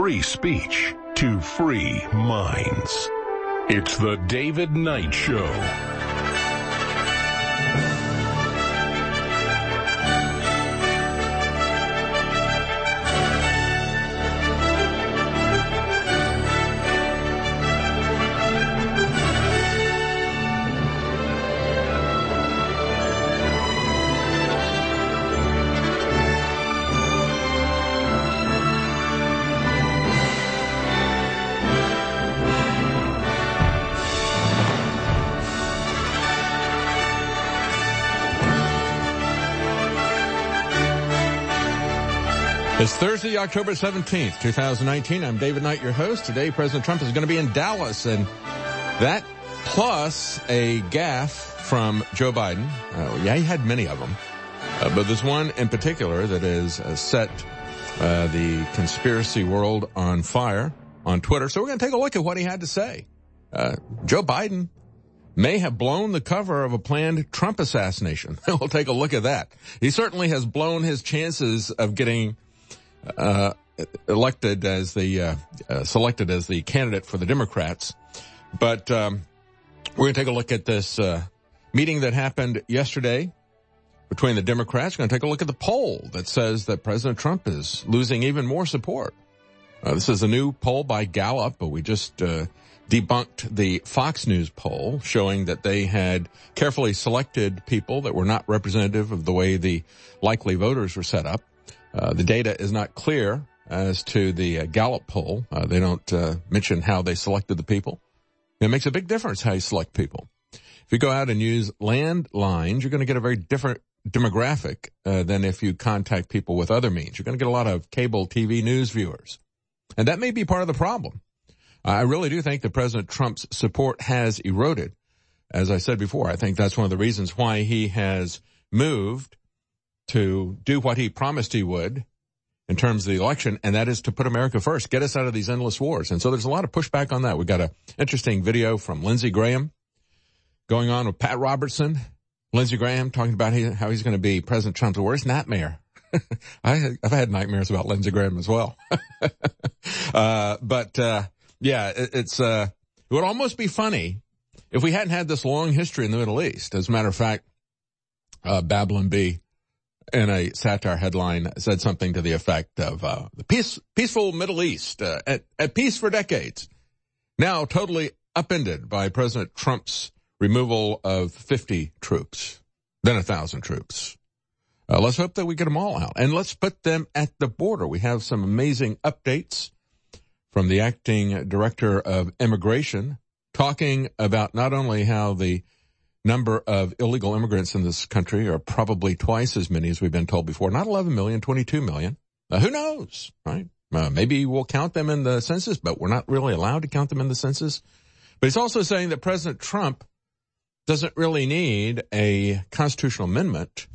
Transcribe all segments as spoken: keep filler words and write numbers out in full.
free speech to free minds. It's the David Knight Show. It's Thursday, October seventeenth, twenty nineteen. I'm David Knight, your host. Today, President Trump is going to be in Dallas, and that plus a gaffe from Joe Biden. Uh, yeah, he had many of them, uh, but there's one in particular that has uh, set uh, the conspiracy world on fire on Twitter. So we're going to take a look at what he had to say. Uh, Joe Biden may have blown the cover of a planned Trump assassination. We'll take a look at that. He certainly has blown his chances of getting Uh, elected as the, uh, uh, selected as the candidate for the Democrats. But, um, we're going to take a look at this, uh, meeting that happened yesterday between the Democrats. We're going to take a look at the poll that says that President Trump is losing even more support. Uh, this is a new poll by Gallup, but we just, uh, debunked the Fox News poll showing that they had carefully selected people that were not representative of the way the likely voters were set up. Uh, the data is not clear as to the uh, Gallup poll. Uh, they don't uh, mention how they selected the people. It makes a big difference how you select people. If you go out and use landlines, you're going to get a very different demographic uh, than if you contact people with other means. You're going to get a lot of cable T V news viewers. And that may be part of the problem. I really do think that President Trump's support has eroded. As I said before, I think that's one of the reasons why he has moved to do what he promised he would in terms of the election, and that is to put America first, get us out of these endless wars. And so there's a lot of pushback on that. We've got an interesting video from Lindsey Graham going on with Pat Robertson. Lindsey Graham talking about how he's going to be President Trump's worst nightmare. I, I've had nightmares about Lindsey Graham as well. uh, but, uh, yeah, it, it's, uh, it would almost be funny if we hadn't had this long history in the Middle East. As a matter of fact, uh, Babylon B, in a satire headline, said something to the effect of uh, the peace, peaceful Middle East, uh, at, at peace for decades, now totally upended by President Trump's removal of fifty troops, then one thousand troops. Uh, let's hope that we get them all out, and let's put them at the border. We have some amazing updates from the acting director of immigration, talking about not only how the number of illegal immigrants in this country are probably twice as many as we've been told before. Not eleven million, twenty-two million. Uh, who knows, right? Uh, maybe we'll count them in the census, but we're not really allowed to count them in the census. But he's also saying that President Trump doesn't really need a constitutional amendment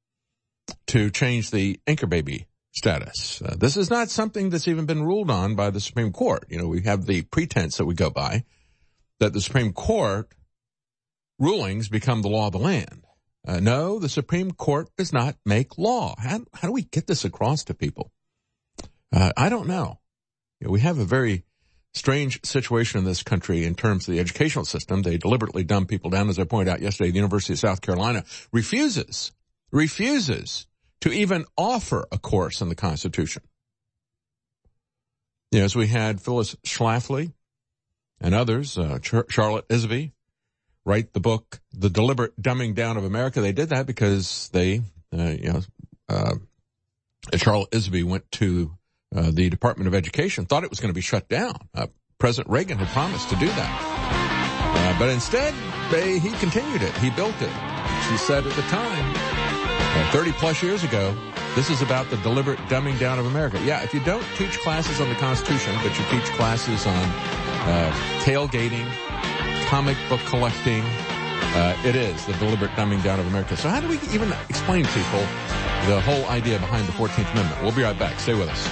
to change the anchor baby status. Uh, this is not something that's even been ruled on by the Supreme Court. You know, we have the pretense that we go by that the Supreme Court rulings become the law of the land. Uh, no, the Supreme Court does not make law. How, how do we get this across to people? Uh, I don't know. You know, we have a very strange situation in this country in terms of the educational system. They deliberately dumb people down. As I pointed out yesterday, the University of South Carolina refuses, refuses to even offer a course in the Constitution. You know, as we had Phyllis Schlafly and others, uh, Char- Charlotte Isby, write the book, The Deliberate Dumbing Down of America. They did that because they, uh, you know, uh, Charlotte Isby went to uh, the Department of Education, thought it was going to be shut down. Uh, President Reagan had promised to do that. Uh, but instead, they, he continued it. He built it. She said at the time, uh, thirty plus years ago, this is about the deliberate dumbing down of America. Yeah, if you don't teach classes on the Constitution, but you teach classes on uh, tailgating, comic book collecting, uh, it is the deliberate dumbing down of America. So how do we even explain to people the whole idea behind the fourteenth Amendment? We'll be right back. Stay with us.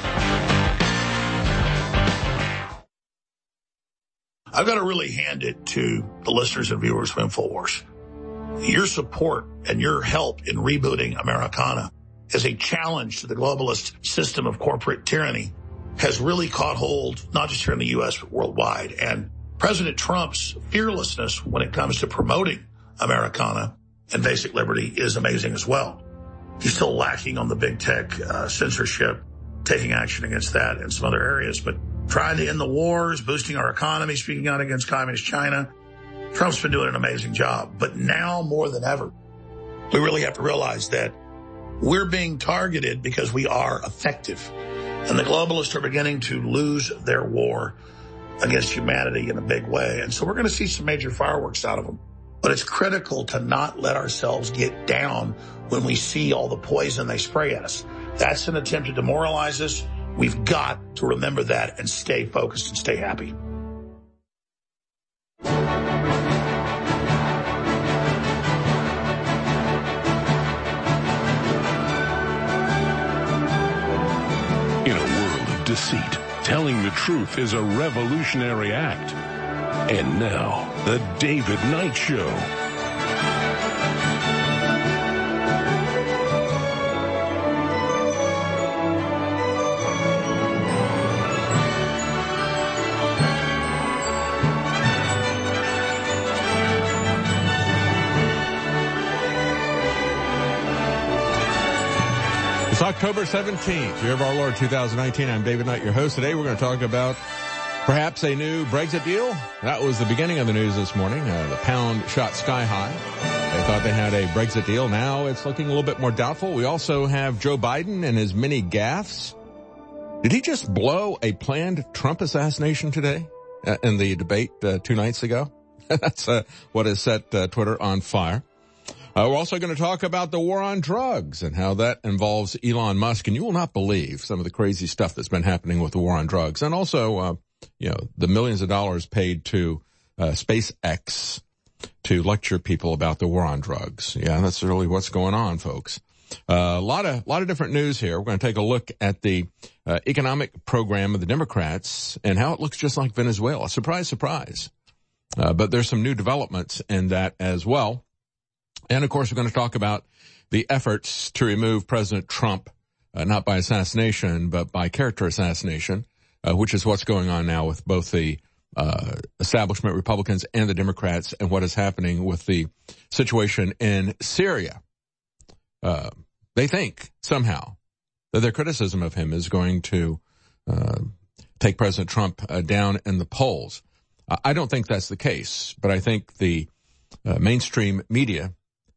I've got to really hand it to the listeners and viewers of InfoWars. Your support and your help in rebooting Americana is a challenge to the globalist system of corporate tyranny has really caught hold, not just here in the U S, but worldwide. And President Trump's fearlessness when it comes to promoting Americana and basic liberty is amazing as well. He's still lacking on the big tech uh, censorship, taking action against that in some other areas, but trying to end the wars, boosting our economy, speaking out against communist China. Trump's been doing an amazing job. But now more than ever, we really have to realize that we're being targeted because we are effective. And the globalists are beginning to lose their war against humanity in a big way. And so we're going to see some major fireworks out of them. But it's critical to not let ourselves get down when we see all the poison they spray at us. That's an attempt to demoralize us. We've got to remember that and stay focused and stay happy. In a world of deceit, telling the truth is a revolutionary act. And now, The David Knight Show. It's October seventeenth, year of our Lord two thousand nineteen. I'm David Knight, your host. Today we're going to talk about perhaps a new Brexit deal. That was the beginning of the news this morning. Uh, the pound shot sky high. They thought they had a Brexit deal. Now it's looking a little bit more doubtful. We also have Joe Biden and his many gaffes. Did he just blow a planned Trump assassination today uh, in the debate uh, two nights ago? That's uh, what has set uh, Twitter on fire. Uh, we're also going to talk about the war on drugs and how that involves Elon Musk. And you will not believe some of the crazy stuff that's been happening with the war on drugs. And also, uh, you know, the millions of dollars paid to uh, SpaceX to lecture people about the war on drugs. Yeah, that's really what's going on, folks. Uh, a lot of, lot of different news here. We're going to take a look at the uh, economic program of the Democrats and how it looks just like Venezuela. Surprise, surprise. Uh, but there's some new developments in that as well. And, of course, we're going to talk about the efforts to remove President Trump, uh, not by assassination, but by character assassination, uh, which is what's going on now with both the uh establishment Republicans and the Democrats, and what is happening with the situation in Syria. Uh, they think somehow that their criticism of him is going to uh, take President Trump uh, down in the polls. Uh, I don't think that's the case, but I think the uh, mainstream media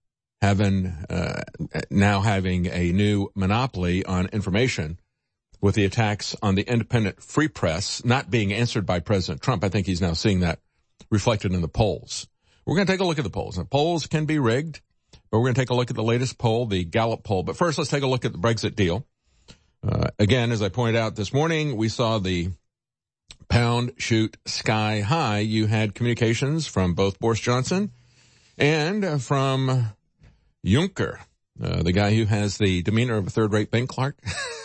having uh, now having a new monopoly on information with the attacks on the independent free press not being answered by President Trump. I think he's now seeing that reflected in the polls. We're going to take a look at the polls. Now, polls can be rigged, but we're going to take a look at the latest poll, the Gallup poll. But first, let's take a look at the Brexit deal. Uh, again, as I pointed out this morning, we saw the pound shoot sky high. You had communications from both Boris Johnson and from Juncker, uh, the guy who has the demeanor of a third-rate bank clerk.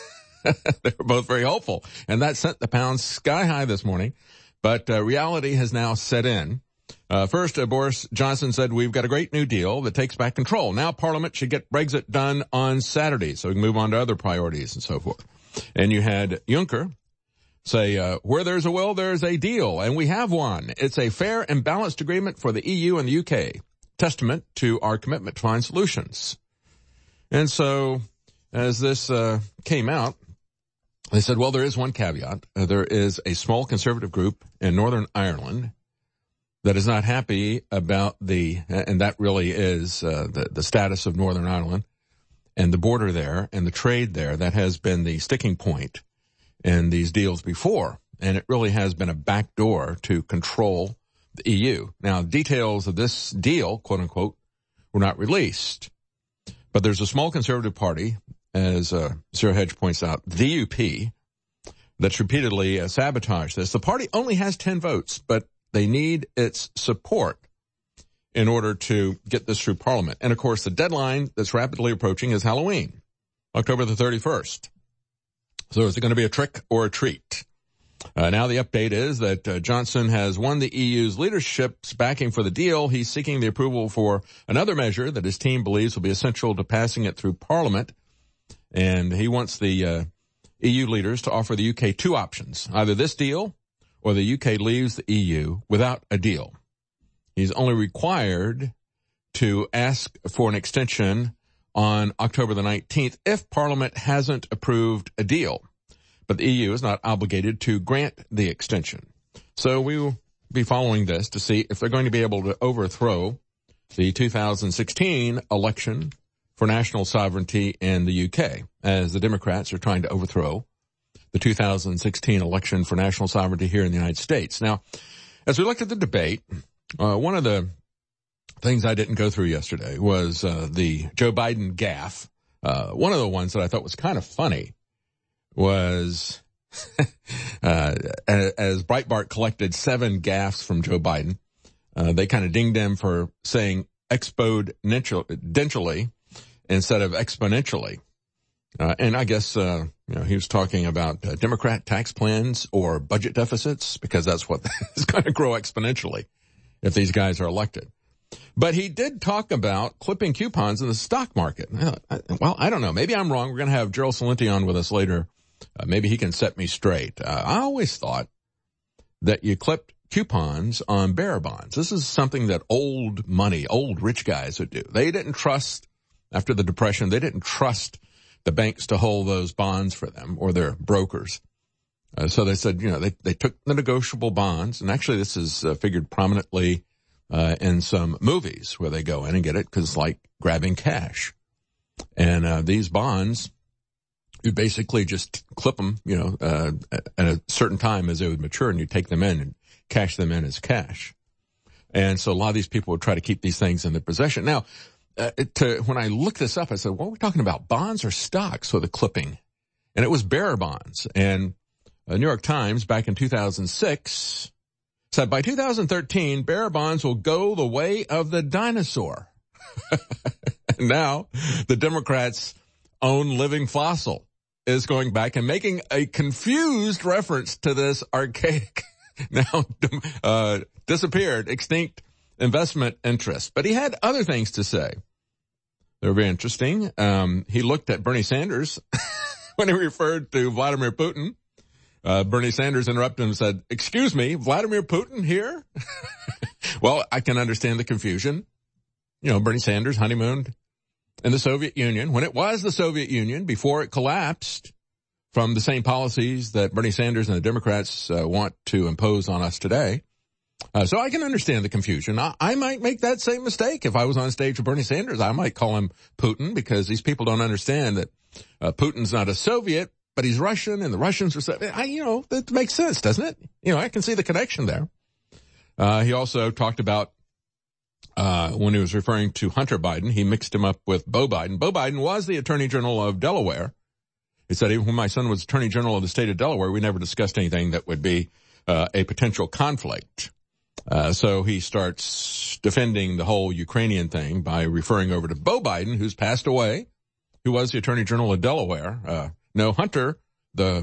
They were both very hopeful, and that sent the pound sky high this morning. But uh, reality has now set in. Uh, first, uh, Boris Johnson said, we've got a great new deal that takes back control. Now Parliament should get Brexit done on Saturday, so we can move on to other priorities and so forth. And you had Juncker say, uh, where there's a will, there's a deal, and we have one. It's a fair and balanced agreement for the E U and the U K, testament to our commitment to find solutions. And so, as this uh, came out, they said, well, there is one caveat. Uh, there is a small conservative group in Northern Ireland that is not happy about the, and that really is uh, the, the status of Northern Ireland and the border there and the trade there. That has been the sticking point in these deals before, and it really has been a backdoor to control the E U. Now, details of this deal, quote unquote, were not released, but there's a small conservative party, as uh, Zero Hedge points out, the D U P, that's repeatedly uh, sabotaged this. The party only has ten votes, but they need its support in order to get this through Parliament. And, of course, the deadline that's rapidly approaching is Halloween, October the thirty-first. So is it going to be a trick or a treat? Uh, now the update is that uh, Johnson has won the E U's leadership's backing for the deal. He's seeking the approval for another measure that his team believes will be essential to passing it through Parliament. And he wants the uh, E U leaders to offer the U K two options, either this deal or the U K leaves the E U without a deal. He's only required to ask for an extension on October the nineteenth if Parliament hasn't approved a deal. But the E U is not obligated to grant the extension. So we will be following this to see if they're going to be able to overthrow the two thousand sixteen election for national sovereignty in the U K, as the Democrats are trying to overthrow the two thousand sixteen election for national sovereignty here in the United States. Now, as we looked at the debate, uh, one of the things I didn't go through yesterday was uh, the Joe Biden gaffe. Uh, one of the ones that I thought was kind of funny was uh, as Breitbart collected seven gaffes from Joe Biden, uh, they kind of dinged him for saying exponentially instead of exponentially. Uh, and I guess, uh, you know, he was talking about uh, Democrat tax plans or budget deficits, because that's what is going to grow exponentially if these guys are elected. But he did talk about clipping coupons in the stock market. Well, I don't know. Maybe I'm wrong. We're going to have Gerald Celente on with us later. Uh, maybe he can set me straight. Uh, I always thought that you clipped coupons on bearer bonds. This is something that old money, old rich guys would do. They didn't trust, after the Depression, they didn't trust the banks to hold those bonds for them or their brokers. Uh, so they said, you know, they, they took the negotiable bonds. And actually this is uh, figured prominently uh, in some movies where they go in and get it because it's like grabbing cash. And uh, these bonds, you basically just clip them, you know, uh, at a certain time as they would mature, and you take them in and cash them in as cash. And so a lot of these people would try to keep these things in their possession. Now, uh, to, when I looked this up, I said, what are we talking about, bonds or stocks for the clipping? And it was bearer bonds. And the New York Times back in two thousand six said by two thousand thirteen, bearer bonds will go the way of the dinosaur. And now the Democrats' own living fossil is going back and making a confused reference to this archaic, now uh, disappeared, extinct investment interest. But he had other things to say. They were very interesting. Um, he looked at Bernie Sanders when he referred to Vladimir Putin. Uh, Bernie Sanders interrupted him and said, excuse me, Vladimir Putin here? Well, I can understand the confusion. You know, Bernie Sanders honeymooned in the Soviet Union, when it was the Soviet Union, before it collapsed from the same policies that Bernie Sanders and the Democrats uh, want to impose on us today. Uh, so I can understand the confusion. I, I might make that same mistake if I was on stage with Bernie Sanders. I might call him Putin, because these people don't understand that uh, Putin's not a Soviet, but he's Russian, and the Russians are Soviet. I, you know, that makes sense, doesn't it? You know, I can see the connection there. Uh, he also talked about Uh, when he was referring to Hunter Biden, he mixed him up with Beau Biden. Beau Biden was the Attorney General of Delaware. He said, even when my son was Attorney General of the state of Delaware, we never discussed anything that would be uh, a potential conflict. Uh, so he starts defending the whole Ukrainian thing by referring over to Beau Biden, who's passed away, who was the Attorney General of Delaware. Uh, no, Hunter, the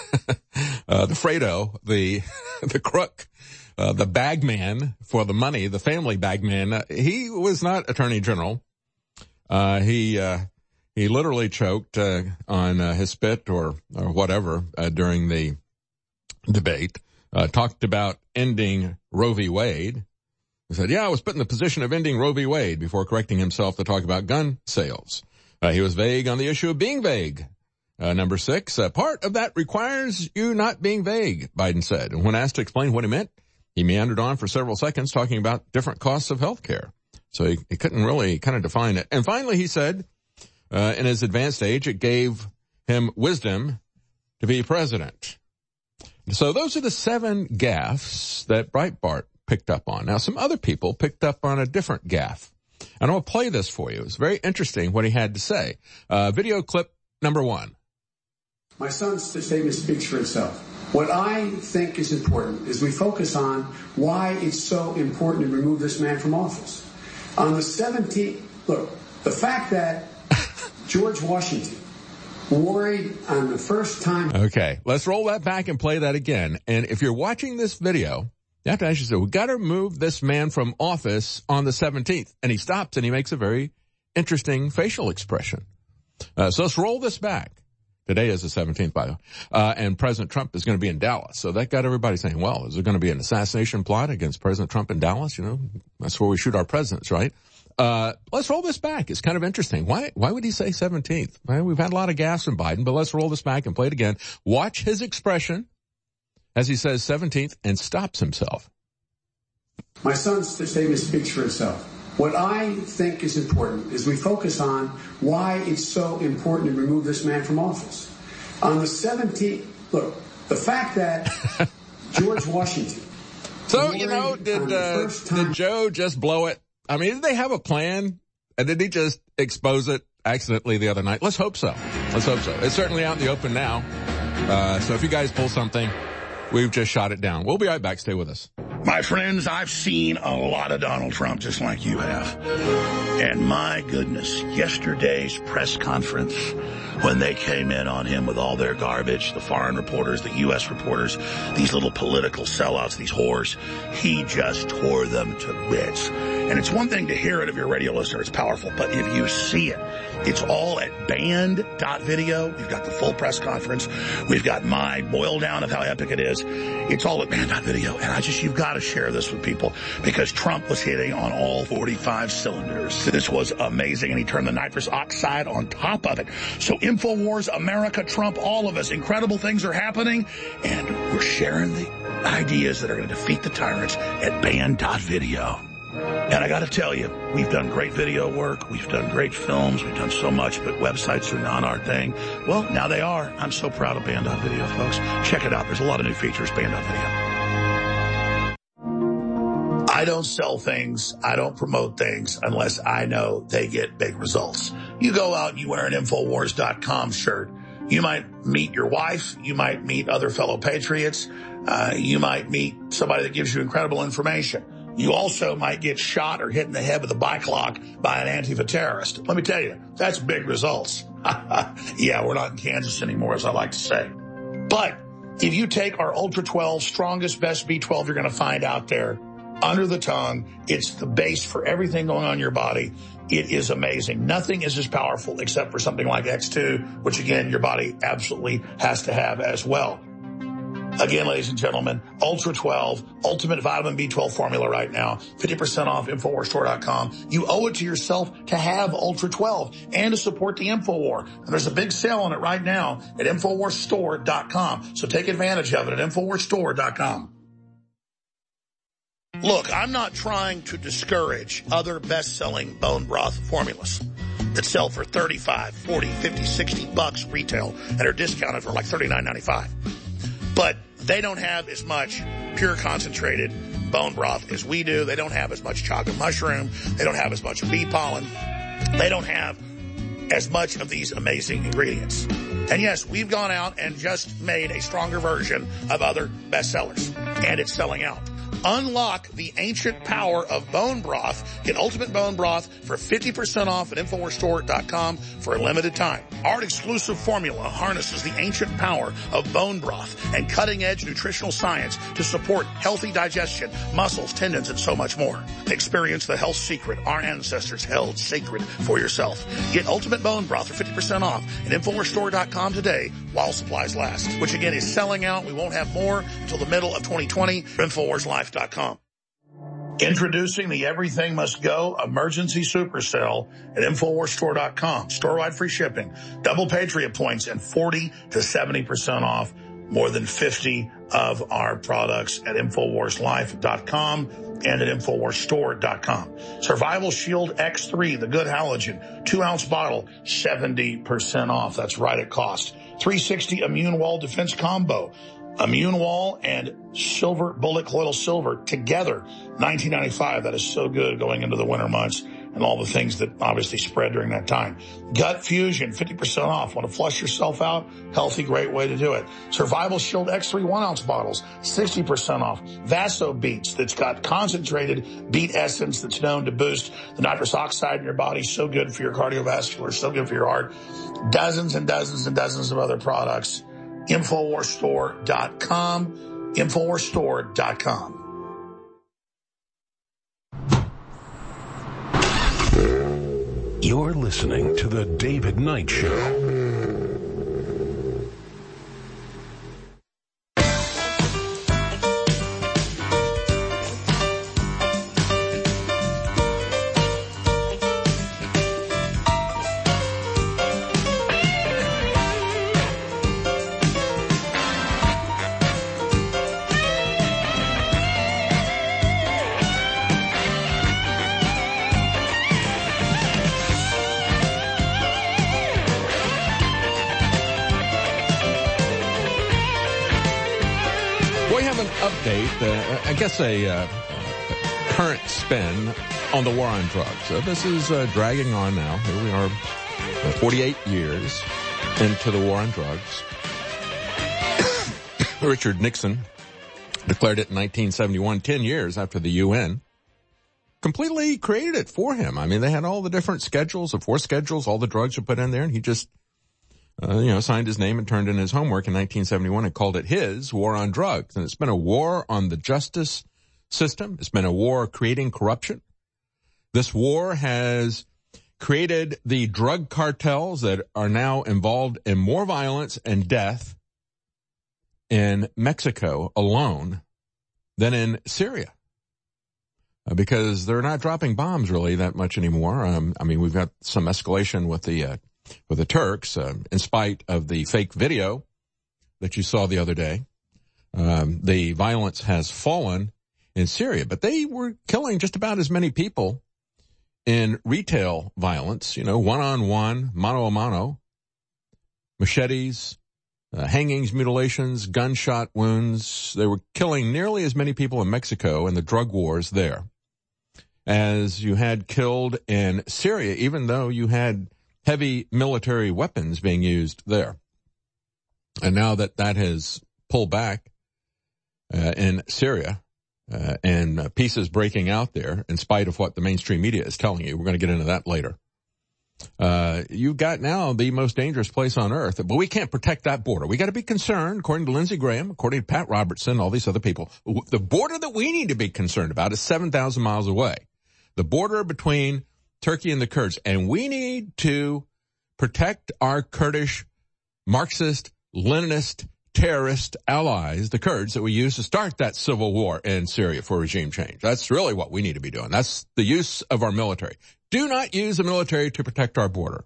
uh, the Fredo, the the crook, Uh, the bagman for the money, the family bagman, uh, he was not Attorney General. Uh, he, uh, he literally choked, uh, on, uh, his spit or, or whatever, uh, during the debate, uh, talked about ending Roe v. Wade. He said, yeah, I was put in the position of ending Roe v. Wade before correcting himself to talk about gun sales. Uh, he was vague on the issue of being vague. Uh, number six, uh, part of that requires you not being vague, Biden said. And when asked to explain what he meant, he meandered on for several seconds talking about different costs of health care. So he, he couldn't really kind of define it. And finally, he said, uh, in his advanced age, it gave him wisdom to be president. So those are the seven gaffes that Breitbart picked up on. Now, some other people picked up on a different gaffe. And I'll play this for you. It's very interesting what he had to say. Uh, video clip number one. My son's statement speaks for itself. What I think is important is we focus on why it's so important to remove this man from office. On the seventeenth, look, the fact that George Washington worried on the first time. Okay, let's roll that back and play that again. And if you're watching this video, you have to ask yourself, we've got to remove this man from office on the seventeenth. And he stops and he makes a very interesting facial expression. Uh, so let's roll this back Today is the seventeenth, by the way. Uh, and President Trump is going to be in Dallas. So that got everybody saying, well, is there going to be an assassination plot against President Trump in Dallas? You know, that's where we shoot our presidents, right? Uh, let's roll this back. It's kind of interesting. Why, why would he say seventeenth? Well, we've had a lot of gas from Biden, but let's roll this back and play it again. Watch his expression as he says seventeenth and stops himself. My son's statement speaks for itself. What I think is important is we focus on why it's so important to remove this man from office. On the seventeenth, look, the fact that George Washington. So, you know, did, uh, did Joe just blow it? I mean, did they have a plan? And did he just expose it accidentally the other night? Let's hope so. Let's hope so. It's certainly out in the open now. Uh, so if you guys pull something, we've just shot it down. We'll be right back. Stay with us. My friends, I've seen a lot of Donald Trump just like you have. And my goodness, yesterday's press conference, when they came in on him with all their garbage, the foreign reporters, the U S reporters, these little political sellouts, these whores, he just tore them to bits. And it's one thing to hear it of your radio listener, it's powerful, but if you see it, it's all at band dot video. We've got the full press conference. We've got my boil down of how epic it is. It's all at band dot video. And I just, you've got to share this with people because Trump was hitting on all forty-five cylinders. This was amazing. And he turned the nitrous oxide on top of it. So InfoWars, America, Trump, all of us, incredible things are happening. And we're sharing the ideas that are going to defeat the tyrants at band dot video. And I got to tell you, we've done great video work. We've done great films. We've done so much, but websites are not our thing. Well, now they are. I'm so proud of band dot video, folks. Check it out. There's a lot of new features, band dot video. I don't sell things. I don't promote things unless I know they get big results. You go out and you wear an InfoWars dot com shirt. You might meet your wife. You might meet other fellow patriots. Uh, you might meet somebody that gives you incredible information. You also might get shot or hit in the head with a bike lock by an Antifa terrorist. Let me tell you, that's big results. Yeah, we're not in Kansas anymore, as I like to say. But if you take our Ultra twelve, strongest, best B twelve you're going to find out there, under the tongue, it's the base for everything going on in your body. It is amazing. Nothing is as powerful except for something like X two, which, again, your body absolutely has to have as well. Again, ladies and gentlemen, Ultra twelve, Ultimate Vitamin B twelve Formula right now, fifty percent off InfoWars Store dot com. You owe it to yourself to have Ultra twelve and to support the InfoWar. And there's a big sale on it right now at InfoWars Store dot com. So take advantage of it at InfoWars Store dot com. Look, I'm not trying to discourage other best-selling bone broth formulas that sell for thirty-five, forty, fifty, sixty bucks retail and are discounted for like thirty-nine ninety-five. But they don't have as much pure concentrated bone broth as we do. They don't have as much chaga mushroom. They don't have as much bee pollen. They don't have as much of these amazing ingredients. And yes, we've gone out and just made a stronger version of other bestsellers, and it's selling out. Unlock the ancient power of bone broth. Get Ultimate Bone Broth for fifty percent off at InfoWars Store dot com for a limited time. Our exclusive formula harnesses the ancient power of bone broth and cutting-edge nutritional science to support healthy digestion, muscles, tendons, and so much more. Experience the health secret our ancestors held sacred for yourself. Get Ultimate Bone Broth for fifty percent off at InfoWars Store dot com today while supplies last, which again is selling out. We won't have more until the middle of twenty twenty. InfoWars Life dot com. Introducing the Everything Must Go Emergency Super Sale at InfoWars Store dot com. Store-wide free shipping, double Patriot points, and forty to seventy percent off more than fifty of our products at InfoWars Life dot com and at InfoWars Store dot com. Survival Shield X three, the good halogen, two ounce bottle, seventy percent off. That's right at cost. three sixty Immune Wall Defense Combo. Immune Wall and Silver Bullet Colloidal Silver together, nineteen ninety-five. That is so good going into the winter months and all the things that obviously spread during that time. Gut Fusion, fifty percent off. Want to flush yourself out? Healthy, great way to do it. Survival Shield X three one ounce bottles, sixty percent off. Vaso Beats, that's got concentrated beet essence that's known to boost the nitrous oxide in your body. So good for your cardiovascular, so good for your heart. Dozens and dozens and dozens of other products. InfoWars Store dot com. InfoWars Store dot com. You're listening to The David Knight Show. uh, I guess, a uh, current spin on the war on drugs. So this is uh, dragging on now. Here we are, uh, forty-eight years into the war on drugs. Richard Nixon declared it in nineteen seventy-one, ten years after the U N completely created it for him. I mean, they had all the different schedules, the four schedules, all the drugs were put in there, and he just, uh, you know, signed his name and turned in his homework in nineteen seventy-one and called it his war on drugs. And it's been a war on the justice system. It's been a war creating corruption. This war has created the drug cartels that are now involved in more violence and death in Mexico alone than in Syria, uh, because they're not dropping bombs really that much anymore. Um, I mean, we've got some escalation with the uh, with the Turks, uh, in spite of the fake video that you saw the other day. Um, the violence has fallen in Syria, but they were killing just about as many people in retail violence, you know, one-on-one, mano-a-mano, machetes, uh, hangings, mutilations, gunshot wounds. They were killing nearly as many people in Mexico in the drug wars there as you had killed in Syria, even though you had heavy military weapons being used there. And now that that has pulled back uh, in Syria, Uh, and uh, pieces breaking out there in spite of what the mainstream media is telling you. We're going to get into that later. Uh, you've got now the most dangerous place on earth, but we can't protect that border. We got to be concerned, according to Lindsey Graham, according to Pat Robertson, all these other people. The border that we need to be concerned about is seven thousand miles away. The border between Turkey and the Kurds. And we need to protect our Kurdish, Marxist, Leninist, terrorist allies, the Kurds, that we use to start that civil war in Syria for regime change. That's really what we need to be doing. That's the use of our military. Do not use the military to protect our border.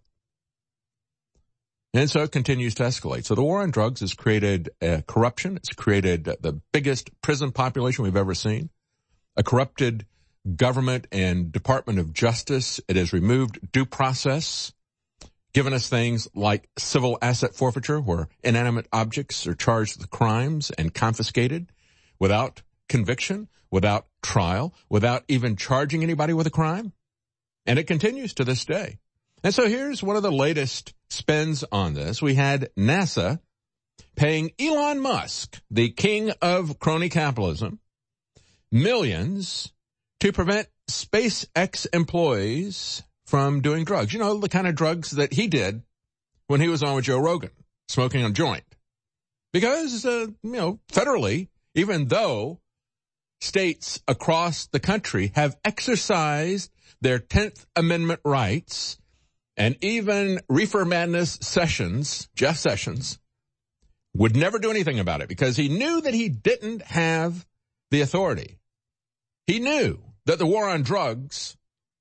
And so it continues to escalate. So the war on drugs has created uh, corruption. It's created the biggest prison population we've ever seen, a corrupted government and Department of Justice. It has removed due process, given us things like civil asset forfeiture, where inanimate objects are charged with crimes and confiscated without conviction, without trial, without even charging anybody with a crime. And it continues to this day. And so here's one of the latest spins on this. We had NASA paying Elon Musk, the king of crony capitalism, millions to prevent SpaceX employees from doing drugs. You know, the kind of drugs that he did when he was on with Joe Rogan, smoking a joint. Because, uh, you know, federally, even though states across the country have exercised their tenth Amendment rights, and even Reefer Madness Sessions, Jeff Sessions, would never do anything about it because he knew that he didn't have the authority. He knew that the war on drugs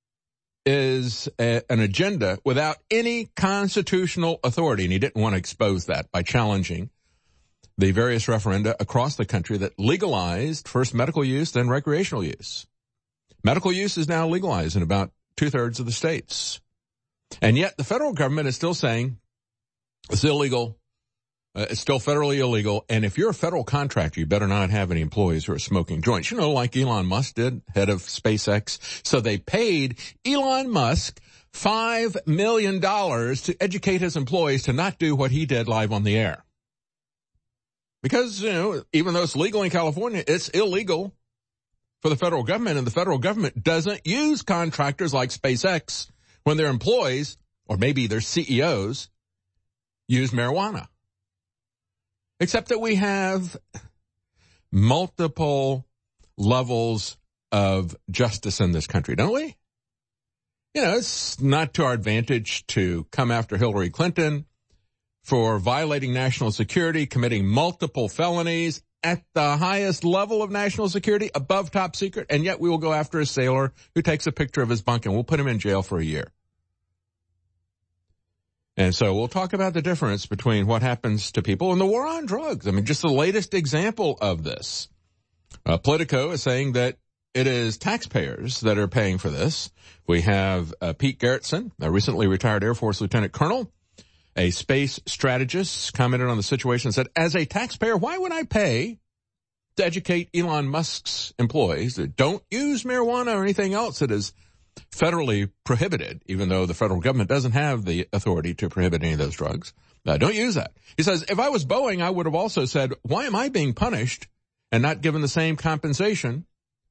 is a, an agenda without any constitutional authority, and he didn't want to expose that by challenging the various referenda across the country that legalized first medical use, then recreational use. Medical use is now legalized in about two-thirds of the states. And yet the federal government is still saying it's illegal, uh, it's still federally illegal, and if you're a federal contractor, you better not have any employees who are smoking joints. You know, like Elon Musk did, head of SpaceX. So they paid Elon Musk five million dollars to educate his employees to not do what he did live on the air. Because, you know, even though it's legal in California, it's illegal for the federal government, and the federal government doesn't use contractors like SpaceX when their employees, or maybe their C E Os, use marijuana. Except that we have multiple levels of justice in this country, don't we? You know, it's not to our advantage to come after Hillary Clinton for violating national security, committing multiple felonies at the highest level of national security, above top secret, and yet we will go after a sailor who takes a picture of his bunk and we'll put him in jail for a year. And so we'll talk about the difference between what happens to people and the war on drugs. I mean, just the latest example of this. Uh, Politico is saying that it is taxpayers that are paying for this. We have uh, Pete Gerritsen, a recently retired Air Force lieutenant colonel, a space strategist, commented on the situation and said, as a taxpayer, why would I pay to educate Elon Musk's employees that don't use marijuana or anything else that is federally prohibited, even though the federal government doesn't have the authority to prohibit any of those drugs. Uh, don't use that. He says, if I was Boeing, I would have also said, why am I being punished and not given the same compensation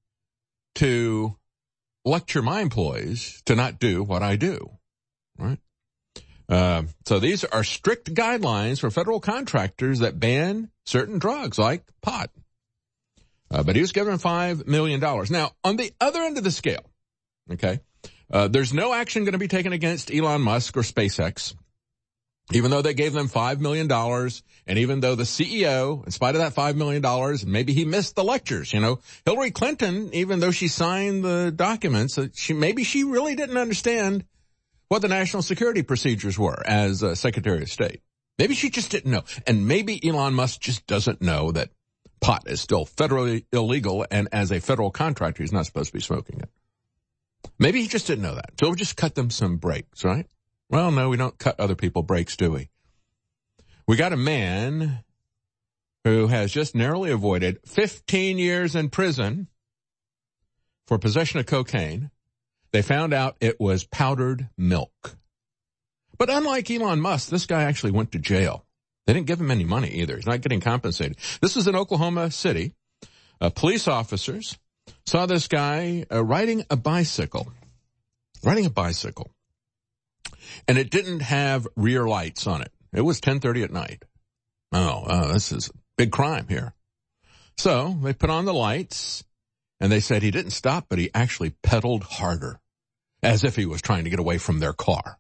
to lecture my employees to not do what I do? Right? Uh, so these are strict guidelines for federal contractors that ban certain drugs like pot. Uh, but he was given five million dollars. Now, on the other end of the scale, okay, uh, there's no action going to be taken against Elon Musk or SpaceX, even though they gave them five million dollars, and even though the C E O, in spite of that five million dollars, maybe he missed the lectures, you know. Hillary Clinton, even though she signed the documents, she maybe she really didn't understand what the national security procedures were as uh, Secretary of State. Maybe she just didn't know. And maybe Elon Musk just doesn't know that pot is still federally illegal, and as a federal contractor, he's not supposed to be smoking it. Maybe he just didn't know that. So we'll just cut them some breaks, right? Well, no, we don't cut other people breaks, do we? We got a man who has just narrowly avoided fifteen years in prison for possession of cocaine. They found out it was powdered milk. But unlike Elon Musk, this guy actually went to jail. They didn't give him any money either. He's not getting compensated. This is in Oklahoma City. Uh, police officers saw this guy uh, riding a bicycle, riding a bicycle. And it didn't have rear lights on it. It was ten thirty at night. Oh, uh, this is a big crime here. So they put on the lights, and they said he didn't stop, but he actually pedaled harder, as if he was trying to get away from their car.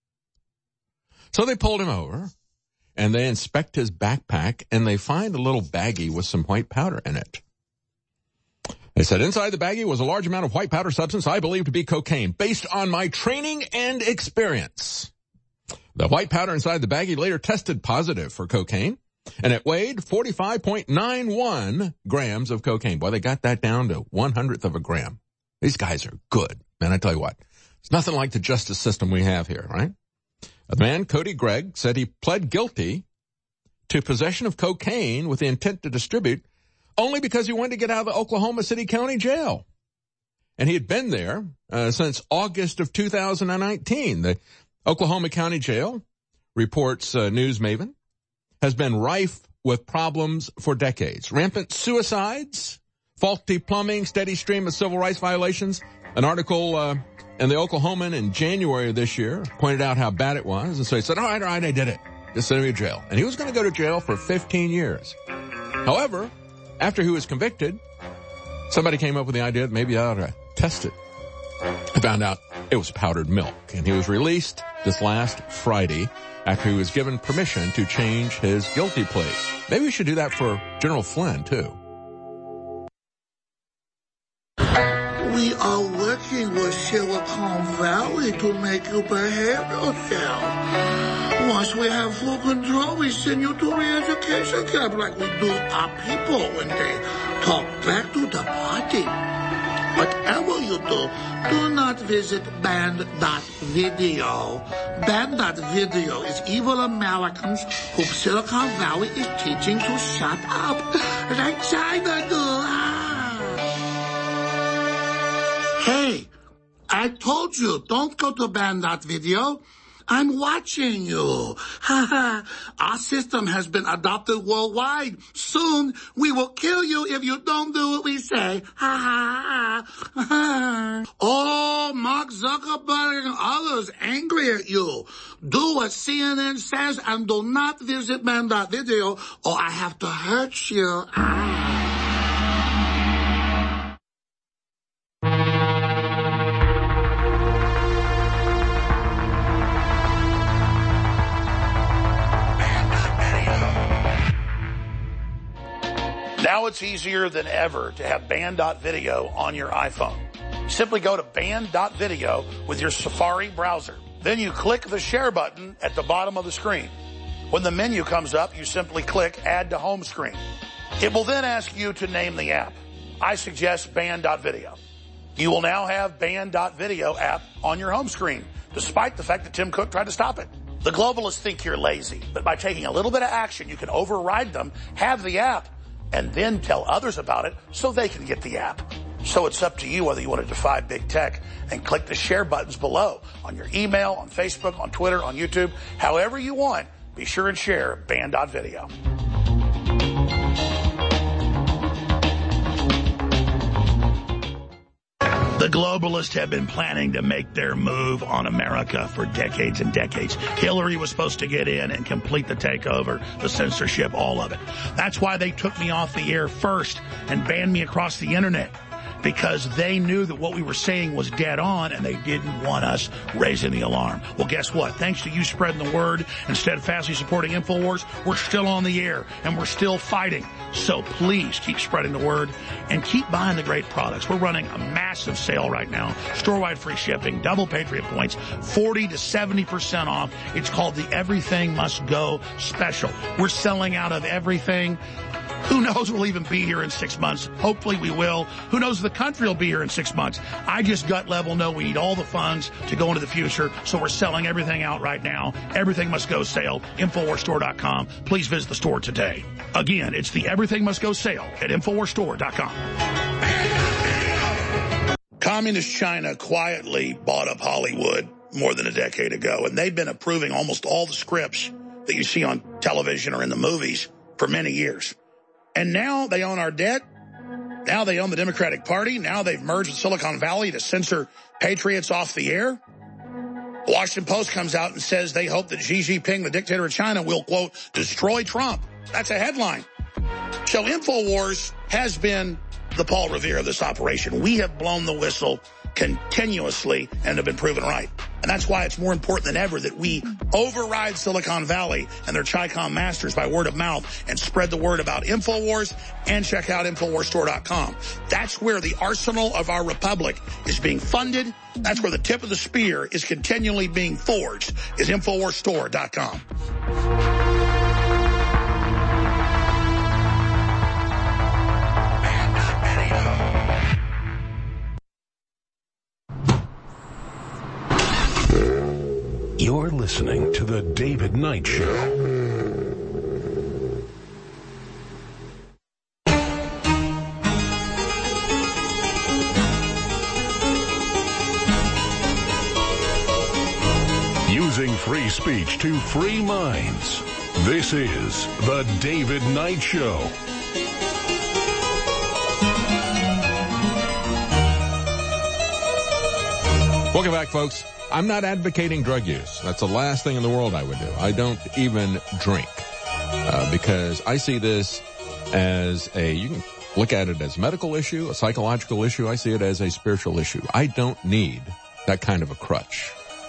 So they pulled him over, and they inspect his backpack, and they find a little baggie with some white powder in it. They said, inside the baggie was a large amount of white powder substance I believe to be cocaine, based on my training and experience. The white powder inside the baggie later tested positive for cocaine, and it weighed forty-five point nine one grams of cocaine. Boy, they got that down to one hundredth of a gram. These guys are good, man. I tell you what, it's nothing like the justice system we have here, right? The man, Cody Gregg, said he pled guilty to possession of cocaine with the intent to distribute only because he wanted to get out of the Oklahoma City County Jail. And he had been there uh, since August of two thousand nineteen. The Oklahoma County Jail, reports uh, News Maven, has been rife with problems for decades. Rampant suicides, faulty plumbing, steady stream of civil rights violations. An article uh, in the Oklahoman in January of this year pointed out how bad it was. And so he said, all right, all right, I did it. Just send me to jail. And he was going to go to jail for fifteen years. However, after he was convicted, somebody came up with the idea that maybe I ought to test it. I found out it was powdered milk, and he was released this last Friday after he was given permission to change his guilty plea. Maybe we should do that for General Flynn, too. We are working with Silicon Valley to make you behave yourself. Once we have full control, we send you to re-education camp like we do our people when they talk back to the party. Whatever you do, do not visit band dot video. band dot video is evil Americans whom Silicon Valley is teaching to shut up. Like China do. Hey, I told you, don't go to band dot video. I'm watching you. Our system has been adopted worldwide. Soon, we will kill you if you don't do what we say. Oh, Mark Zuckerberg and others angry at you. Do what C N N says and do not visit band dot video or I have to hurt you. Now it's easier than ever to have band dot video on your iPhone. Simply go to band dot video with your Safari browser. Then you click the share button at the bottom of the screen. When the menu comes up, you simply click Add to Home Screen. It will then ask you to name the app. I suggest band dot video. You will now have band dot video app on your home screen, despite the fact that Tim Cook tried to stop it. The globalists think you're lazy, but by taking a little bit of action, you can override them, have the app, and then tell others about it so they can get the app. So it's up to you whether you want to defy big tech and click the share buttons below on your email, on Facebook, on Twitter, on YouTube, however you want. Be sure and share Band.video. The globalists have been planning to make their move on America for decades and decades. Hillary was supposed to get in and complete the takeover, the censorship, all of it. That's why they took me off the air first and banned me across the internet, because they knew that what we were saying was dead on and they didn't want us raising the alarm. Well, guess what? Thanks to you spreading the word and steadfastly supporting InfoWars, we're still on the air and we're still fighting. So please keep spreading the word and keep buying the great products. We're running a massive sale right now. Store-wide free shipping, double Patriot points, forty to seventy percent off. It's called the Everything Must Go Special. We're selling out of everything. Who knows we'll even be here in six months. Hopefully we will. Who knows the country will be here in six months. I just gut level know we need all the funds to go into the future, so we're selling everything out right now. Everything Must Go sale, Infowars Store dot com. Please visit the store today. Again, it's the Everything Must Go sale at Infowars Store dot com. Communist China quietly bought up Hollywood more than a decade ago, and they've been approving almost all the scripts that you see on television or in the movies for many years. And now they own our debt. Now they own the Democratic Party. Now they've merged with Silicon Valley to censor patriots off the air. The Washington Post comes out and says they hope that Xi Jinping, the dictator of China, will, quote, destroy Trump. That's a headline. So InfoWars has been the Paul Revere of this operation. We have blown the whistle continuously and have been proven right. And that's why it's more important than ever that we override Silicon Valley and their Chi-Com masters by word of mouth and spread the word about InfoWars and check out Infowars Store dot com. That's where the arsenal of our republic is being funded. That's where the tip of the spear is continually being forged, is Infowars Store dot com. You're listening to The David Knight Show. Using free speech to free minds. This is The David Knight Show. Welcome back, folks. I'm not advocating drug use. That's the last thing in the world I would do. I don't even drink uh, because I see this as a, you can look at it as a medical issue, a psychological issue. I see it as a spiritual issue. I don't need that kind of a crutch.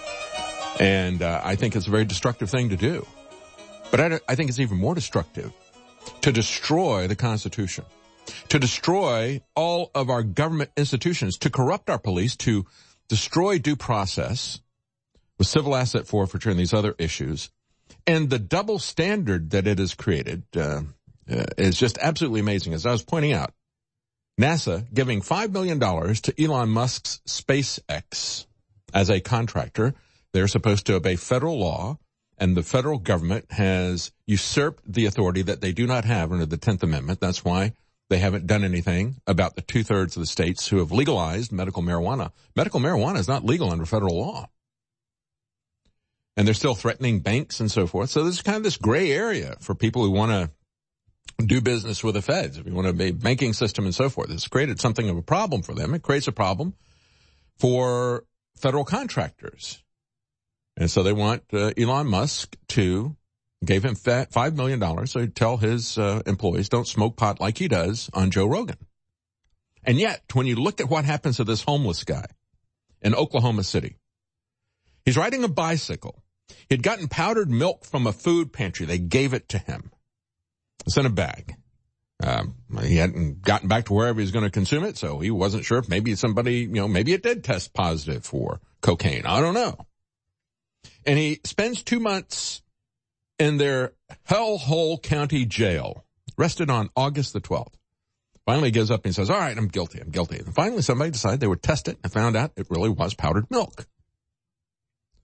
And uh, I think it's a very destructive thing to do. But I, I think it's even more destructive to destroy the Constitution, to destroy all of our government institutions, to corrupt our police, to destroy due process with civil asset forfeiture and these other issues. And the double standard that it has created uh, uh, is just absolutely amazing. As I was pointing out, NASA giving five million dollars to Elon Musk's SpaceX as a contractor. They're supposed to obey federal law, and the federal government has usurped the authority that they do not have under the tenth Amendment. That's why they haven't done anything about the two-thirds of the states who have legalized medical marijuana. Medical marijuana is not legal under federal law. And they're still threatening banks and so forth. So there's kind of this gray area for people who want to do business with the feds, if you want to be a banking system and so forth. It's created something of a problem for them. It creates a problem for federal contractors. And so they want uh, Elon Musk to gave him five million dollars so he'd tell his uh, employees don't smoke pot like he does on Joe Rogan. And yet, when you look at what happens to this homeless guy in Oklahoma City, he's riding a bicycle. He'd gotten powdered milk from a food pantry. They gave it to him. It's in a bag. Um, he hadn't gotten back to wherever he was going to consume it, so he wasn't sure if maybe somebody, you know, maybe it did test positive for cocaine. I don't know. And he spends two months in their Hellhole County jail, arrested on August the twelfth. Finally gives up and says, all right, I'm guilty, I'm guilty. And finally somebody decided they would test it and found out it really was powdered milk.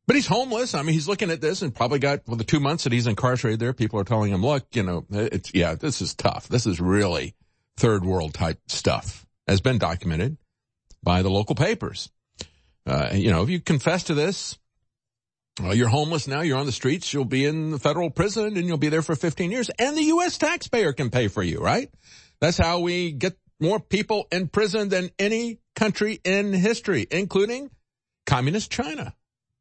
But he's homeless. I mean, he's looking at this and probably got, well, the two months that he's incarcerated there, people are telling him, look, you know, it's, yeah, this is tough. This is really third world type stuff, has been documented by the local papers. Uh, you know, if you confess to this, well, you're homeless now, you're on the streets, you'll be in the federal prison and you'll be there for fifteen years, and the U S taxpayer can pay for you, right? That's how we get more people in prison than any country in history, including communist China.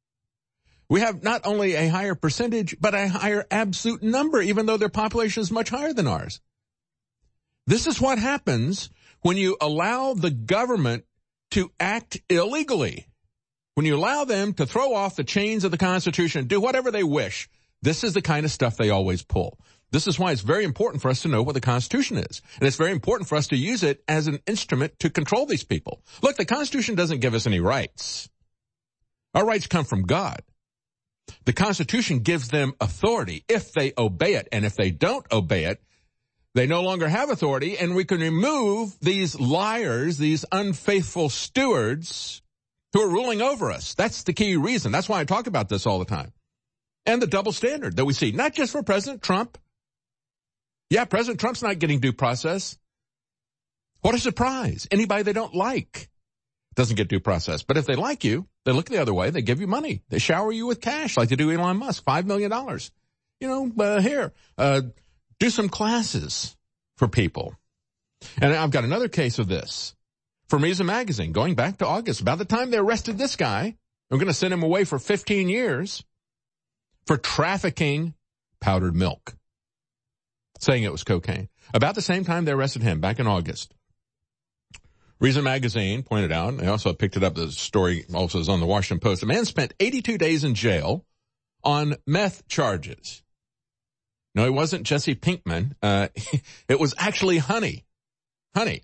We have not only a higher percentage, but a higher absolute number, even though their population is much higher than ours. This is what happens when you allow the government to act illegally. When you allow them to throw off the chains of the Constitution and do whatever they wish. This is the kind of stuff they always pull. This is why it's very important for us to know what the Constitution is. And it's very important for us to use it as an instrument to control these people. Look, the Constitution doesn't give us any rights. Our rights come from God. The Constitution gives them authority if they obey it. And if they don't obey it, they no longer have authority, and we can remove these liars, these unfaithful stewards who are ruling over us. That's the key reason. That's why I talk about this all the time. And the double standard that we see, not just for President Trump. Yeah, President Trump's not getting due process. What a surprise. Anybody they don't like doesn't get due process. But if they like you, they look the other way. They give you money. They shower you with cash like they do Elon Musk, five million dollars. You know, uh, here, uh, do some classes for people. And I've got another case of this from Reason Magazine going back to August. About the time they arrested this guy, they're going to send him away for fifteen years for trafficking powdered milk, saying it was cocaine. About the same time they arrested him, back in August. Reason Magazine pointed out, and I also picked it up, the story also is on the Washington Post. A man spent eighty-two days in jail on meth charges. No, it wasn't Jesse Pinkman. Uh, it was actually honey. Honey.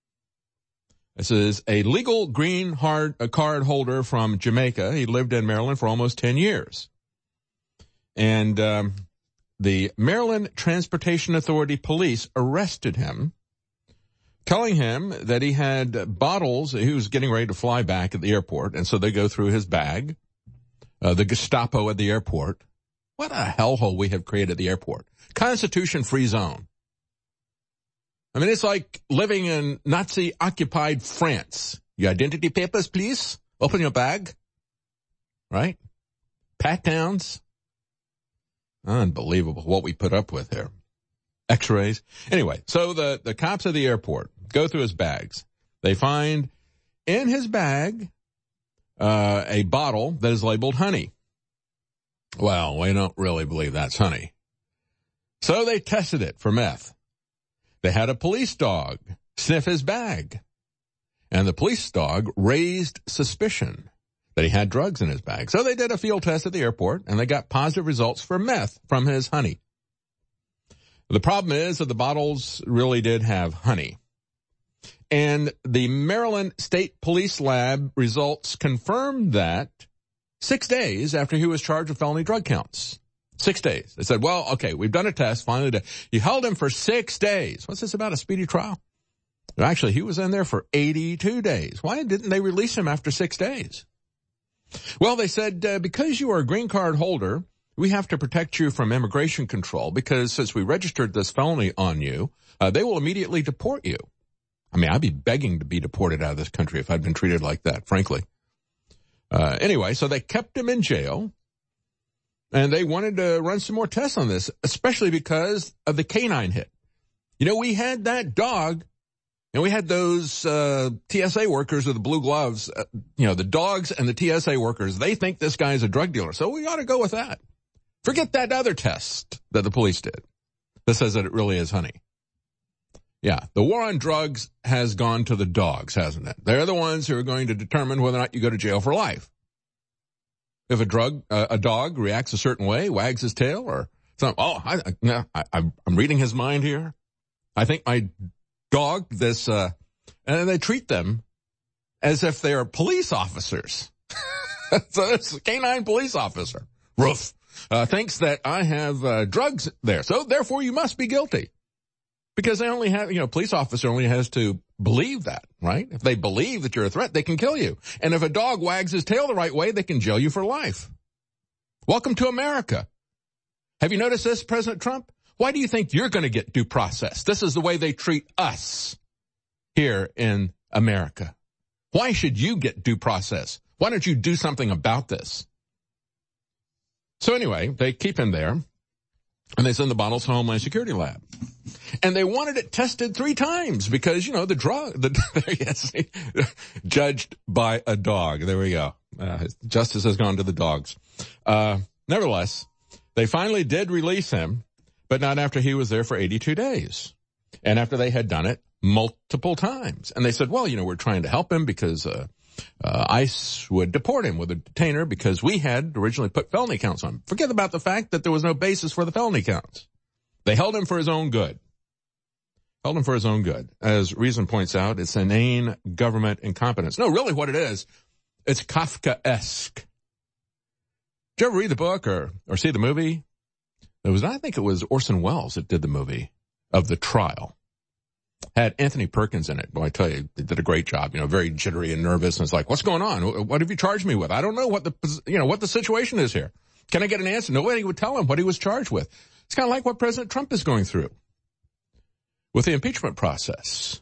This is a legal green hard, uh, card holder from Jamaica. He lived in Maryland for almost ten years. And um, the Maryland Transportation Authority police arrested him, telling him that he had bottles. He was getting ready to fly back at the airport, and so they go through his bag. Uh, the Gestapo at the airport. What a hellhole we have created at the airport. Constitution-free zone. I mean, it's like living in Nazi-occupied France. Your identity papers, please. Open your bag. Right? Pat-downs. Unbelievable what we put up with here. X-rays. Anyway, so the, the cops at the airport go through his bags. They find in his bag uh, a bottle that is labeled honey. Well, we don't really believe that's honey. So they tested it for meth. They had a police dog sniff his bag. And the police dog raised suspicion that he had drugs in his bag. So they did a field test at the airport, and they got positive results for meth from his honey. The problem is that the bottles really did have honey. And the Maryland State Police Lab results confirmed that six days after he was charged with felony drug counts. Six days. They said, well, okay, we've done a test. Finally, you held him for six days. What's this about, a speedy trial? Actually, he was in there for eighty-two days. Why didn't they release him after six days? Well, they said, uh, because you are a green card holder, we have to protect you from immigration control because since we registered this felony on you, uh, they will immediately deport you. I mean, I'd be begging to be deported out of this country if I'd been treated like that, frankly. Uh, anyway, so they kept him in jail, and they wanted to run some more tests on this, especially because of the canine hit. You know, we had that dog, and we had those uh, T S A workers with the blue gloves. Uh, you know, the dogs and the T S A workers, they think this guy is a drug dealer, so we ought to go with that. Forget that other test that the police did that says that it really is honey. Yeah, the war on drugs has gone to the dogs, hasn't it? They're the ones who are going to determine whether or not you go to jail for life. If a drug, uh, a dog reacts a certain way, wags his tail, or something, oh, I, I, I, I'm reading his mind here. I think my dog, this, uh, and they treat them as if they are police officers. So it's a canine police officer. Roof. Uh, thinks that I have uh, drugs there. So therefore you must be guilty. Because they only have, you know, police officer only has to believe that, right? If they believe that you're a threat, they can kill you. And if a dog wags his tail the right way, they can jail you for life. Welcome to America. Have you noticed this, President Trump? Why do you think you're going to get due process? This is the way they treat us here in America. Why should you get due process? Why don't you do something about this? So anyway, they keep him there, and they send the bottles to Homeland Security Lab. And they wanted it tested three times because, you know, the drug, the, yes, judged by a dog. There we go. Uh, justice has gone to the dogs. Uh, nevertheless, they finally did release him, but not after he was there for eighty-two days. And after they had done it multiple times. And they said, well, you know, we're trying to help him because, uh, uh, ICE would deport him with a detainer because we had originally put felony counts on him. Forget about the fact that there was no basis for the felony counts. They held him for his own good. Held him for his own good. As Reason points out, it's inane government incompetence. No, really what it is, it's Kafkaesque. Did you ever read the book or, or see the movie? It was, I think it was Orson Welles that did the movie of the trial. Had Anthony Perkins in it. Boy, I tell you, they did a great job. You know, very jittery and nervous. And it's like, what's going on? What have you charged me with? I don't know what the, you know, what the situation is here. Can I get an answer? Nobody would tell him what he was charged with. It's kind of like what President Trump is going through with the impeachment process.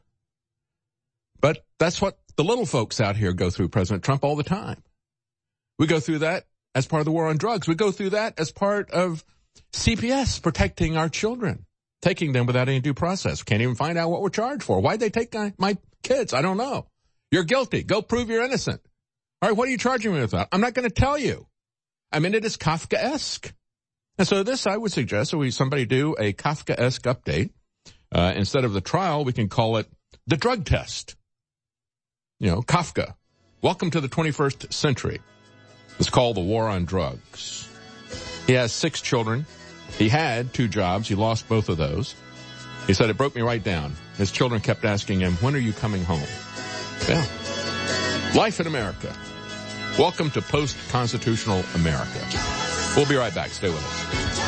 But that's what the little folks out here go through, President Trump, all the time. We go through that as part of the war on drugs. We go through that as part of C P S protecting our children, taking them without any due process. Can't even find out what we're charged for. Why'd they take my kids? I don't know. You're guilty. Go prove you're innocent. All right, what are you charging me with that? I'm not going to tell you. I mean, it is Kafkaesque. And so this, I would suggest, that we somebody do a Kafkaesque update. Uh, instead of the trial, we can call it the drug test. You know, Kafka. Welcome to the twenty-first century. It's called the war on drugs. He has six children. He had two jobs. He lost both of those. He said, it broke me right down. His children kept asking him, when are you coming home? Yeah. Life in America. Welcome to post-constitutional America. We'll be right back. Stay with us.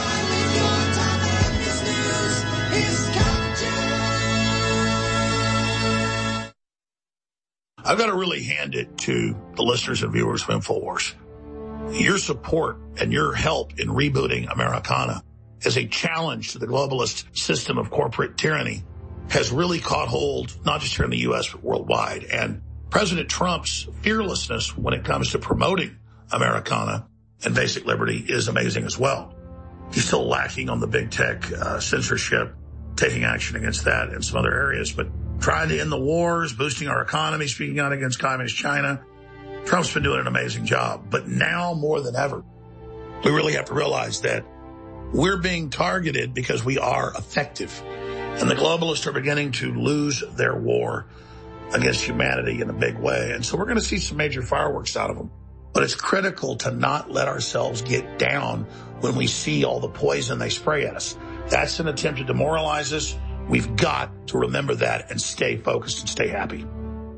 I've got to really hand it to the listeners and viewers of InfoWars. Your support and your help in rebooting Americana as a challenge to the globalist system of corporate tyranny has really caught hold, not just here in the U S, but worldwide. And President Trump's fearlessness when it comes to promoting Americana and basic liberty is amazing as well. He's still lacking on the big tech uh, censorship, taking action against that in some other areas, but trying to end the wars, boosting our economy, speaking out against communist China. Trump's been doing an amazing job. But now more than ever, we really have to realize that we're being targeted because we are effective. And the globalists are beginning to lose their war against humanity in a big way. And so we're going to see some major fireworks out of them. But it's critical to not let ourselves get down when we see all the poison they spray at us. That's an attempt to demoralize us. We've got to remember that and stay focused and stay happy.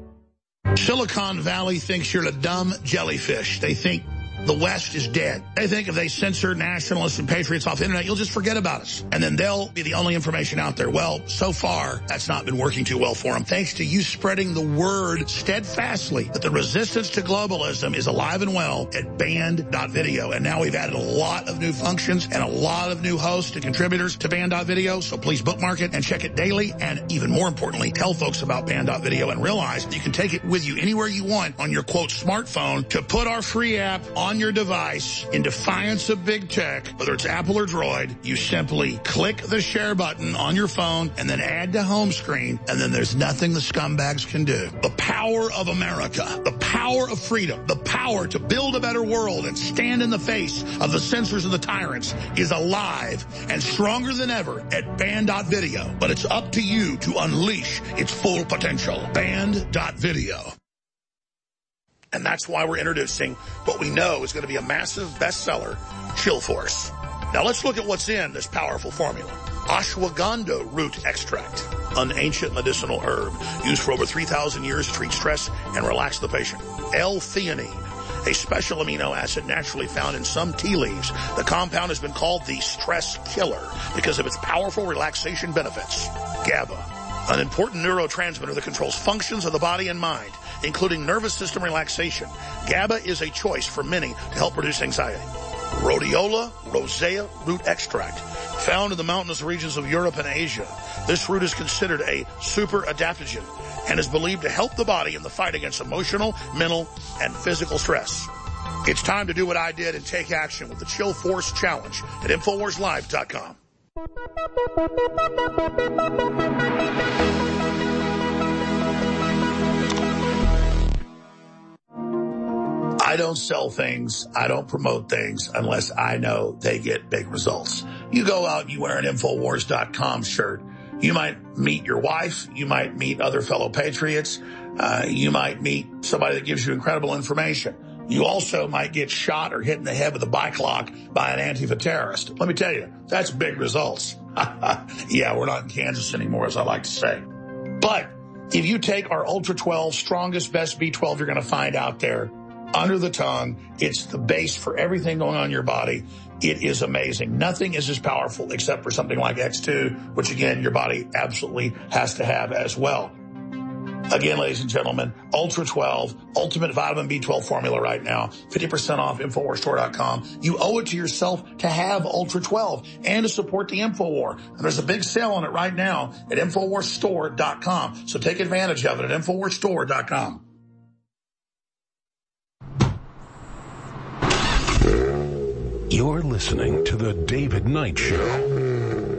Silicon Valley thinks you're a dumb jellyfish. They think the West is dead. They think if they censor nationalists and patriots off the internet, you'll just forget about us. And then they'll be the only information out there. Well, so far, that's not been working too well for them. Thanks to you spreading the word steadfastly that the resistance to globalism is alive and well at banned dot video. And now we've added a lot of new functions and a lot of new hosts and contributors to banned dot video. So please bookmark it and check it daily. And even more importantly, tell folks about banned dot video and realize that you can take it with you anywhere you want on your, quote, smartphone to put our free app on your device in defiance of big tech, whether it's Apple or Droid. You simply click the share button on your phone and then add to home screen, and then there's nothing the scumbags can do. The power of America, the power of freedom, the power to build a better world and stand in the face of the censors and the tyrants is alive and stronger than ever at banned dot video. But it's up to you to unleash its full potential. banned dot video. And that's why we're introducing what we know is going to be a massive bestseller, Chill Force. Now let's look at what's in this powerful formula. Ashwagandha root extract, an ancient medicinal herb used for over three thousand years to treat stress and relax the patient. L-theanine, a special amino acid naturally found in some tea leaves. The compound has been called the stress killer because of its powerful relaxation benefits. GABA, an important neurotransmitter that controls functions of the body and mind, including nervous system relaxation. GABA is a choice for many to help reduce anxiety. Rhodiola rosea root extract, found in the mountainous regions of Europe and Asia. This root is considered a super adaptogen and is believed to help the body in the fight against emotional, mental, and physical stress. It's time to do what I did and take action with the Chill Force Challenge at Infowars Live dot com. I don't sell things, I don't promote things unless I know they get big results. You go out and you wear an Infowars dot com shirt. You might meet your wife. You might meet other fellow patriots. Uh, you might meet somebody that gives you incredible information. You also might get shot or hit in the head with a bike lock by an Antifa terrorist. Let me tell you, that's big results. Yeah, we're not in Kansas anymore, as I like to say. But if you take our Ultra twelve, strongest, best B twelve you're going to find out there, under the tongue, it's the base for everything going on in your body. It is amazing. Nothing is as powerful except for something like X two, which again, your body absolutely has to have as well. Again, ladies and gentlemen, Ultra twelve, Ultimate Vitamin B twelve formula right now, fifty percent off Infowars Store dot com. You owe it to yourself to have Ultra twelve and to support the Infowar. And there's a big sale on it right now at Infowars Store dot com. So take advantage of it at Infowars Store dot com. You're listening to The David Knight Show.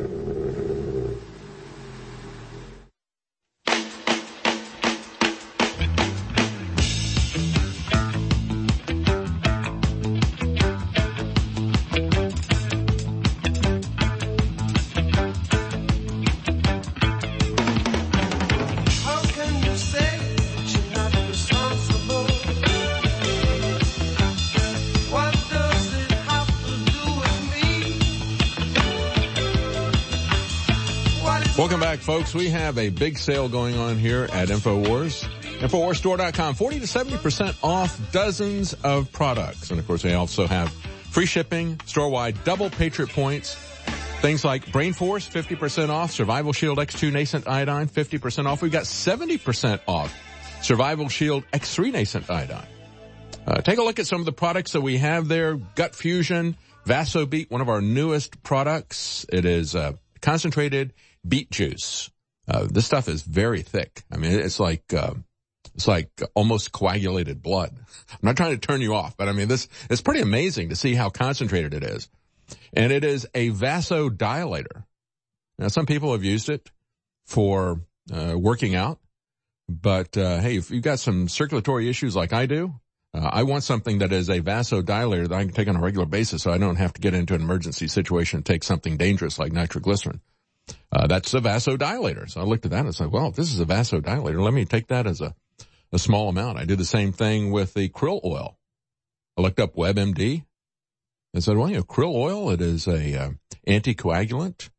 Welcome back, folks. We have a big sale going on here at InfoWars. Infowars Store dot com, forty to seventy percent off dozens of products. And, of course, we also have free shipping, store-wide, double Patriot points, things like Brain Force, fifty percent off, Survival Shield X two Nascent Iodine, fifty percent off. We've got seventy percent off Survival Shield X three Nascent Iodine. Uh, take a look at some of the products that we have there. Gut Fusion, VasoBeat, one of our newest products. It is uh, concentrated beet juice. Uh, this stuff is very thick. I mean, it's like, uh, it's like almost coagulated blood. I'm not trying to turn you off, but I mean, this, it's pretty amazing to see how concentrated it is. And it is a vasodilator. Now, some people have used it for, uh, working out, but, uh, hey, if you've got some circulatory issues like I do, uh, I want something that is a vasodilator that I can take on a regular basis so I don't have to get into an emergency situation and take something dangerous like nitroglycerin. Uh, that's a vasodilator. So I looked at that and said, well, if this is a vasodilator, let me take that as a, a small amount. I did the same thing with the krill oil. I looked up WebMD and said, well, you know, krill oil, it is a uh, anticoagulant.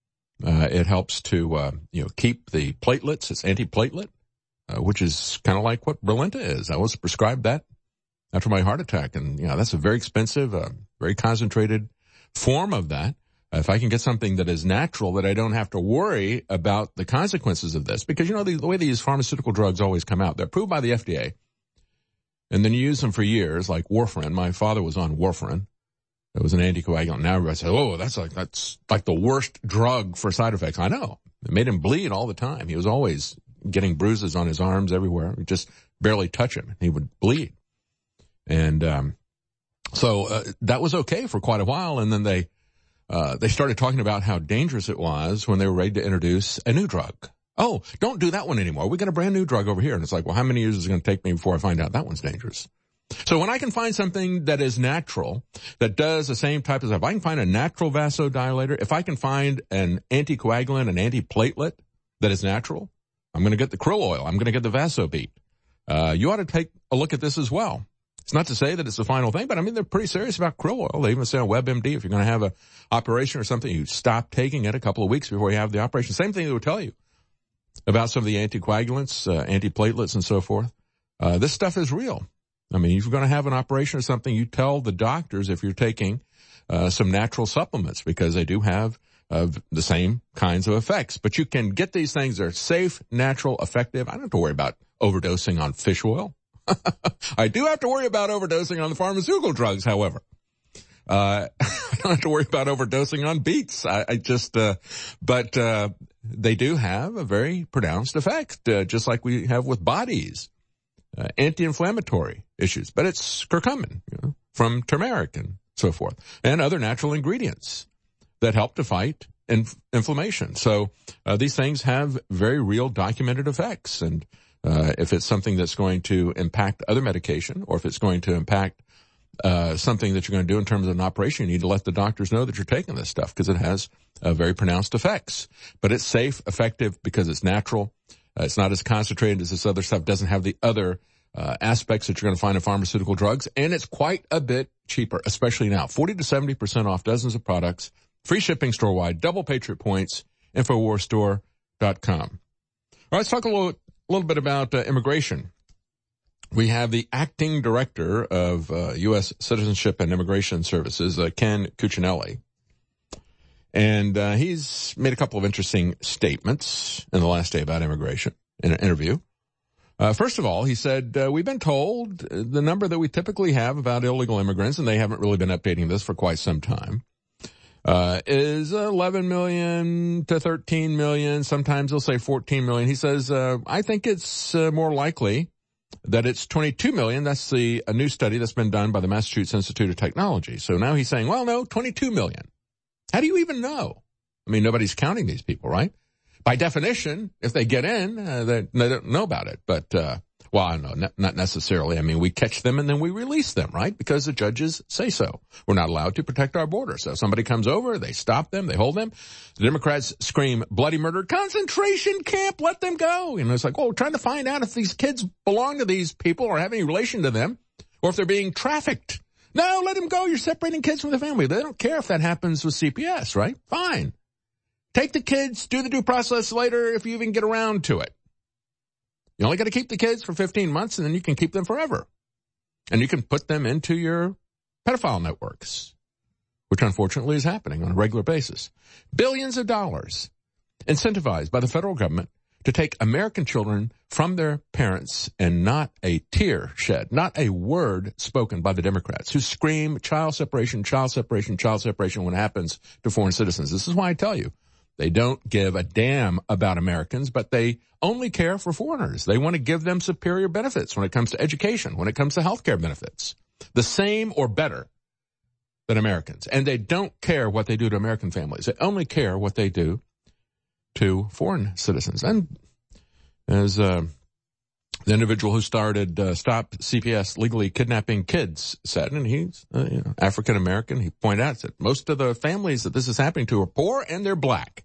Uh, it helps to, uh, you know, keep the platelets. It's antiplatelet, uh, which is kind of like what Brilinta is. I was prescribed that after my heart attack. And, you know, that's a very expensive, uh, very concentrated form of that. If I can get something that is natural, that I don't have to worry about the consequences of this. Because, you know, the, the way these pharmaceutical drugs always come out, they're approved by the F D A. And then you use them for years, like warfarin. My father was on warfarin. It was an anticoagulant. Now everybody says, oh, that's like, that's like the worst drug for side effects. I know. It made him bleed all the time. He was always getting bruises on his arms everywhere. You just barely touch him. He would bleed. And, um, so, uh, that was okay for quite a while. And then they, Uh, they started talking about how dangerous it was when they were ready to introduce a new drug. Oh, don't do that one anymore. We got a brand new drug over here. And it's like, well, how many years is it going to take me before I find out that one's dangerous? So when I can find something that is natural, that does the same type of stuff, if I can find a natural vasodilator, if I can find an anticoagulant, an antiplatelet that is natural, I'm going to get the krill oil. I'm going to get the VasoBeat. Uh, you ought to take a look at this as well. It's not to say that it's the final thing, but I mean, they're pretty serious about krill oil. They even say on WebMD, if you're going to have a operation or something, you stop taking it a couple of weeks before you have the operation. Same thing they would tell you about some of the anticoagulants, uh, antiplatelets and so forth. Uh, this stuff is real. I mean, if you're going to have an operation or something, you tell the doctors if you're taking, uh, some natural supplements because they do have, uh, the same kinds of effects. But you can get these things that are safe, natural, effective. I don't have to worry about overdosing on fish oil. I do have to worry about overdosing on the pharmaceutical drugs, however. Uh, I don't have to worry about overdosing on beets. I, I just, uh, but, uh, they do have a very pronounced effect, uh, just like we have with bodies, uh, anti-inflammatory issues. But it's curcumin, you know, from turmeric and so forth, and other natural ingredients that help to fight inf- inflammation. So, uh, these things have very real documented effects. And, uh, if it's something that's going to impact other medication, or if it's going to impact Uh, something that you're going to do in terms of an operation, you need to let the doctors know that you're taking this stuff, because it has uh, very pronounced effects. But it's safe, effective, because it's natural. Uh, it's not as concentrated as this other stuff. Doesn't have the other uh, aspects that you're going to find in pharmaceutical drugs. And it's quite a bit cheaper, especially now. forty to seventy percent off dozens of products. Free shipping store-wide. Double Patriot points. Infowars Store dot com. All right, let's talk a little, a little bit about uh, immigration. We have the acting director of uh, U S Citizenship and Immigration Services, uh, Ken Cuccinelli. And uh, he's made a couple of interesting statements in the last day about immigration in an interview. Uh, first of all, he said, uh, we've been told the number that we typically have about illegal immigrants, and they haven't really been updating this for quite some time, uh, is eleven million to thirteen million. Sometimes they'll say fourteen million. He says, uh, I think it's uh, more likely that it's twenty-two million. That's the a new study that's been done by the Massachusetts Institute of Technology. So now he's saying, well, no, twenty-two million. How do you even know? I mean, nobody's counting these people, right? By definition, if they get in, uh, they, they don't know about it. But, uh, well, I don't know, not, not necessarily. I mean, we catch them and then we release them, right? Because the judges say so. We're not allowed to protect our border. So if somebody comes over, they stop them, they hold them. The Democrats scream bloody murder, concentration camp, let them go. You know, it's like, oh, we're trying to find out if these kids belong to these people or have any relation to them, or if they're being trafficked. No, let them go. You're separating kids from the family. They don't care if that happens with C P S, right? Fine. Take the kids, do the due process later if you even get around to it. You only got to keep the kids for fifteen months, and then you can keep them forever. And you can put them into your pedophile networks, which unfortunately is happening on a regular basis. Billions of dollars incentivized by the federal government to take American children from their parents, and not a tear shed, not a word spoken by the Democrats, who scream child separation, child separation, child separation when it happens to foreign citizens. This is why I tell you, they don't give a damn about Americans, but they only care for foreigners. They want to give them superior benefits when it comes to education, when it comes to health care benefits, the same or better than Americans. And they don't care what they do to American families. They only care what they do to foreign citizens. And as uh, the individual who started uh, Stop C P S Legally Kidnapping Kids said, and he's uh, you know, African-American, he pointed out that most of the families that this is happening to are poor and they're black.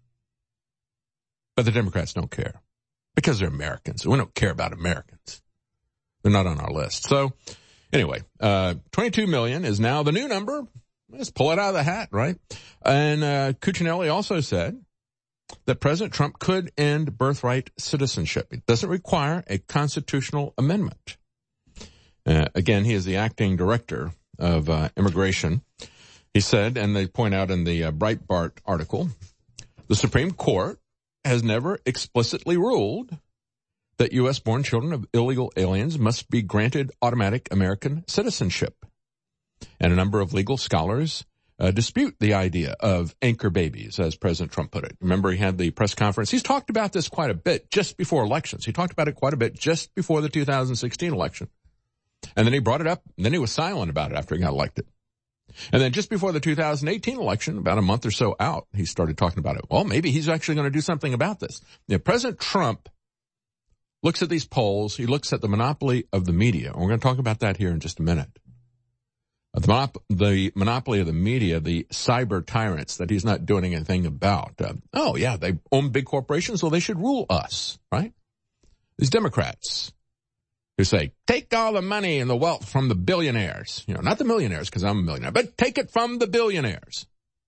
But the Democrats don't care because they're Americans. We don't care about Americans. They're not on our list. So anyway, uh, twenty-two million is now the new number. Let's pull it out of the hat, right? And uh, Cuccinelli also said that President Trump could end birthright citizenship. It doesn't require a constitutional amendment. Uh, again, he is the acting director of uh, immigration. He said, and they point out in the uh, Breitbart article, the Supreme Court has never explicitly ruled that U S-born children of illegal aliens must be granted automatic American citizenship. And a number of legal scholars uh, dispute the idea of anchor babies, as President Trump put it. Remember, he had the press conference. He's talked about this quite a bit just before elections. He talked about it quite a bit just before the two thousand sixteen election. And then he brought it up, and then he was silent about it after he got elected. And then just before the two thousand eighteen election, about a month or so out, he started talking about it. Well, maybe he's actually going to do something about this. Now, President Trump looks at these polls. He looks at the monopoly of the media. And we're going to talk about that here in just a minute. The, monop- the monopoly of the media, the cyber tyrants that he's not doing anything about. Uh, oh, yeah, they own big corporations, so they should rule us, right? These Democrats who say, take all the money and the wealth from the billionaires. You know, not the millionaires, because I'm a millionaire, but take it from the billionaires.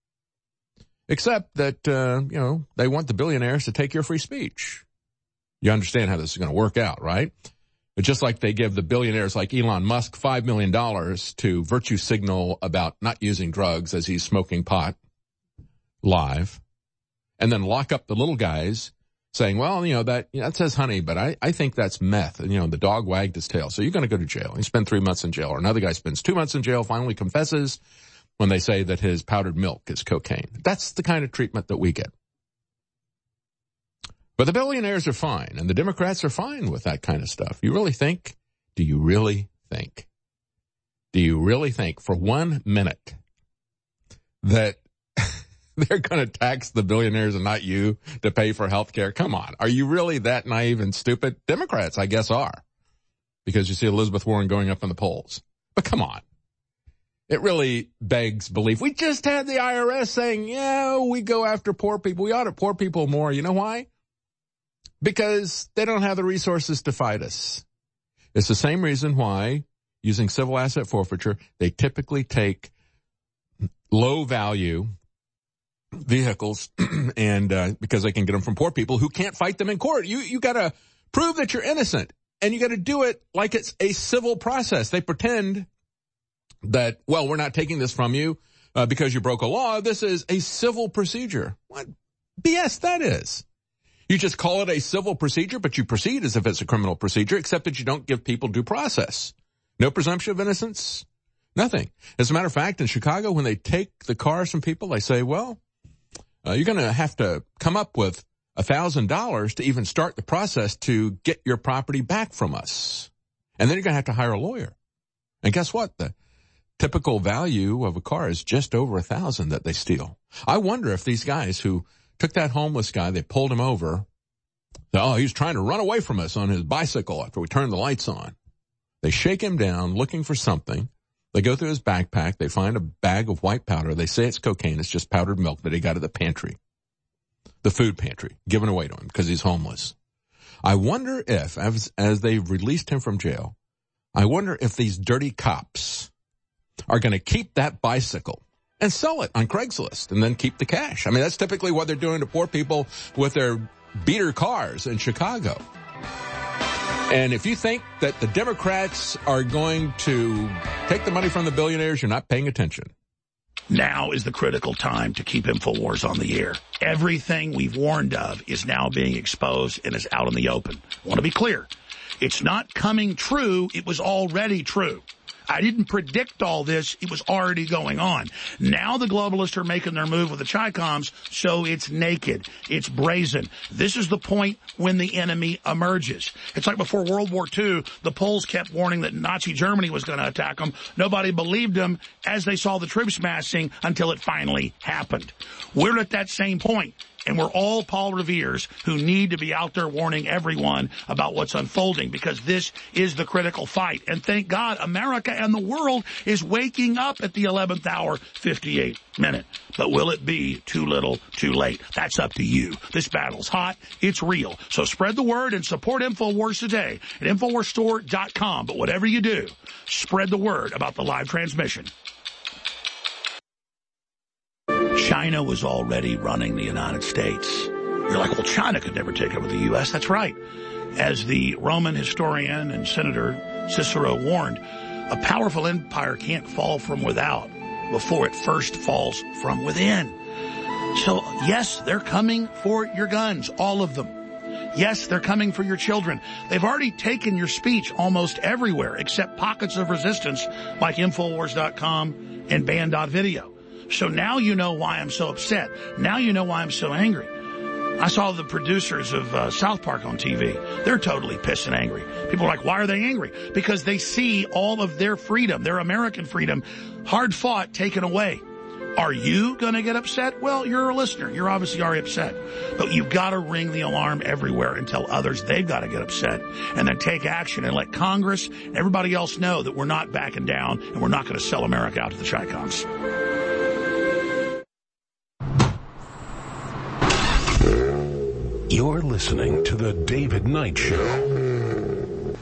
Except that, uh, you know, they want the billionaires to take your free speech. You understand how this is going to work out, right? But just like they give the billionaires like Elon Musk five million dollars to virtue signal about not using drugs as he's smoking pot live, and then lock up the little guys saying, well, you know, that, you know, that says honey, but I, I think that's meth. And, you know, the dog wagged his tail. So you're going to go to jail. You spend three months in jail. Or another guy spends two months in jail, finally confesses. when they say that his powdered milk is cocaine. That's the kind of treatment that we get. But the billionaires are fine, and the Democrats are fine with that kind of stuff. You really think? Do you really think? Do you really think for one minute that they're going to tax the billionaires and not you to pay for health care? Come on. Are you really that naive and stupid? Democrats, I guess, are. Because you see Elizabeth Warren going up in the polls. But come on. It really begs belief. We just had the I R S saying, yeah, we go after poor people. We audit poor people more. You know why? Because they don't have the resources to fight us. It's the same reason why, using civil asset forfeiture, they typically take low-value vehicles and uh, because they can get them from poor people who can't fight them in court. You you got to prove that you're innocent, and you got to do it like it's a civil process. They pretend that, well, we're not taking this from you uh, because you broke a law. This is a civil procedure. What B S that is. You just call it a civil procedure, but you proceed as if it's a criminal procedure, except that you don't give people due process. No presumption of innocence, nothing. As a matter of fact, in Chicago, when they take the cars from people, they say, well, uh, you're going to have to come up with one thousand dollars to even start the process to get your property back from us. And then you're going to have to hire a lawyer. And guess what? The typical value of a car is just over a thousand that they steal. I wonder if these guys who took that homeless guy, they pulled him over. Oh, he's trying to run away from us on his bicycle after we turned the lights on. They shake him down looking for something. They go through his backpack. They find a bag of white powder. They say it's cocaine. It's just powdered milk that he got at the pantry, the food pantry, given away to him because he's homeless. I wonder if, as, as they've released him from jail, I wonder if these dirty cops are going to keep that bicycle and sell it on Craigslist and then keep the cash. I mean, that's typically what they're doing to poor people with their beater cars in Chicago. And if you think that the Democrats are going to take the money from the billionaires, you're not paying attention. Now is the critical time to keep InfoWars on the air. Everything we've warned of is now being exposed and is out in the open. I want to be clear. It's not coming true. It was already true. I didn't predict all this. It was already going on. Now the globalists are making their move with the Chi-Coms, so it's naked. It's brazen. This is the point when the enemy emerges. It's like before World War Two, the Poles kept warning that Nazi Germany was going to attack them. Nobody believed them as they saw the troops massing until it finally happened. We're at that same point. And we're all Paul Revere's who need to be out there warning everyone about what's unfolding, because this is the critical fight. And thank God America and the world is waking up at the eleventh hour, fifty-eight minute. But will it be too little, too late? That's up to you. This battle's hot. It's real. So spread the word and support InfoWars today at InfoWars Store dot com. But whatever you do, spread the word about the live transmission. China was already running the United States. You're like, well, China could never take over the U S That's right. As the Roman historian and senator Cicero warned, a powerful empire can't fall from without before it first falls from within. So, yes, they're coming for your guns, all of them. Yes, they're coming for your children. They've already taken your speech almost everywhere except pockets of resistance like InfoWars dot com and Band dot video. So now you know why I'm so upset. Now you know why I'm so angry. I saw the producers of uh, South Park on T V. They're totally pissed and angry. People are like, why are they angry? Because they see all of their freedom, their American freedom, hard fought, taken away. Are you going to get upset? Well, you're a listener. You're obviously already upset. But you've got to ring the alarm everywhere and tell others they've got to get upset and then take action and let Congress and everybody else know that we're not backing down and we're not going to sell America out to the Chi-Coms. You're listening to The David Knight Show.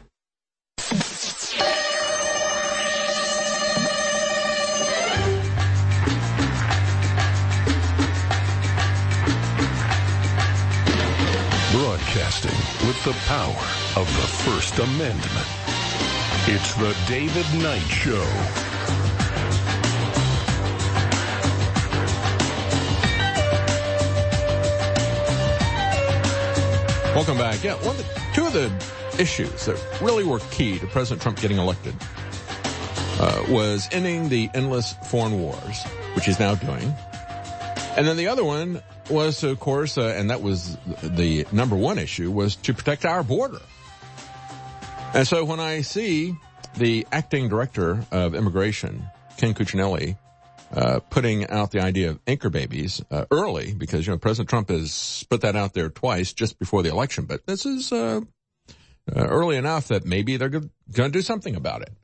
Broadcasting with the power of the First Amendment. It's The David Knight Show. Welcome back. Yeah, one of the, two of the issues that really were key to President Trump getting elected uh, was ending the endless foreign wars, which he's now doing. And then the other one was, of course, uh, and that was the number one issue, was to protect our border. And so when I see the acting director of immigration, Ken Cuccinelli, uh, putting out the idea of anchor babies uh, early, because, you know, President Trump has put that out there twice just before the election, but this is uh, uh, early enough that maybe they're going to do something about it.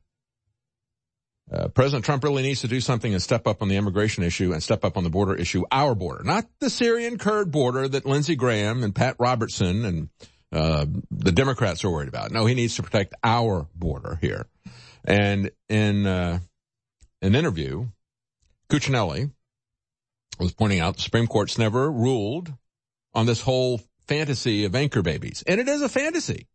Uh, President Trump really needs to do something and step up on the immigration issue and step up on the border issue, our border, not the Syrian Kurd border that Lindsey Graham and Pat Robertson and uh the Democrats are worried about. No, he needs to protect our border here. And in uh an interview, Cuccinelli was pointing out the Supreme Court's never ruled on this whole fantasy of anchor babies. And it is a fantasy.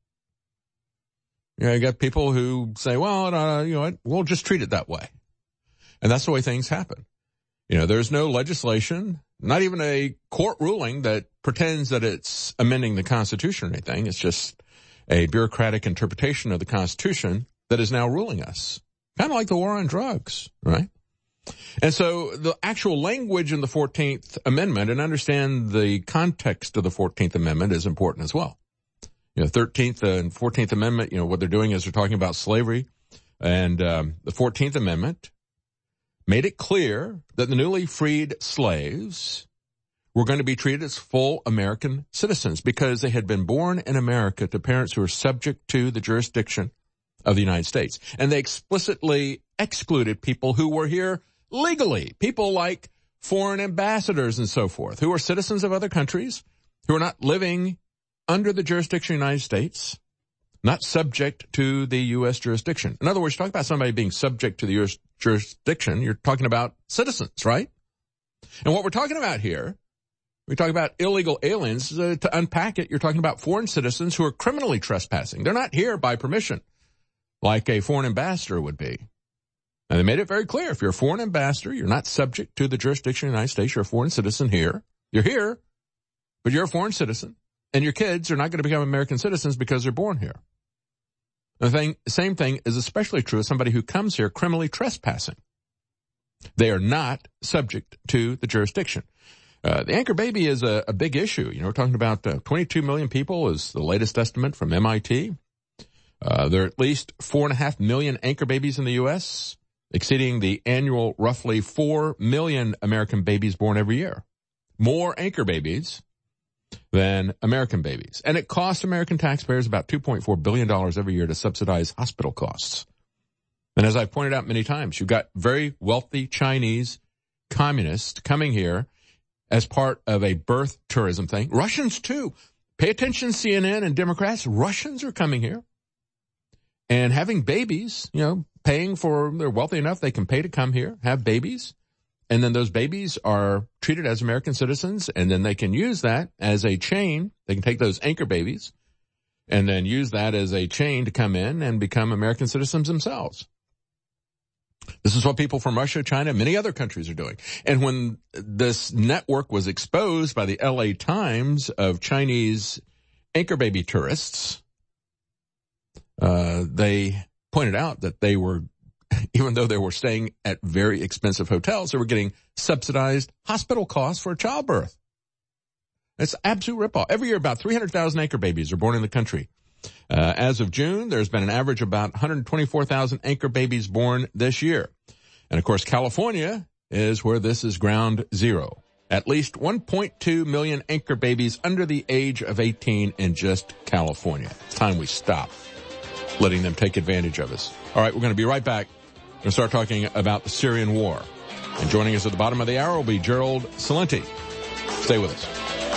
You know, you got people who say, well, uh, you know what, we'll just treat it that way. And that's the way things happen. You know, there's no legislation, not even a court ruling that pretends that it's amending the Constitution or anything. It's just a bureaucratic interpretation of the Constitution that is now ruling us. Kind of like the war on drugs, right? And so the actual language in the fourteenth Amendment, and understand the context of the fourteenth Amendment, is important as well. You know, thirteenth and fourteenth Amendment, you know, what they're doing is they're talking about slavery. And um, the fourteenth Amendment made it clear that the newly freed slaves were going to be treated as full American citizens because they had been born in America to parents who were subject to the jurisdiction of the United States. And they explicitly excluded people who were here legally, people like foreign ambassadors and so forth, who are citizens of other countries, who are not living under the jurisdiction of the United States, not subject to the U S jurisdiction. In other words, you talk about somebody being subject to the U S jurisdiction, you're talking about citizens, right? And what we're talking about here, we talk about illegal aliens. Uh, to unpack it, you're talking about foreign citizens who are criminally trespassing. They're not here by permission, like a foreign ambassador would be. And they made it very clear. If you're a foreign ambassador, you're not subject to the jurisdiction of the United States. You're a foreign citizen here. You're here, but you're a foreign citizen. And your kids are not going to become American citizens because they're born here. The thing, same thing is especially true of somebody who comes here criminally trespassing. They are not subject to the jurisdiction. Uh, the anchor baby is a, a big issue. You know, we're talking about uh, twenty-two million people is the latest estimate from M I T. Uh, there are at least four and a half million anchor babies in the U S, exceeding the annual roughly four million American babies born every year. More anchor babies than American babies. And it costs American taxpayers about two point four billion dollars every year to subsidize hospital costs. And as I've pointed out many times, you've got very wealthy Chinese communists coming here as part of a birth tourism thing. Russians, too. Pay attention, C N N and Democrats. Russians are coming here and having babies, you know, paying for, they're wealthy enough, they can pay to come here, have babies. And then those babies are treated as American citizens, and then they can use that as a chain. They can take those anchor babies and then use that as a chain to come in and become American citizens themselves. This is what people from Russia, China, many other countries are doing. And when this network was exposed by the L A Times of Chinese anchor baby tourists, uh, they pointed out that they were, even though they were staying at very expensive hotels, they were getting subsidized hospital costs for childbirth. It's absolute ripoff. Every year, about three hundred thousand anchor babies are born in the country. Uh, as of June, there's been an average of about one hundred twenty-four thousand anchor babies born this year. And of course, California is where this is ground zero. At least one point two million anchor babies under the age of eighteen in just California. It's time we stop letting them take advantage of us. All right, we're going to be right back. We're going to start talking about the Syrian war. And joining us at the bottom of the hour will be Gerald Celente. Stay with us.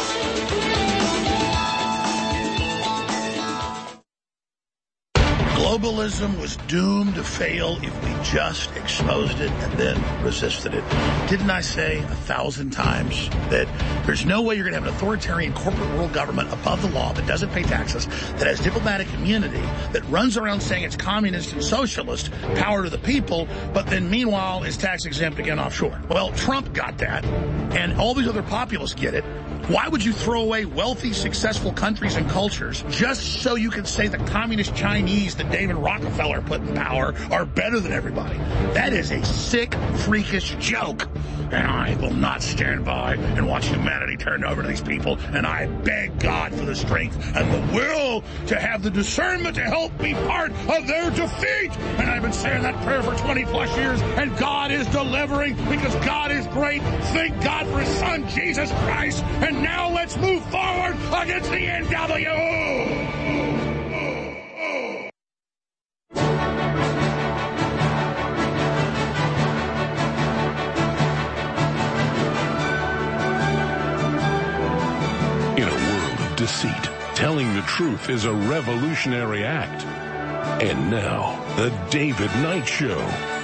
Globalism was doomed to fail if we just exposed it and then resisted it. Didn't I say a thousand times that there's no way you're going to have an authoritarian corporate world government above the law that doesn't pay taxes, that has diplomatic immunity, that runs around saying it's communist and socialist, power to the people, but then meanwhile is tax exempt again offshore? Well, Trump got that, and all these other populists get it. Why would you throw away wealthy, successful countries and cultures just so you can say the communist Chinese that David Rockefeller put in power are better than everybody? That is a sick, freakish joke. And I will not stand by and watch humanity turn over to these people. And I beg God for the strength and the will to have the discernment to help be part of their defeat. And I've been saying that prayer for twenty plus years, and God is delivering because God is great. Thank God for his son, Jesus Christ. And now let's move forward against the N W. In a world of deceit, telling the truth is a revolutionary act. And now, the David Knight Show.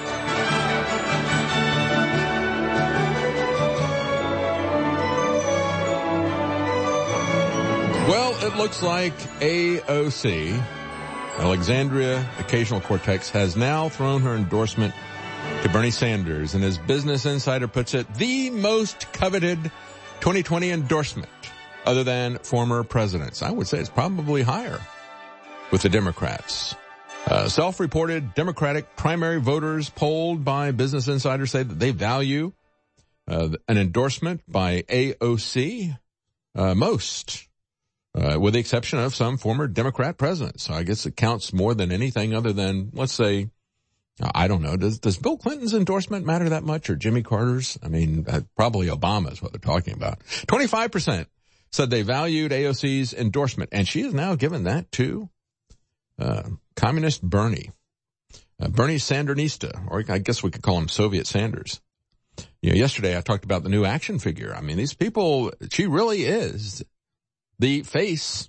Well, it looks like A O C, Alexandria Ocasio-Cortez, has now thrown her endorsement to Bernie Sanders, and as Business Insider puts it, the most coveted twenty twenty endorsement other than former presidents. I would say it's probably higher with the Democrats. Uh, self-reported Democratic primary voters polled by Business Insider say that they value uh, an endorsement by A O C uh, most. Uh, with the exception of some former Democrat presidents. So I guess it counts more than anything other than, let's say, I don't know, does does Bill Clinton's endorsement matter that much, or Jimmy Carter's? I mean, uh, probably Obama is what they're talking about. twenty-five percent said they valued A O C's endorsement, and she has now given that to uh, communist Bernie. Uh, Bernie Sandernista, or I guess we could call him Soviet Sanders. You know, yesterday I talked about the new action figure. I mean, these people, she really is the face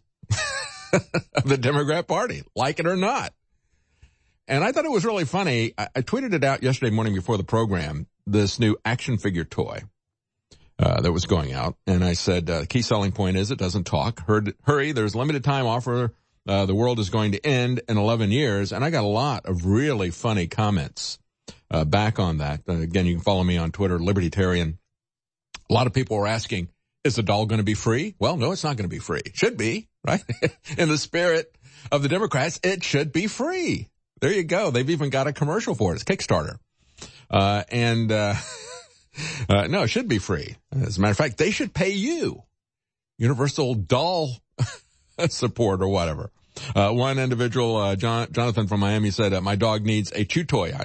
of the Democrat Party, like it or not. And I thought it was really funny. I, I tweeted it out yesterday morning before the program, this new action figure toy uh, that was going out. And I said, uh, key selling point is it doesn't talk. Hurry, hurry there's limited time offer. Uh, the world is going to end in eleven years. And I got a lot of really funny comments uh, back on that. Uh, again, you can follow me on Twitter, Libertarian. A lot of people were asking, is the doll going to be free? Well, no, it's not going to be free. It should be, right? In the spirit of the Democrats, it should be free. There you go. They've even got a commercial for it. It's Kickstarter. Uh, and, uh, uh, no, it should be free. As a matter of fact, they should pay you universal doll support or whatever. Uh, one individual, uh, John, Jonathan from Miami said, uh, my dog needs a chew toy.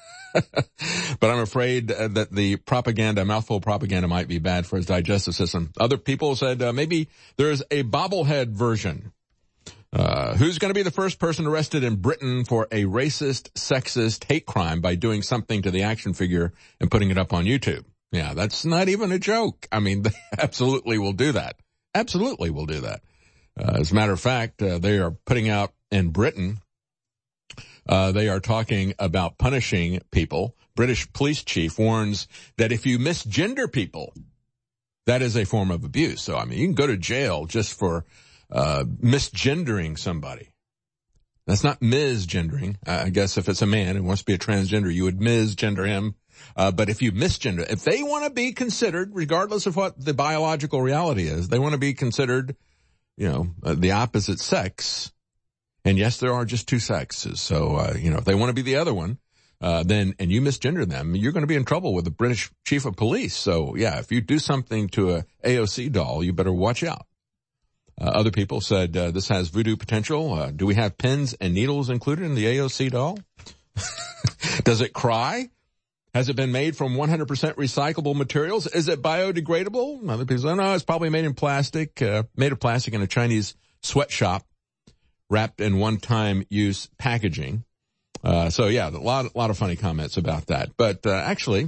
But I'm afraid that the propaganda, mouthful propaganda might be bad for his digestive system. Other people said uh, maybe there's a bobblehead version. Uh, who's going to be the first person arrested in Britain for a racist, sexist hate crime by doing something to the action figure and putting it up on YouTube? Yeah, that's not even a joke. I mean, they absolutely will do that. Absolutely will do that. Uh, as a matter of fact, uh, they are putting out in Britain, Uh, they are talking about punishing people. British police chief warns that if you misgender people, that is a form of abuse. So, I mean, you can go to jail just for uh misgendering somebody. That's not misgendering. Uh, I guess if it's a man and wants to be a transgender, you would misgender him. Uh, but if you misgender, if they want to be considered, regardless of what the biological reality is, they want to be considered, you know, uh, the opposite sex. And yes, there are just two sexes. So, uh, you know, if they want to be the other one, uh, then, and you misgender them, you're going to be in trouble with the British chief of police. So, yeah, if you do something to a A O C doll, you better watch out. Uh, other people said, uh, this has voodoo potential. Uh, do we have pins and needles included in the A O C doll? Does it cry? Has it been made from one hundred percent recyclable materials? Is it biodegradable? Other people say, no, it's probably made in plastic, uh, made of plastic in a Chinese sweatshop, wrapped in one-time use packaging. Uh, so yeah, a lot, a lot of funny comments about that. But, uh, actually,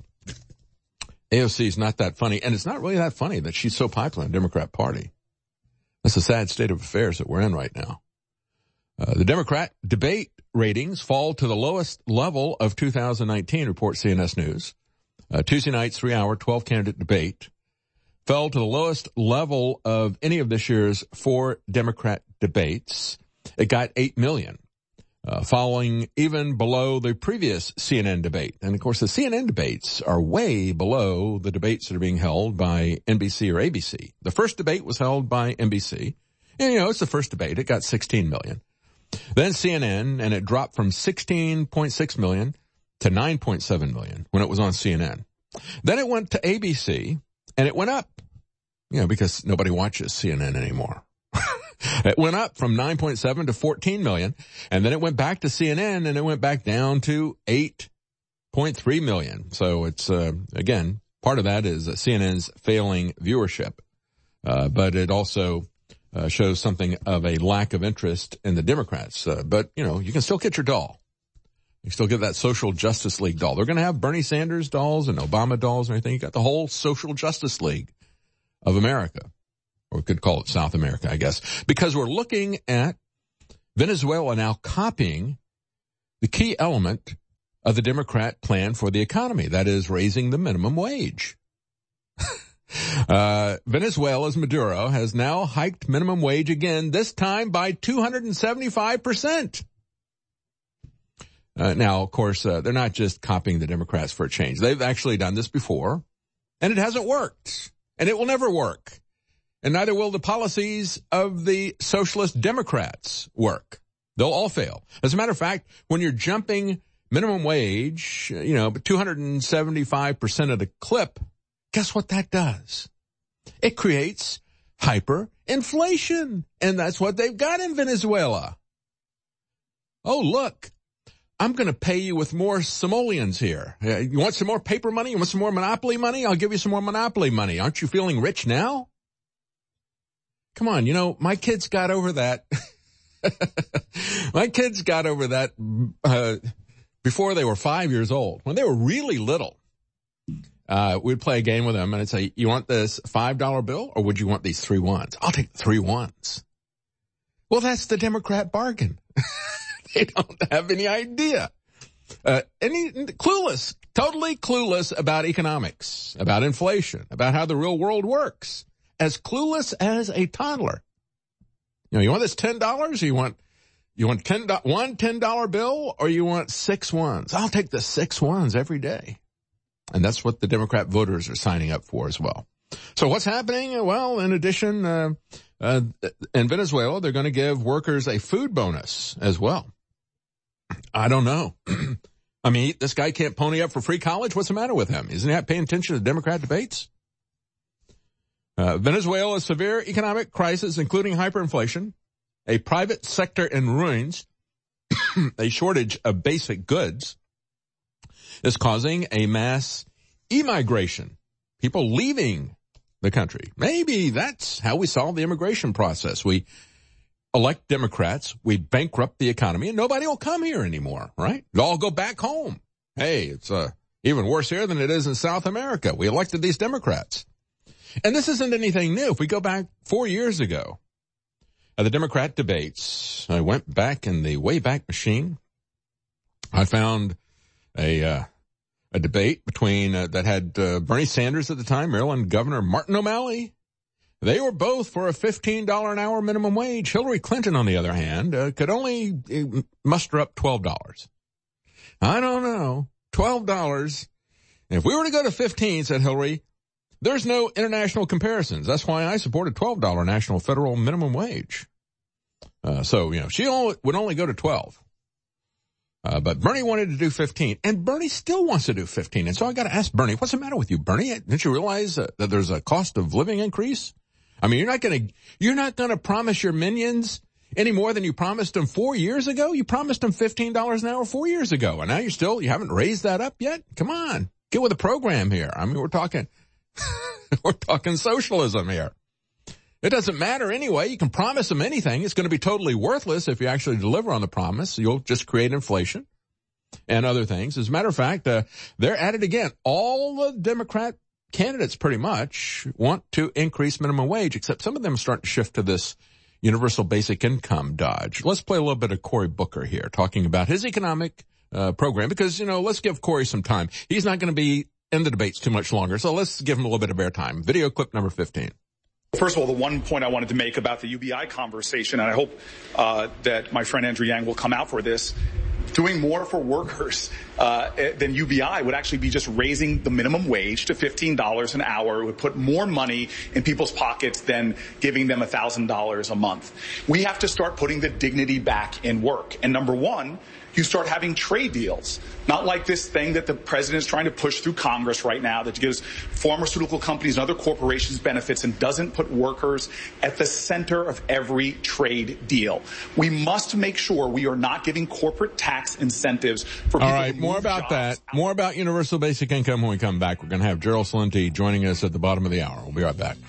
A O C is not that funny. And it's not really that funny that she's so popular in the Democrat Party. That's a sad state of affairs that we're in right now. Uh, the Democrat debate ratings fall to the lowest level of two thousand nineteen, reports C N S News. Uh, Tuesday night's three-hour, twelve-candidate debate fell to the lowest level of any of this year's four Democrat debates. It got eight million. uh, falling even below the previous C N N debate. And, of course, the C N N debates are way below the debates that are being held by N B C or A B C. The first debate was held by N B C. And, you know, it's the first debate. It got sixteen million. Then C N N, and it dropped from sixteen point six million to nine point seven million when it was on C N N. Then it went to A B C, and it went up, you know, because nobody watches C N N anymore. It went up from nine point seven to fourteen million, and then it went back to C N N, and it went back down to eight point three million. So it's, uh, again, part of that is C N N's failing viewership. Uh, but it also uh, shows something of a lack of interest in the Democrats. Uh, but, you know, you can still get your doll. You still get that Social Justice League doll. They're going to have Bernie Sanders dolls and Obama dolls and everything. You got the whole Social Justice League of America. Or we could call it South America, I guess, because we're looking at Venezuela now copying the key element of the Democrat plan for the economy, that is raising the minimum wage. uh, Venezuela's Maduro has now hiked minimum wage again, this time by two hundred seventy-five percent. Uh, now, of course, uh, they're not just copying the Democrats for a change. They've actually done this before, and it hasn't worked, and it will never work. And neither will the policies of the socialist Democrats work. They'll all fail. As a matter of fact, when you're jumping minimum wage, you know, two hundred seventy-five percent of the clip, guess what that does? It creates hyperinflation. And that's what they've got in Venezuela. Oh, look, I'm going to pay you with more simoleons here. You want some more paper money? You want some more monopoly money? I'll give you some more monopoly money. Aren't you feeling rich now? Come on, you know, my kids got over that. My kids got over that uh, before they were five years old. When they were really little, uh, we'd play a game with them, and I'd say, you want this five dollar bill, or would you want these three ones? I'll take the three ones. Well, that's the Democrat bargain. They don't have any idea. Uh, any clueless, totally clueless about economics, about inflation, about how the real world works. As clueless as a toddler. You know, you want this ten dollars, or you want, you want ten, one ten dollar bill, or you want six ones? I'll take the six ones every day. And that's what the Democrat voters are signing up for as well. So what's happening? Well, in addition, uh, uh, in Venezuela, they're going to give workers a food bonus as well. I don't know. I mean, this guy can't pony up for free college. What's the matter with him? Isn't he not paying attention to the Democrat debates? Uh, Venezuela's severe economic crisis, including hyperinflation, a private sector in ruins, a shortage of basic goods, is causing a mass immigration. People leaving the country. Maybe that's how we solve the immigration process. We elect Democrats, we bankrupt the economy, and nobody will come here anymore, right? They'll all go back home. Hey, it's uh, even worse here than it is in South America. We elected these Democrats. And this isn't anything new. If we go back four years ago, at the Democrat debates, I went back in the Wayback Machine. I found a uh, a debate between uh, that had uh, Bernie Sanders at the time, Maryland Governor Martin O'Malley. They were both for a fifteen dollars an hour minimum wage. Hillary Clinton, on the other hand, uh, could only uh, muster up twelve dollars. I don't know. twelve dollars. If we were to go to fifteen, said Hillary, there's no international comparisons. That's why I supported twelve dollars national federal minimum wage. Uh, so, you know, she only, would only go to twelve. Uh, but Bernie wanted to do fifteen, and Bernie still wants to do fifteen. And so I got to ask Bernie, what's the matter with you, Bernie? Didn't you realize uh, that there's a cost of living increase? I mean, you're not going to, you're not going to promise your minions any more than you promised them four years ago. You promised them fifteen dollars an hour four years ago, and now you're still, you haven't raised that up yet? Come on, get with the program here. I mean, we're talking, we're talking socialism here. It doesn't matter anyway. You can promise them anything. It's going to be totally worthless if you actually deliver on the promise. You'll just create inflation and other things. As a matter of fact, uh, they're at it again. All the Democrat candidates pretty much want to increase minimum wage, except some of them start to shift to this universal basic income dodge. Let's play a little bit of Cory Booker here, talking about his economic uh, program, because, you know, let's give Cory some time. He's not going to be in the debates too much longer, so let's give him a little bit of airtime. Video clip number fifteen. First of all, the one point I wanted to make about the U B I conversation, and I hope uh, that my friend Andrew Yang will come out for this, doing more for workers uh, than U B I would actually be just raising the minimum wage to fifteen dollars an hour. It would put more money in people's pockets than giving them one thousand dollars a month. We have to start putting the dignity back in work. And number one, you start having trade deals, not like this thing that the president is trying to push through Congress right now that gives pharmaceutical companies and other corporations benefits and doesn't put workers at the center of every trade deal. We must make sure we are not giving corporate tax incentives for people. All right, more about that, more about universal basic income when we come back. We're going to have Gerald Celente joining us at the bottom of the hour. We'll be right back.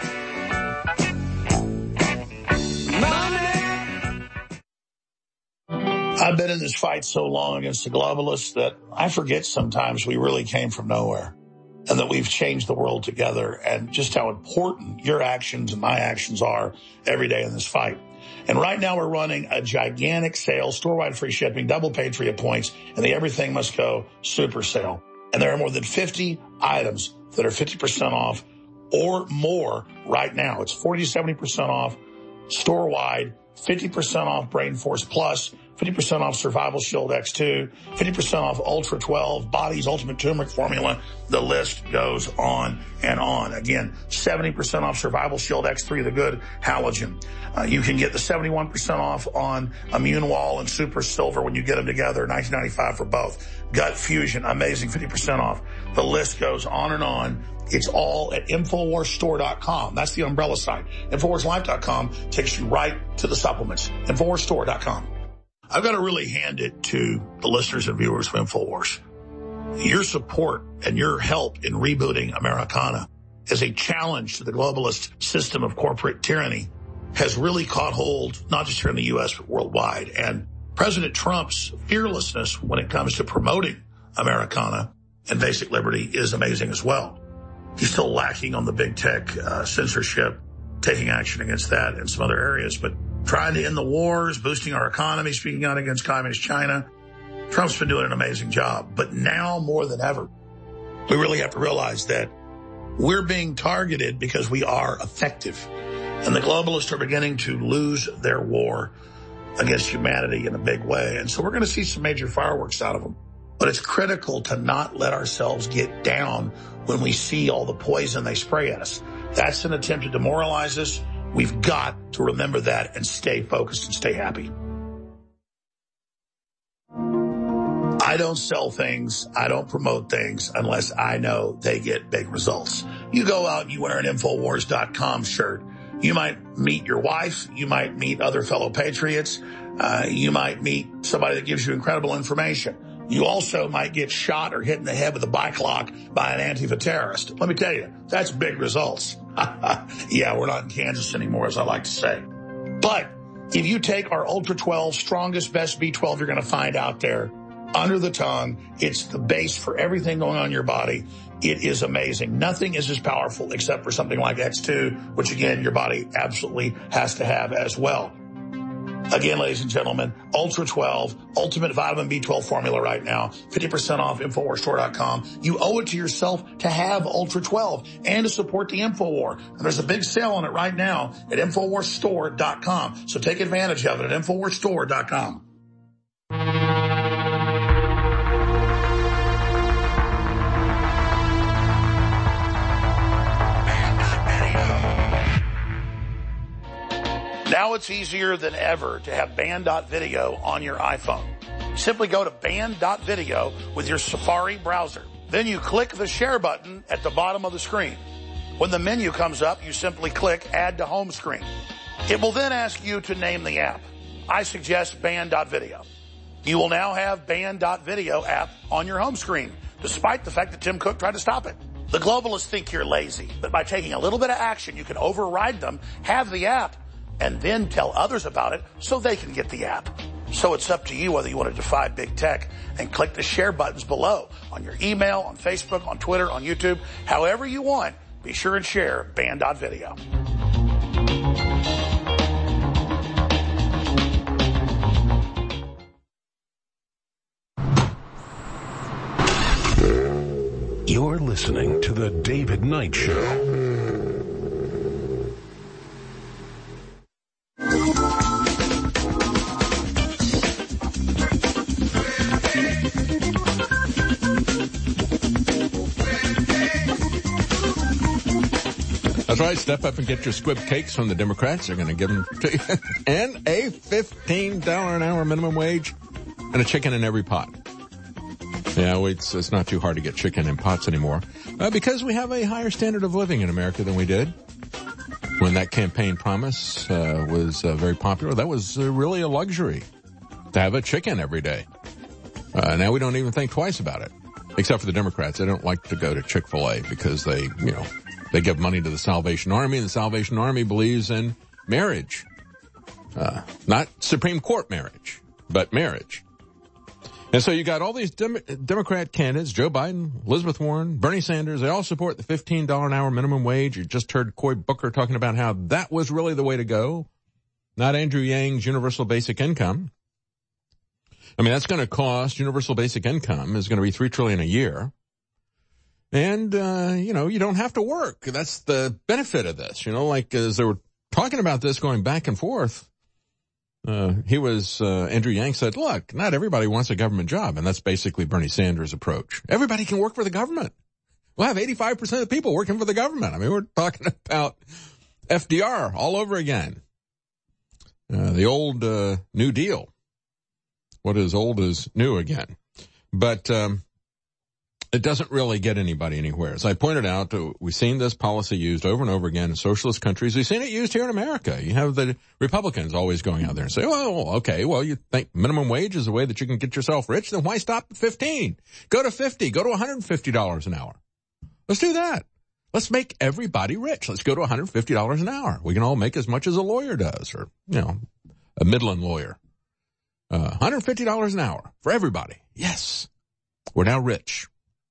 I've been in this fight so long against the globalists that I forget sometimes we really came from nowhere and that we've changed the world together, and just how important your actions and my actions are every day in this fight. And right now we're running a gigantic sale, store-wide free shipping, double Patriot points, and the Everything Must Go super sale. And there are more than fifty items that are fifty percent off or more right now. It's forty to seventy percent off store-wide, fifty percent off Brain Force Plus, fifty percent off Survival Shield X two, fifty percent off Ultra twelve, Body's Ultimate Turmeric Formula. The list goes on and on. Again, seventy percent off Survival Shield X three, the good halogen. Uh, you can get the seventy-one percent off on Immune Wall and Super Silver when you get them together, nineteen ninety-five for both. Gut Fusion, amazing, fifty percent off. The list goes on and on. It's all at Infowars Store dot com. That's the umbrella site. Infowars Life dot com takes you right to the supplements. Infowars Store dot com. I've got to really hand it to the listeners and viewers of InfoWars. Your support and your help in rebooting Americana as a challenge to the globalist system of corporate tyranny has really caught hold, not just here in the U S, but worldwide. And President Trump's fearlessness when it comes to promoting Americana and basic liberty is amazing as well. He's still lacking on the big tech uh, censorship, taking action against that in some other areas, but trying to end the wars, boosting our economy, speaking out against communist China. Trump's been doing an amazing job. But now more than ever, we really have to realize that we're being targeted because we are effective. And the globalists are beginning to lose their war against humanity in a big way. And so we're going to see some major fireworks out of them. But it's critical to not let ourselves get down when we see all the poison they spray at us. That's an attempt to demoralize us. We've got to remember that and stay focused and stay happy. I don't sell things, I don't promote things unless I know they get big results. You go out and you wear an Infowars dot com shirt. You might meet your wife. You might meet other fellow patriots. Uh, you might meet somebody that gives you incredible information. You also might get shot or hit in the head with a bike lock by an Antifa terrorist. Let me tell you, that's big results. Yeah, we're not in Kansas anymore, as I like to say. But if you take our Ultra twelve, strongest, best B twelve you're going to find out there, under the tongue, it's the base for everything going on in your body. It is amazing. Nothing is as powerful except for something like X two, which, again, your body absolutely has to have as well. Again, ladies and gentlemen, Ultra twelve, Ultimate Vitamin B twelve Formula right now, fifty percent off Infowars Store dot com. You owe it to yourself to have Ultra twelve and to support the InfoWar. And there's a big sale on it right now at Infowars Store dot com. So take advantage of it at Infowars Store dot com. Now it's easier than ever to have Band dot video on your iPhone. Simply go to Band dot video with your Safari browser. Then you click the share button at the bottom of the screen. When the menu comes up, you simply click Add to Home Screen. It will then ask you to name the app. I suggest Band dot video. You will now have Band dot video app on your home screen, despite the fact that Tim Cook tried to stop it. The globalists think you're lazy, but by taking a little bit of action, you can override them, have the app, and then tell others about it so they can get the app. So it's up to you whether you want to defy big tech and click the share buttons below on your email, on Facebook, on Twitter, on YouTube. However you want, be sure and share Band dot video. You're listening to The David Knight Show. That's right. Step up and get your squib cakes from the Democrats. They're going to give them to you. And a fifteen dollars an hour minimum wage and a chicken in every pot. Yeah, it's, it's not too hard to get chicken in pots anymore uh, because we have a higher standard of living in America than we did. When that campaign promise uh, was uh, very popular, that was uh, really a luxury to have a chicken every day. Uh, now we don't even think twice about it, except for the Democrats. They don't like to go to Chick-fil-A because they, you know, they give money to the Salvation Army, and the Salvation Army believes in marriage. Uh, not Supreme Court marriage, but marriage. And so you got all these Dem- Democrat candidates, Joe Biden, Elizabeth Warren, Bernie Sanders, they all support the fifteen dollars an hour minimum wage. You just heard Cory Booker talking about how that was really the way to go, not Andrew Yang's universal basic income. I mean, that's going to cost, universal basic income is going to be three trillion dollars a year. And, uh, you know, you don't have to work. That's the benefit of this. You know, like as they were talking about this going back and forth, Uh, he was, uh, Andrew Yang said, look, not everybody wants a government job. And that's basically Bernie Sanders' approach. Everybody can work for the government. We'll have eighty-five percent of the people working for the government. I mean, we're talking about F D R all over again. Uh, the old, uh, New Deal. What is old is new again. But, um, it doesn't really get anybody anywhere. As I pointed out, we've seen this policy used over and over again in socialist countries. We've seen it used here in America. You have the Republicans always going out there and say, well, okay, well, you think minimum wage is a way that you can get yourself rich? Then why stop at fifteen? Go to fifty. Go to one hundred fifty dollars an hour. Let's do that. Let's make everybody rich. Let's go to one hundred fifty dollars an hour. We can all make as much as a lawyer does, or, you know, a Midland lawyer. Uh, one hundred fifty dollars an hour for everybody. Yes. We're now rich.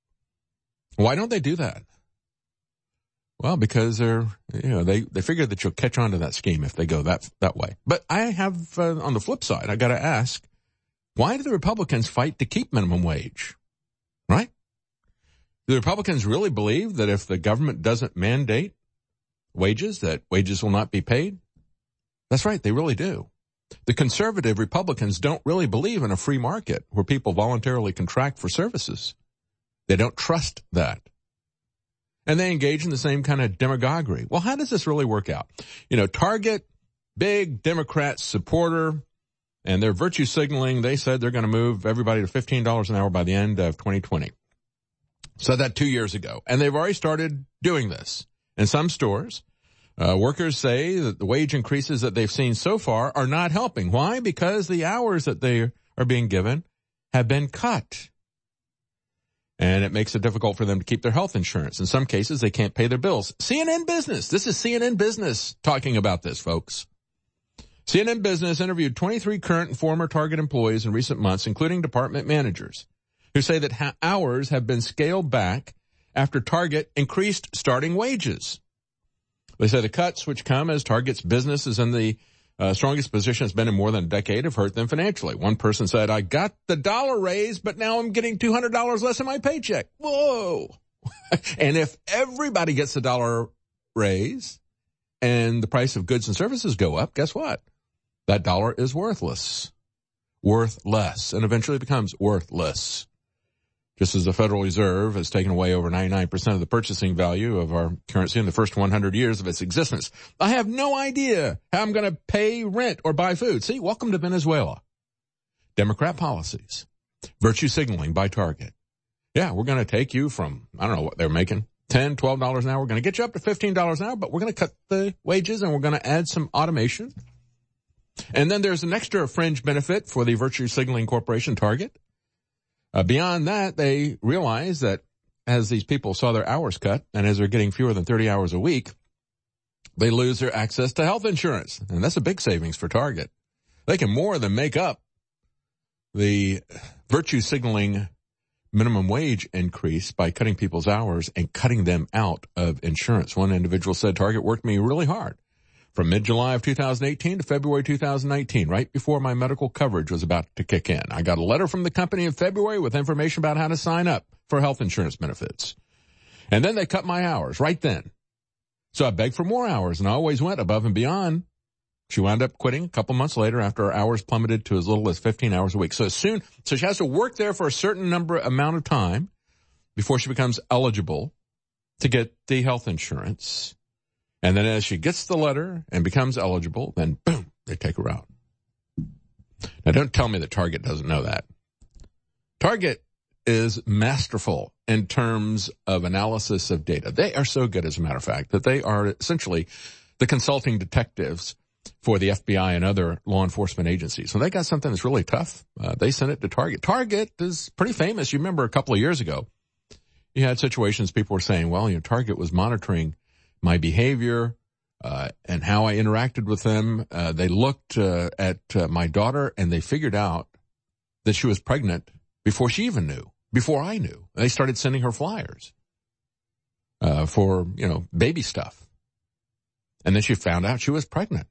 Why don't they do that? Well, because they're, you know, they, they figure that you'll catch on to that scheme if they go that, that way. But I have, uh, on the flip side, I gotta ask, why do the Republicans fight to keep minimum wage? Right? Do the Republicans really believe that if the government doesn't mandate wages, that wages will not be paid? That's right, they really do. The conservative Republicans don't really believe in a free market where people voluntarily contract for services. They don't trust that. And they engage in the same kind of demagoguery. Well, how does this really work out? You know, Target, big Democrat supporter, and they're virtue signaling. They said they're going to move everybody to fifteen dollars an hour by the end of twenty twenty. Said that two years ago. And they've already started doing this. In some stores, uh, workers say that the wage increases that they've seen so far are not helping. Why? Because the hours that they are being given have been cut. And it makes it difficult for them to keep their health insurance. In some cases, they can't pay their bills. C N N Business. This is C N N Business talking about this, folks. C N N Business interviewed twenty-three current and former Target employees in recent months, including department managers, who say that ha- hours have been scaled back after Target increased starting wages. They say the cuts, which come as Target's business is in the Uh, strongest position it's been in more than a decade, have hurt them financially. One person said, I got the dollar raise, but now I'm getting two hundred dollars less in my paycheck. Whoa. And if everybody gets the dollar raise and the price of goods and services go up, guess what? That dollar is worthless. Worth less. And eventually becomes worthless. Just as the Federal Reserve has taken away over ninety-nine percent of the purchasing value of our currency in the first one hundred years of its existence. I have no idea how I'm going to pay rent or buy food. See, welcome to Venezuela. Democrat policies. Virtue signaling by Target. Yeah, we're going to take you from, I don't know what they're making, ten dollars, twelve dollars an hour. We're going to get you up to fifteen dollars an hour, but we're going to cut the wages and we're going to add some automation. And then there's an extra fringe benefit for the virtue signaling corporation Target. Uh, beyond that, they realize that as these people saw their hours cut and as they're getting fewer than thirty hours a week, they lose their access to health insurance. And that's a big savings for Target. They can more than make up the virtue signaling minimum wage increase by cutting people's hours and cutting them out of insurance. One individual said Target worked me really hard from mid-July of two thousand eighteen to February two thousand nineteen, right before my medical coverage was about to kick in. I got a letter from the company in February with information about how to sign up for health insurance benefits. And then they cut my hours right then. So I begged for more hours, and I always went above and beyond. She wound up quitting a couple months later after her hours plummeted to as little as fifteen hours a week. So soon, so she has to work there for a certain number amount of time before she becomes eligible to get the health insurance. And then as she gets the letter and becomes eligible, then boom, they take her out. Now don't tell me that Target doesn't know that. Target is masterful in terms of analysis of data. They are so good, as a matter of fact, that they are essentially the consulting detectives for the F B I and other law enforcement agencies. When they got something that's really tough, uh, they send it to Target. Target is pretty famous. You remember a couple of years ago, you had situations people were saying, well, you know, Target was monitoring my behavior uh, and how I interacted with them. Uh, they looked uh, at uh, my daughter and they figured out that she was pregnant before she even knew, before I knew. They started sending her flyers uh, for, you know, baby stuff. And then she found out she was pregnant.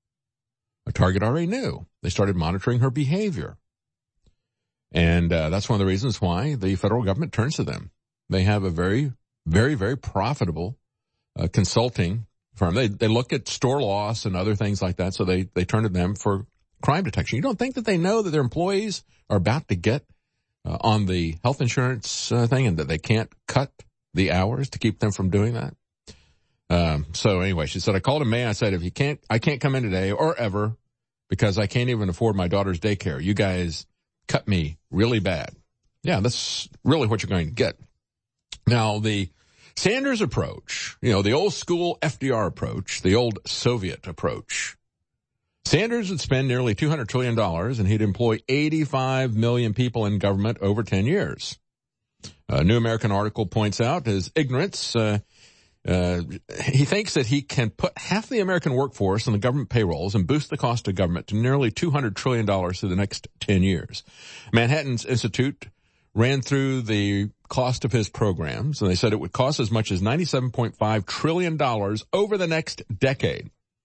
A Target already knew. They started monitoring her behavior. And uh, that's one of the reasons why the federal government turns to them. They have a very, very, very profitable uh, consulting firm. They they look at store loss and other things like that, so they, they turn to them for crime detection. You don't think that they know that their employees are about to get uh, on the health insurance uh, thing and that they can't cut the hours to keep them from doing that? Um, so anyway, she said, I called him May. I said, if you can't, I can't come in today or ever because I can't even afford my daughter's daycare. You guys cut me really bad. Yeah, that's really what you're going to get. Now, the Sanders approach, you know, the old school F D R approach, the old Soviet approach. Sanders would spend nearly two hundred trillion dollars and he'd employ eighty-five million people in government over ten years. A New American article points out his ignorance, uh, Uh, he thinks that he can put half the American workforce on the government payrolls and boost the cost of government to nearly two hundred trillion dollars for the next ten years. Manhattan's Institute ran through the cost of his programs, and they said it would cost as much as ninety-seven point five trillion dollars over the next decade,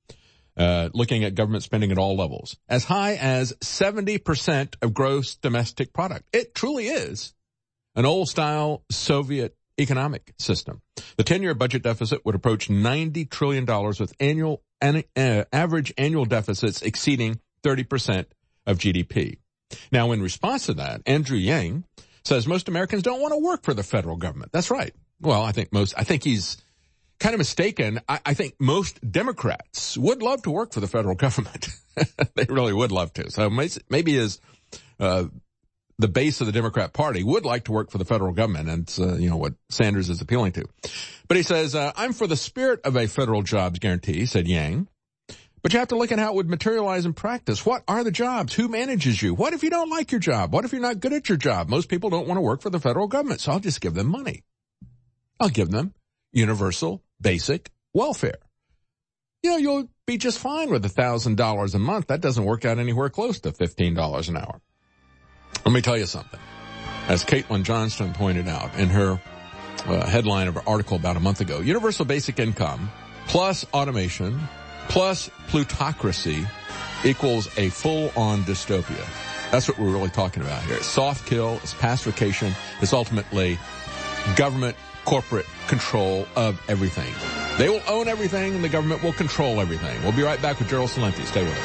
uh, looking at government spending at all levels, as high as seventy percent of gross domestic product. It truly is an old-style Soviet economic system. The ten-year budget deficit would approach ninety trillion dollars with annual an, uh, average annual deficits exceeding thirty percent of G D P. Now, in response to that, Andrew Yang says most Americans don't want to work for the federal government. That's right. Well, I think most, I think he's kind of mistaken. I, I think most Democrats would love to work for the federal government. They really would love to. So maybe his, uh, the base of the Democrat Party would like to work for the federal government, and it's, uh, you know, what Sanders is appealing to. But he says, uh, I'm for the spirit of a federal jobs guarantee, said Yang. But you have to look at how it would materialize in practice. What are the jobs? Who manages you? What if you don't like your job? What if you're not good at your job? Most people don't want to work for the federal government, so I'll just give them money. I'll give them universal basic welfare. You know, you'll be just fine with one thousand dollars a month. That doesn't work out anywhere close to fifteen dollars an hour. Let me tell you something. As Caitlin Johnston pointed out in her uh, headline of her article about a month ago, universal basic income plus automation plus plutocracy equals a full-on dystopia. That's what we're really talking about here. It's soft kill, it's pacification, it's ultimately government, corporate control of everything. They will own everything and the government will control everything. We'll be right back with Gerald Celente. Stay with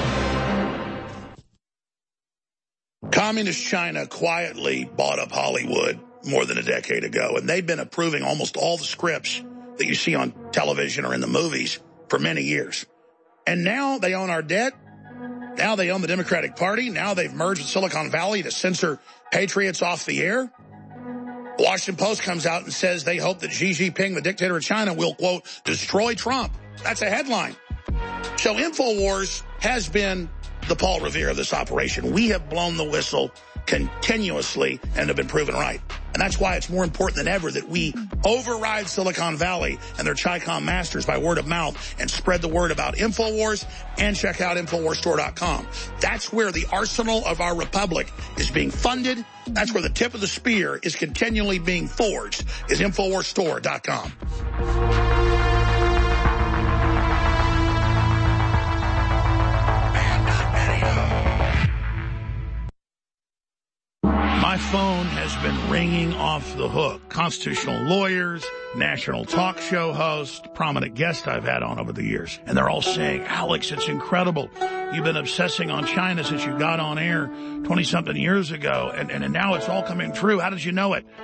us. Communist China quietly bought up Hollywood more than a decade ago, and they've been approving almost all the scripts that you see on television or in the movies for many years. And now they own our debt. Now they own the Democratic Party. Now they've merged with Silicon Valley to censor patriots off the air. The Washington Post comes out and says they hope that Xi Jinping, the dictator of China, will, quote, destroy Trump. That's a headline. So InfoWars has been the Paul Revere of this operation. We have blown the whistle continuously and have been proven right. And that's why it's more important than ever that we override Silicon Valley and their Chi-Com masters by word of mouth and spread the word about InfoWars and check out Infowars Store dot com. That's where the arsenal of our republic is being funded. That's where the tip of the spear is continually being forged, is Infowars Store dot com. My phone has been ringing off the hook. Constitutional lawyers, national talk show hosts, prominent guests I've had on over the years. And they're all saying, Alex, it's incredible. You've been obsessing on China since you got on air twenty-something years ago, and, and, and now it's all coming true. How did you know it?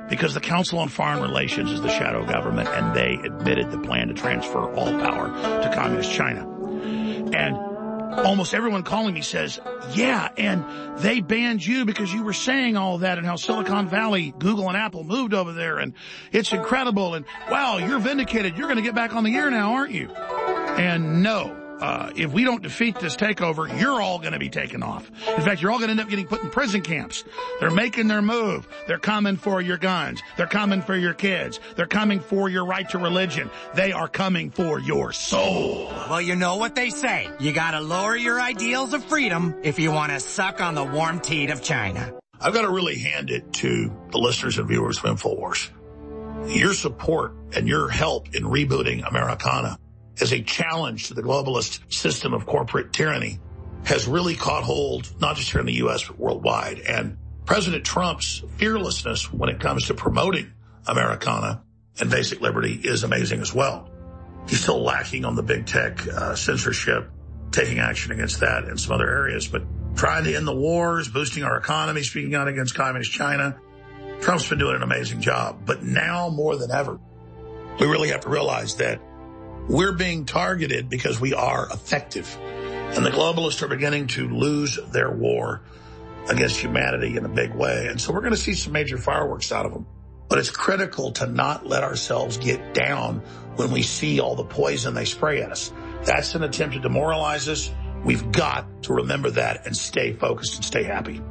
because the Council on Foreign Relations is the shadow government, and they admitted the plan to transfer all power to Communist China. And almost everyone calling me says, yeah, and they banned you because you were saying all that and how Silicon Valley, Google and Apple moved over there, and it's incredible, and wow, you're vindicated. You're going to get back on the air now, aren't you? And no. Uh, if we don't defeat this takeover, you're all going to be taken off. In fact, you're all going to end up getting put in prison camps. They're making their move. They're coming for your guns. They're coming for your kids. They're coming for your right to religion. They are coming for your soul. Well, you know what they say. You got to lower your ideals of freedom if you want to suck on the warm teat of China. I've got to really hand it to the listeners and viewers of InfoWars. Your support and your help in rebooting Americana as a challenge to the globalist system of corporate tyranny has really caught hold, not just here in the U S, but worldwide. And President Trump's fearlessness when it comes to promoting Americana and basic liberty is amazing as well. He's still lacking on the big tech uh, censorship, taking action against that in some other areas, but trying to end the wars, boosting our economy, speaking out against Communist China. Trump's been doing an amazing job. But now more than ever, we really have to realize that we're being targeted because we are effective. And the globalists are beginning to lose their war against humanity in a big way. And so we're going to see some major fireworks out of them. But it's critical to not let ourselves get down when we see all the poison they spray at us. That's an attempt to demoralize us. We've got to remember that and stay focused and stay happy.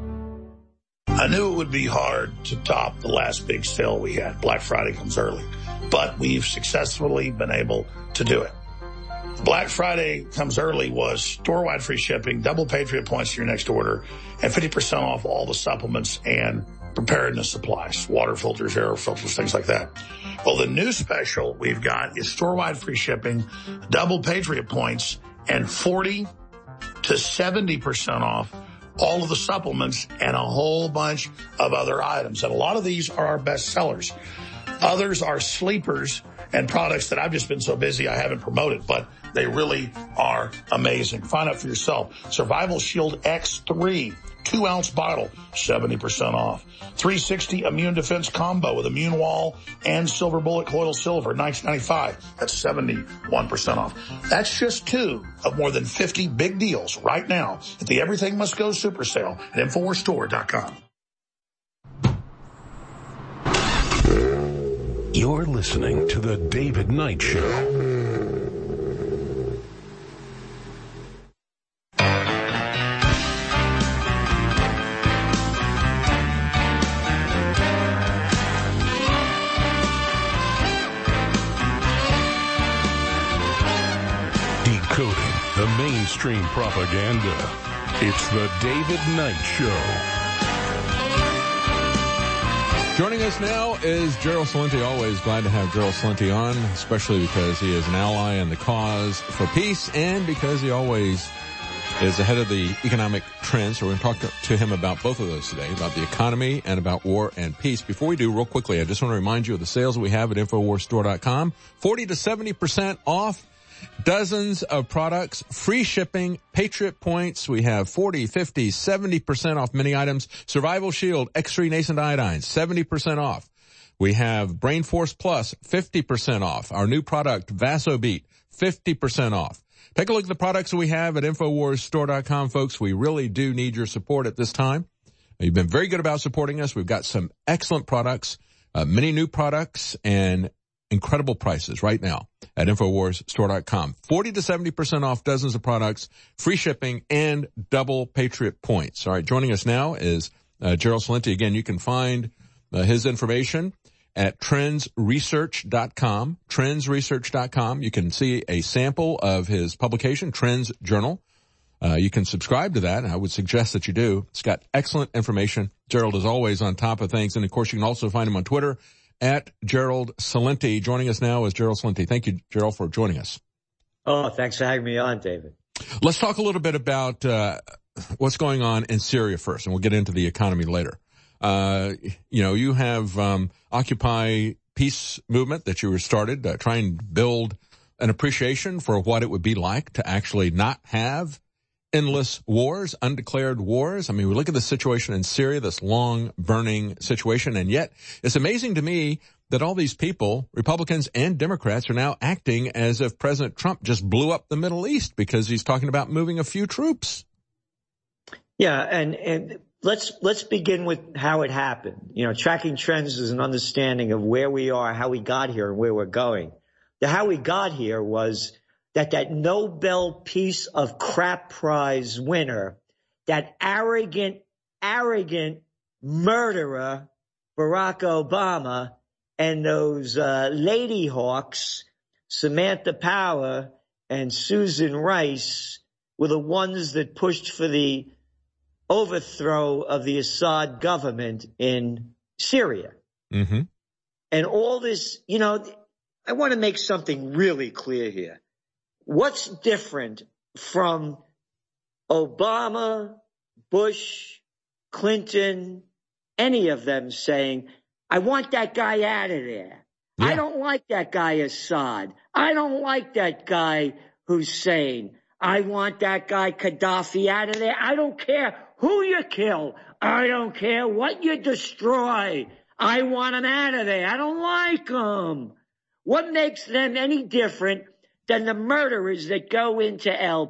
I knew it would be hard to top the last big sale we had. Black Friday comes early, but we've successfully been able to do it. Black Friday comes early was store-wide free shipping, double Patriot points to your next order, and fifty percent off all the supplements and preparedness supplies, water filters, air filters, things like that. Well, the new special we've got is store-wide free shipping, double Patriot points, and forty to seventy percent off all of the supplements and a whole bunch of other items. And a lot of these are our best sellers. Others are sleepers and products that I've just been so busy I haven't promoted, but they really are amazing. Find out for yourself. Survival Shield X three, two ounce bottle, seventy percent off. three sixty Immune Defense Combo with Immune Wall and Silver Bullet Coil Silver, nineteen ninety-five. That's seventy-one percent off. That's just two of more than fifty big deals right now at the Everything Must Go Super Sale at Infowars Store dot com. You're listening to The David Knight Show. Decoding the mainstream propaganda. It's The David Knight Show. Joining us now is Gerald Celente. Always glad to have Gerald Celente on, especially because he is an ally in the cause for peace and because he always is ahead of the economic trends. So we're going to talk to him about both of those today, about the economy and about war and peace. Before we do, real quickly, I just want to remind you of the sales we have at Infowars Store dot com. forty to seventy percent off. Dozens of products, free shipping, Patriot points. We have forty, fifty, seventy percent off many items. Survival Shield, X three Nascent Iodine, seventy percent off. We have Brain Force Plus, fifty percent off. Our new product, VasoBeat, fifty percent off. Take a look at the products we have at Infowars Store dot com, folks. We really do need your support at this time. You've been very good about supporting us. We've got some excellent products, uh, many new products, and incredible prices right now at Infowars Store dot com. forty to seventy percent off dozens of products, free shipping, and double Patriot points. All right, joining us now is uh, Gerald Celente. Again, you can find uh, his information at trends research dot com, trends research dot com. You can see a sample of his publication, Trends Journal. Uh, you can subscribe to that, and I would suggest that you do. It's got excellent information. Gerald is always on top of things, and of course you can also find him on Twitter at Gerald Celente. Joining us now is Gerald Celente. Thank you, Gerald, for joining us. Oh, thanks for having me on, David. Let's talk a little bit about uh what's going on in Syria first, and we'll get into the economy later. Uh You know, you have um Occupy Peace movement that you were started, uh, trying to build an appreciation for what it would be like to actually not have endless wars, undeclared wars. I mean, we look at the situation in Syria, this long burning situation, and yet it's amazing to me that all these people, Republicans and Democrats, are now acting as if President Trump just blew up the Middle East because he's talking about moving a few troops. Yeah, and, and let's let's begin with how it happened. You know, tracking trends is an understanding of where we are, how we got here, and where we're going. The how we got here was that that Nobel Peace of Crap Prize winner, that arrogant, arrogant murderer, Barack Obama, and those uh, lady hawks, Samantha Power and Susan Rice, were the ones that pushed for the overthrow of the Assad government in Syria. Mm-hmm. And all this, you know, I want to make something really clear here. What's different from Obama, Bush, Clinton, any of them saying, I want that guy out of there. Yeah. I don't like that guy Assad. I don't like that guy Hussein. I want that guy Gaddafi out of there. I don't care who you kill. I don't care what you destroy. I want him out of there. I don't like him. What makes them any different than the murderers that go into El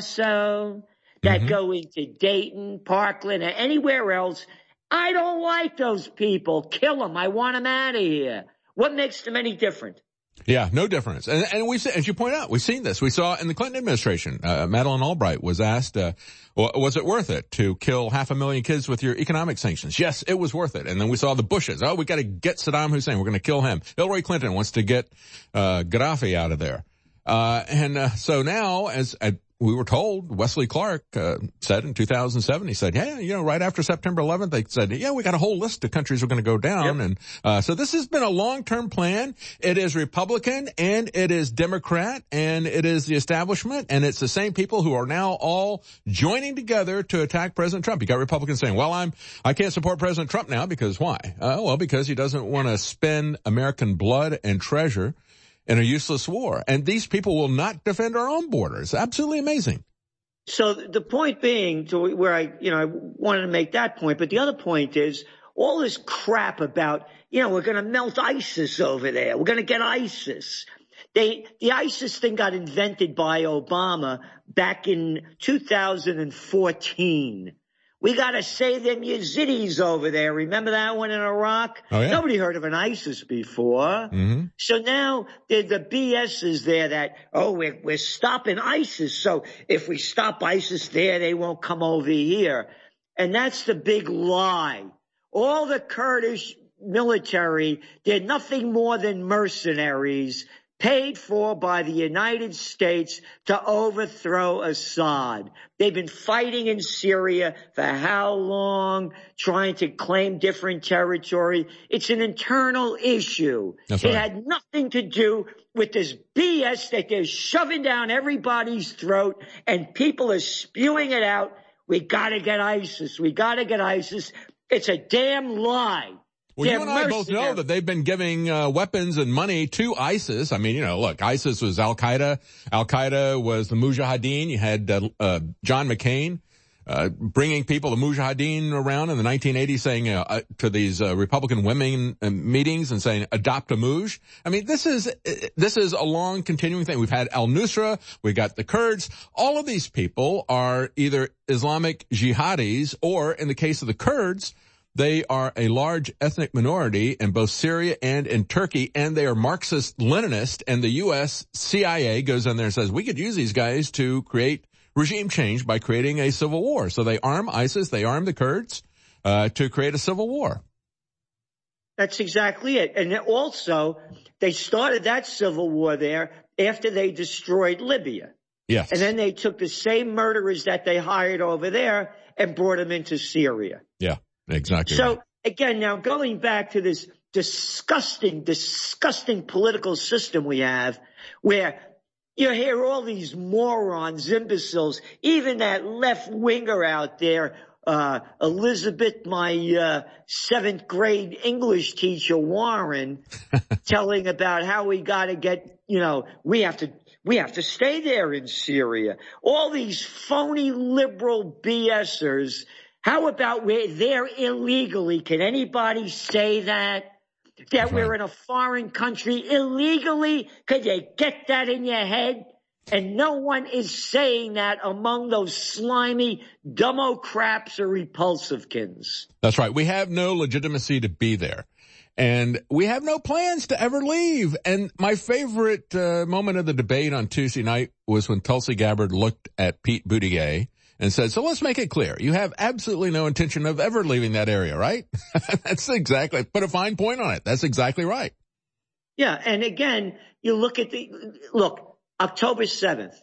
Paso, that mm-hmm. go into Dayton, Parkland, or anywhere else? I don't like those people. Kill them. I want them out of here. What makes them any different? Yeah, no difference. And, and we, as you point out, we've seen this. We saw in the Clinton administration, uh, Madeleine Albright was asked, uh, was it worth it to kill half a million kids with your economic sanctions? Yes, it was worth it. And then we saw the Bushes. Oh, we got to get Saddam Hussein. We're going to kill him. Hillary Clinton wants to get, uh, Gaddafi out of there. Uh, and, uh, so now, as, uh, we were told, Wesley Clark, uh, said in two thousand seven, he said, yeah, you know, right after September eleventh, they said, yeah, we got a whole list of countries we're going to go down. Yep. And, uh, so this has been a long-term plan. It is Republican and it is Democrat and it is the establishment and it's the same people who are now all joining together to attack President Trump. You got Republicans saying, well, I'm, I can't support President Trump now because why? Uh, well, because he doesn't want to spend American blood and treasure in a useless war. And these people will not defend our own borders. Absolutely amazing. So the point being, to where I, you know, I wanted to make that point, but the other point is all this crap about, you know, we're going to melt ISIS over there. We're going to get ISIS. They, the ISIS thing got invented by Obama back in two thousand fourteen. We got to save them Yazidis over there. Remember that one in Iraq? Oh, yeah. Nobody heard of an ISIS before. Mm-hmm. So now the, the B S is there that, oh, we're, we're stopping ISIS. So if we stop ISIS there, they won't come over here. And that's the big lie. All the Kurdish military, they're nothing more than mercenaries paid for by the United States to overthrow Assad. They've been fighting in Syria for how long, trying to claim different territory. It's an internal issue. That's it right. had nothing to do with this B S that they're shoving down everybody's throat, and people are spewing it out. We got to get ISIS. We got to get ISIS. It's a damn lie. Well, They're you and I both know that they've been giving uh, weapons and money to ISIS. I mean, you know, look, ISIS was Al-Qaeda. Al-Qaeda was the Mujahideen. You had uh, uh, John McCain uh, bringing people, the Mujahideen, around in the nineteen eighties saying uh, uh, to these uh, Republican women uh, meetings and saying, adopt a Muj. I mean, this is uh, this is a long continuing thing. We've had al-Nusra. We got the Kurds. All of these people are either Islamic jihadis or, in the case of the Kurds, they are a large ethnic minority in both Syria and in Turkey, and they are Marxist-Leninist, and the U S C I A goes in there and says, we could use these guys to create regime change by creating a civil war. So they arm ISIS, they arm the Kurds uh, to create a civil war. That's exactly it. And also, they started that civil war there after they destroyed Libya. Yes. And then they took the same murderers that they hired over there and brought them into Syria. Yeah. Exactly. So, right. Again, now going back to this disgusting, disgusting political system we have where you hear all these morons, imbeciles, even that left winger out there, uh, Elizabeth, my uh, seventh grade English teacher, Warren, telling about how we got to get, you know, we have to We have to stay there in Syria. All these phony liberal BSers, how about we're there illegally? Can anybody say that? That That's we're right. in a foreign country illegally? Could you get that in your head? And no one is saying that among those slimy Democrats or Repulsivekins. That's right. We have no legitimacy to be there. And we have no plans to ever leave. And my favorite uh, moment of the debate on Tuesday night was when Tulsi Gabbard looked at Pete Buttigieg and said, so let's make it clear. You have absolutely no intention of ever leaving that area, right? That's exactly, put a fine point on it. That's exactly right. Yeah. And again, you look at the, look, October seventh,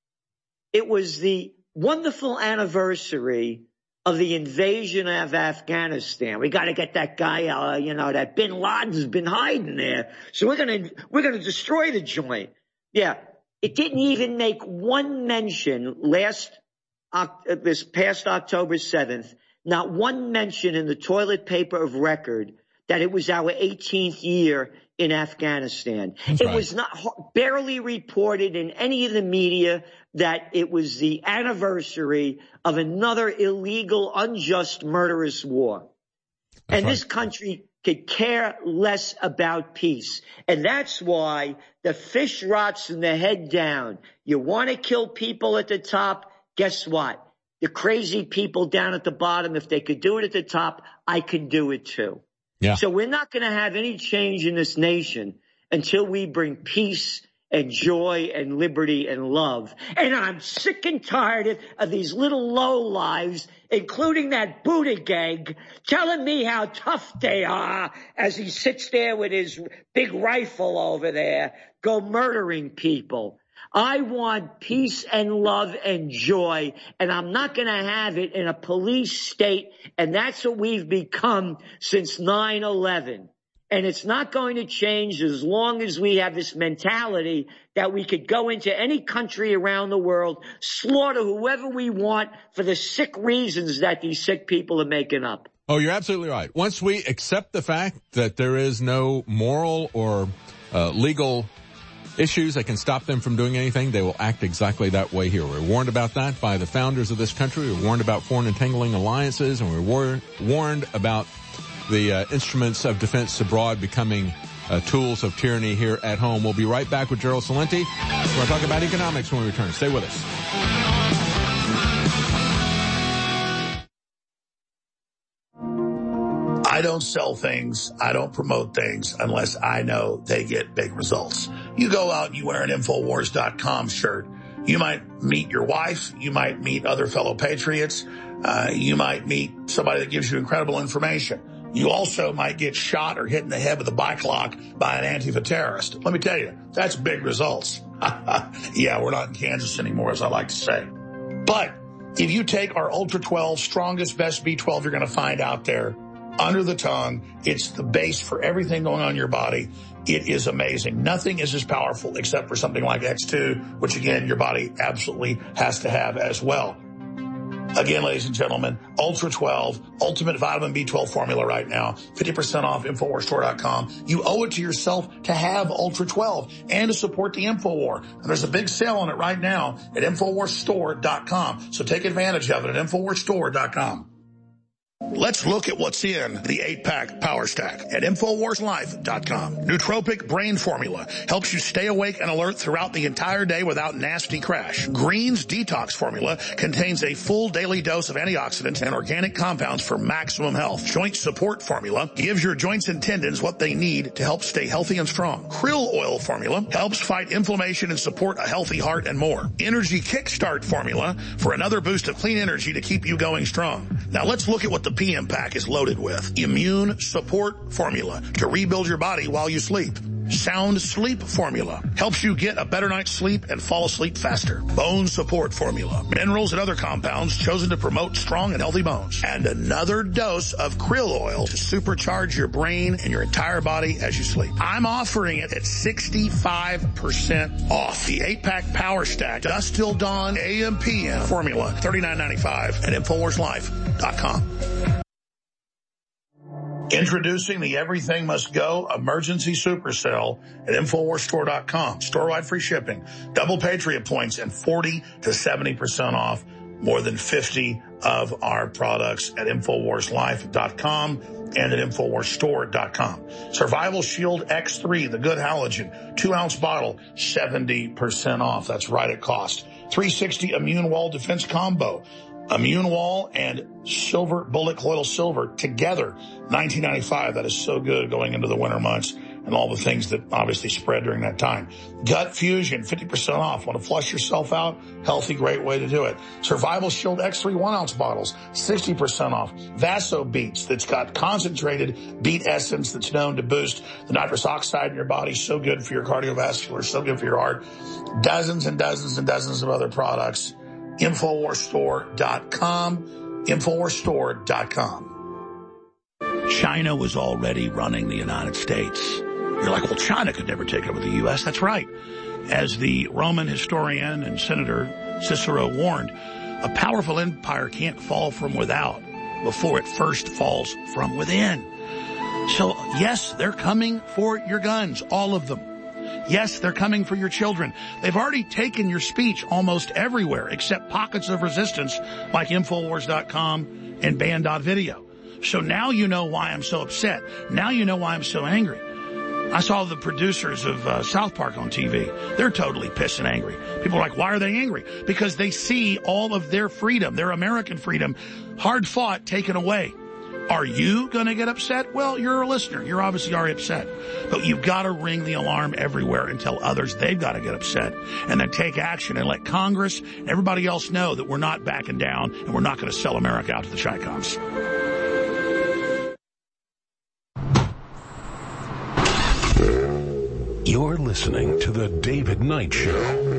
it was the wonderful anniversary of the invasion of Afghanistan. We got to get that guy, uh, you know, that Bin Laden's been hiding there. So we're going to, we're going to destroy the joint. Yeah. It didn't even make one mention last, uh, this past October seventh, not one mention in the toilet paper of record that it was our eighteenth year in Afghanistan. That's it right. was not barely reported in any of the media that it was the anniversary of another illegal, unjust, murderous war. That's and right. this country could care less about peace. And that's why the fish rots from the head down. You want to kill people at the top? Guess what? The crazy people down at the bottom, if they could do it at the top, I can do it too. Yeah. So we're not going to have any change in this nation until we bring peace and joy and liberty and love. And I'm sick and tired of these little lowlives, including that Buttigieg, telling me how tough they are as he sits there with his big rifle over there, go murdering people. I want peace and love and joy, and I'm not going to have it in a police state, and that's what we've become since nine eleven. And it's not going to change as long as we have this mentality that we could go into any country around the world, slaughter whoever we want for the sick reasons that these sick people are making up. Oh, you're absolutely right. Once we accept the fact that there is no moral or uh, legal issues that can stop them from doing anything, they will act exactly that way here. We're warned about that by the founders of this country. We're warned about foreign entangling alliances, and we're war- warned about the uh, instruments of defense abroad becoming uh, tools of tyranny here at home. We'll be right back with Gerald Celente. We're going to talk about economics when we return. Stay with us. I don't sell things, I don't promote things unless I know they get big results. You go out and you wear an Infowars dot com shirt. You might meet your wife. You might meet other fellow patriots. Uh, you might meet somebody that gives you incredible information. You also might get shot or hit in the head with a bike lock by an Antifa terrorist. Let me tell you, that's big results. Yeah, we're not in Kansas anymore, as I like to say. But if you take our Ultra twelve, strongest, best B twelve you're going to find out there, under the tongue, it's the base for everything going on in your body. It is amazing. Nothing is as powerful except for something like X two, which again, your body absolutely has to have as well. Again, ladies and gentlemen, Ultra twelve, Ultimate Vitamin B twelve Formula right now, fifty percent off Infowars Store dot com. You owe it to yourself to have Ultra twelve and to support the Infowar. And there's a big sale on it right now at Infowars Store dot com. So take advantage of it at Infowars Store dot com. Let's look at what's in the eight-pack Power Stack at Infowars Life dot com. Nootropic Brain Formula helps you stay awake and alert throughout the entire day without nasty crash. Greens Detox Formula contains a full daily dose of antioxidants and organic compounds for maximum health. Joint Support Formula gives your joints and tendons what they need to help stay healthy and strong. Krill Oil Formula helps fight inflammation and support a healthy heart and more. Energy Kickstart Formula for another boost of clean energy to keep you going strong. Now let's look at what the P M pack is loaded with. Immune Support Formula to rebuild your body while you sleep. Sound Sleep Formula helps you get a better night's sleep and fall asleep faster. Bone Support Formula, minerals and other compounds chosen to promote strong and healthy bones. And another dose of krill oil to supercharge your brain and your entire body as you sleep. I'm offering it at sixty-five percent off. The eight-pack Power Stack Dusk Till Dawn A M P M Formula, thirty-nine ninety-five at Infowars Life dot com. Introducing the Everything Must Go Emergency Super Sale at Infowars Store dot com. Store-wide free shipping, double Patriot points, and forty to seventy percent off more than fifty of our products at Infowars Life dot com and at Infowars Store dot com. Survival Shield X three, the good halogen, two-ounce bottle, seventy percent off. That's right at cost. three sixty Immune Wall Defense Combo. Immune Wall and Silver Bullet Coil Silver together, nineteen ninety-five. That is so good going into the winter months and all the things that obviously spread during that time. Gut Fusion, fifty percent off. Want to flush yourself out? Healthy, great way to do it. Survival Shield X three one-ounce bottles, sixty percent off. Vaso Beats, that's got concentrated beet essence that's known to boost the nitrous oxide in your body. So good for your cardiovascular, so good for your heart. Dozens and dozens and dozens of other products. Infowars Store dot com, Infowars Store dot com. China was already running the United States. You're like, well, China could never take over the U S That's right. As the Roman historian and senator Cicero warned, a powerful empire can't fall from without before it first falls from within. So, yes, they're coming for your guns, all of them. Yes, they're coming for your children. They've already taken your speech almost everywhere except pockets of resistance like Infowars dot com and Band dot video. So now you know why I'm so upset. Now you know why I'm so angry. I saw the producers of uh, South Park on T V. They're totally pissed and angry. People are like, why are they angry? Because they see all of their freedom, their American freedom, hard fought, taken away. Are you going to get upset? Well, you're a listener. You're obviously already upset. But you've got to ring the alarm everywhere and tell others they've got to get upset and then take action and let Congress and everybody else know that we're not backing down and we're not going to sell America out to the Chi-Coms. You're listening to The David Knight Show.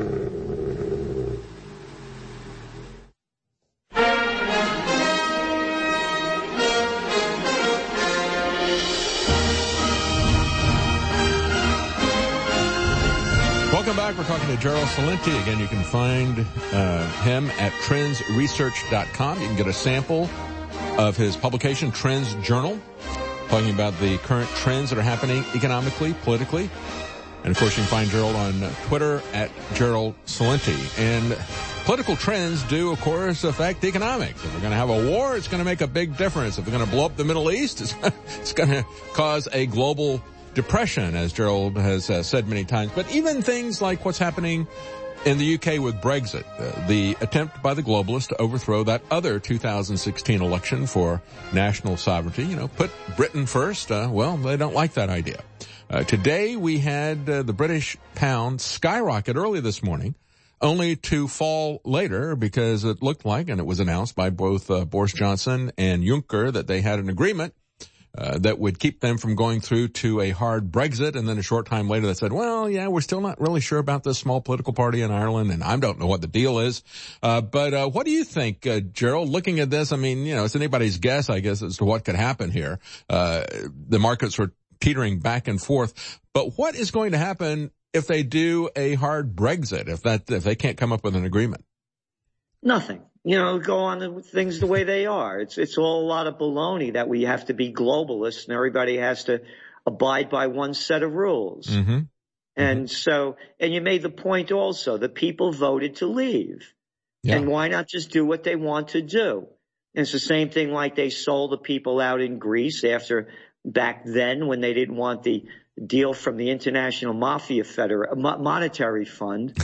Welcome back. We're talking to Gerald Celente. Again, you can find uh, him at Trends Research dot com. You can get a sample of his publication, Trends Journal, talking about the current trends that are happening economically, politically. And, of course, you can find Gerald on Twitter at Gerald Celente. And political trends do, of course, affect economics. If we're going to have a war, it's going to make a big difference. If we're going to blow up the Middle East, it's, it's going to cause a global depression, as Gerald has uh, said many times. But even things like what's happening in the U K with Brexit, uh, the attempt by the globalists to overthrow that other two thousand sixteen election for national sovereignty, you know, put Britain first, uh, well, they don't like that idea. Uh, today we had uh, the British pound skyrocket early this morning, only to fall later because it looked like, and it was announced by both uh, Boris Johnson and Juncker, that they had an agreement Uh, that would keep them from going through to a hard Brexit. And then a short time later they said, well, yeah, we're still not really sure about this small political party in Ireland, and I don't know what the deal is. Uh, but uh, what do you think, uh, Gerald, looking at this? I mean, you know, it's anybody's guess, I guess, as to what could happen here. Uh, the markets are teetering back and forth. But what is going to happen if they do a hard Brexit, if that if they can't come up with an agreement? Nothing. You know, go on with things the way they are. It's it's all a lot of baloney that we have to be globalists and everybody has to abide by one set of rules. Mm-hmm. And mm-hmm. so, and you made the point also, the people voted to leave. Yeah. And why not just do what they want to do? And it's the same thing like they sold the people out in Greece after back then when they didn't want the deal from the International Mafia Feder- Monetary Fund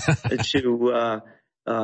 to uh uh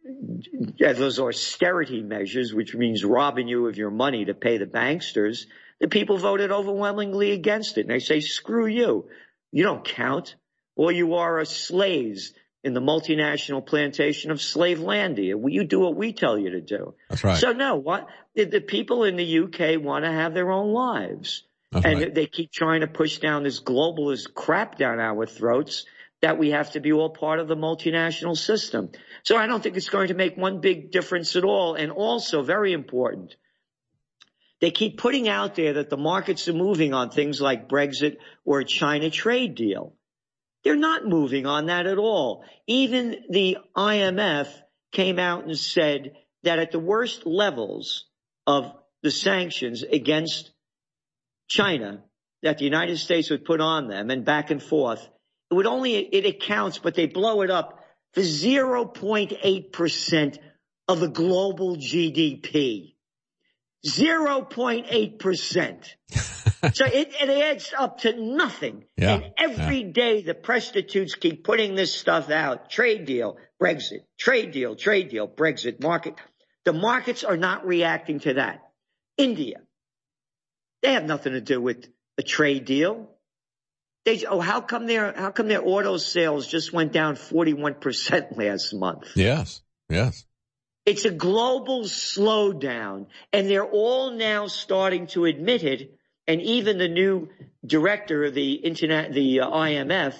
those austerity measures, which means robbing you of your money to pay the banksters. The people voted overwhelmingly against it. And they say, screw you. You don't count. All you are are slaves in the multinational plantation of Slavelandia. You do what we tell you to do. That's right. So no, what the, the people in the U K want to have their own lives. That's and right. They keep trying to push down this globalist crap down our throats that we have to be all part of the multinational system. So I don't think it's going to make one big difference at all. And also, very important, they keep putting out there that the markets are moving on things like Brexit or a China trade deal. They're not moving on that at all. Even the I M F came out and said that at the worst levels of the sanctions against China that the United States would put on them and back and forth, it would only, it accounts, but they blow it up for zero point eight percent of the global G D P. zero point eight percent. So it, it adds up to nothing. Yeah, and every yeah. day the prostitutes keep putting this stuff out. Trade deal, Brexit, trade deal, trade deal, Brexit, market. The markets are not reacting to that. India, they have nothing to do with a trade deal. They, oh, how come their, how come their auto sales just went down forty-one percent last month? Yes, yes. It's a global slowdown, and they're all now starting to admit it. And even the new director of the internet, the uh, I M F,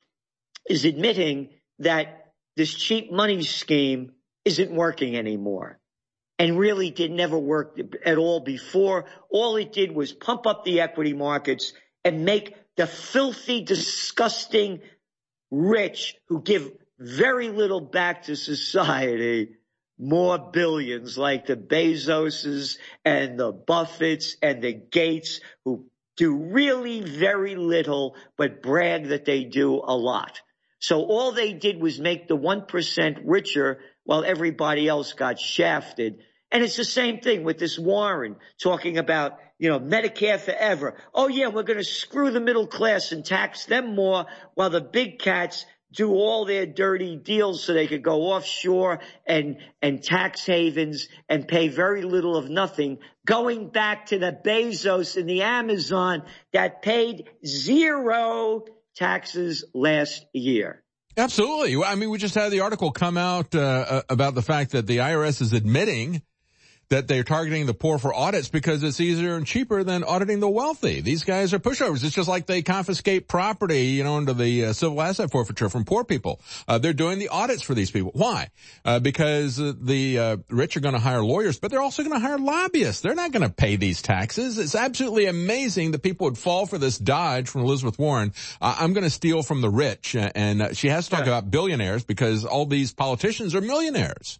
is admitting that this cheap money scheme isn't working anymore, and really did never work at all before. All it did was pump up the equity markets and make the filthy, disgusting rich who give very little back to society more billions, like the Bezoses and the Buffetts and the Gates, who do really very little but brag that they do a lot. So all they did was make the one percent richer while everybody else got shafted. And it's the same thing with this Warren talking about, you know, Medicare forever. Oh, yeah, we're going to screw the middle class and tax them more while the big cats do all their dirty deals so they could go offshore and, and tax havens and pay very little of nothing, going back to the Bezos and the Amazon that paid zero taxes last year. Absolutely. I mean, we just had the article come out uh, about the fact that the I R S is admitting that they're targeting the poor for audits because it's easier and cheaper than auditing the wealthy. These guys are pushovers. It's just like they confiscate property, you know, under the uh, civil asset forfeiture from poor people. Uh, they're doing the audits for these people. Why? Uh, because uh, the uh, rich are going to hire lawyers, but they're also going to hire lobbyists. They're not going to pay these taxes. It's absolutely amazing that people would fall for this dodge from Elizabeth Warren. Uh, I'm going to steal from the rich. Uh, and uh, she has to talk yeah. about billionaires because all these politicians are millionaires.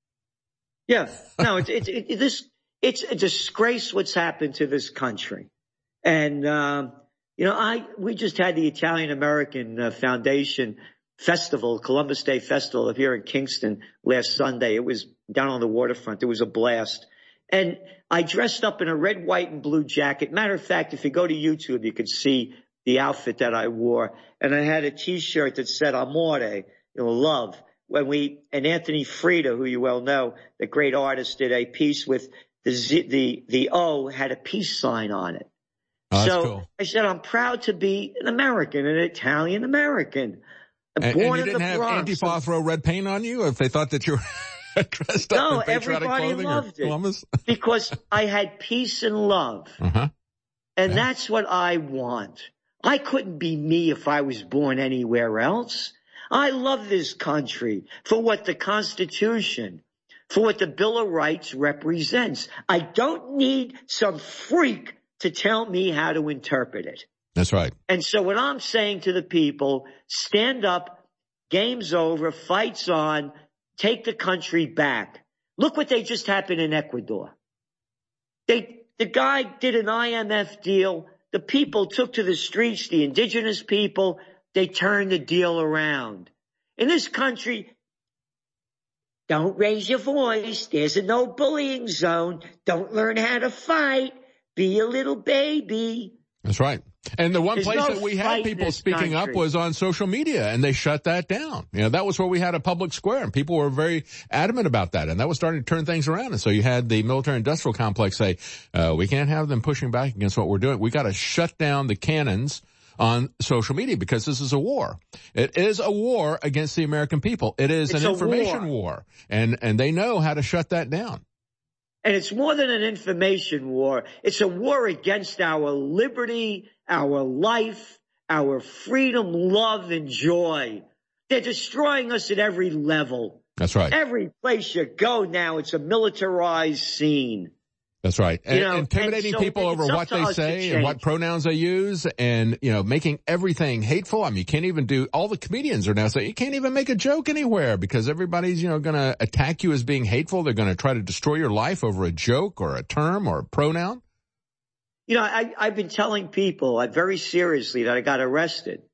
Yeah, no, it's it's it, this it's a disgrace what's happened to this country, and um, you know, I we just had the Italian American uh, Foundation Festival, Columbus Day Festival, up here in Kingston last Sunday. It was down on the waterfront. It was a blast, and I dressed up in a red, white, and blue jacket. Matter of fact, if you go to YouTube, you could see the outfit that I wore, and I had a T-shirt that said "Amore," you know, love. When we, and Anthony Frida, who you well know, the great artist, did a piece with the Z, the, the O had a peace sign on it. Oh, so cool. I said, I'm proud to be an American, an Italian American. And, and born you in didn't the have Bronx. Antifa throw red paint on you if they thought that you were dressed up no, in patriotic everybody clothing loved or Columbus? it because I had peace and love. Uh-huh. And yeah. that's what I want. I couldn't be me if I was born anywhere else. I love this country for what the Constitution, for what the Bill of Rights represents. I don't need some freak to tell me how to interpret it. That's right. And so what I'm saying to the people, stand up, game's over, fight's on, take the country back. Look what they just happened in Ecuador. They, the guy did an I M F deal. The people took to the streets, the indigenous people. They turned the deal around. In this country, don't raise your voice. There's a no bullying zone. Don't learn how to fight. Be a little baby. That's right. And the one There's place no that we had people speaking country. up was on social media, and they shut that down. You know, that was where we had a public square, and people were very adamant about that, and that was starting to turn things around. And so you had the military-industrial complex say, uh, we can't have them pushing back against what we're doing. We got to shut down the cannons on social media because this is a war. It is a war against the American people. It is it's an information war. war, and and they know how to shut that down. And it's more than an information war. It's a war against our liberty, our life, our freedom, love, and joy. They're destroying us at every level. That's right. Every place you go now, it's a militarized scene. That's right. And, you know, intimidating and so people over what they say and what pronouns they use and, you know, making everything hateful. I mean, you can't even do, all the comedians are now saying you can't even make a joke anywhere because everybody's, you know, going to attack you as being hateful. They're going to try to destroy your life over a joke or a term or a pronoun. You know, I, I've been telling people uh, very seriously that I got arrested.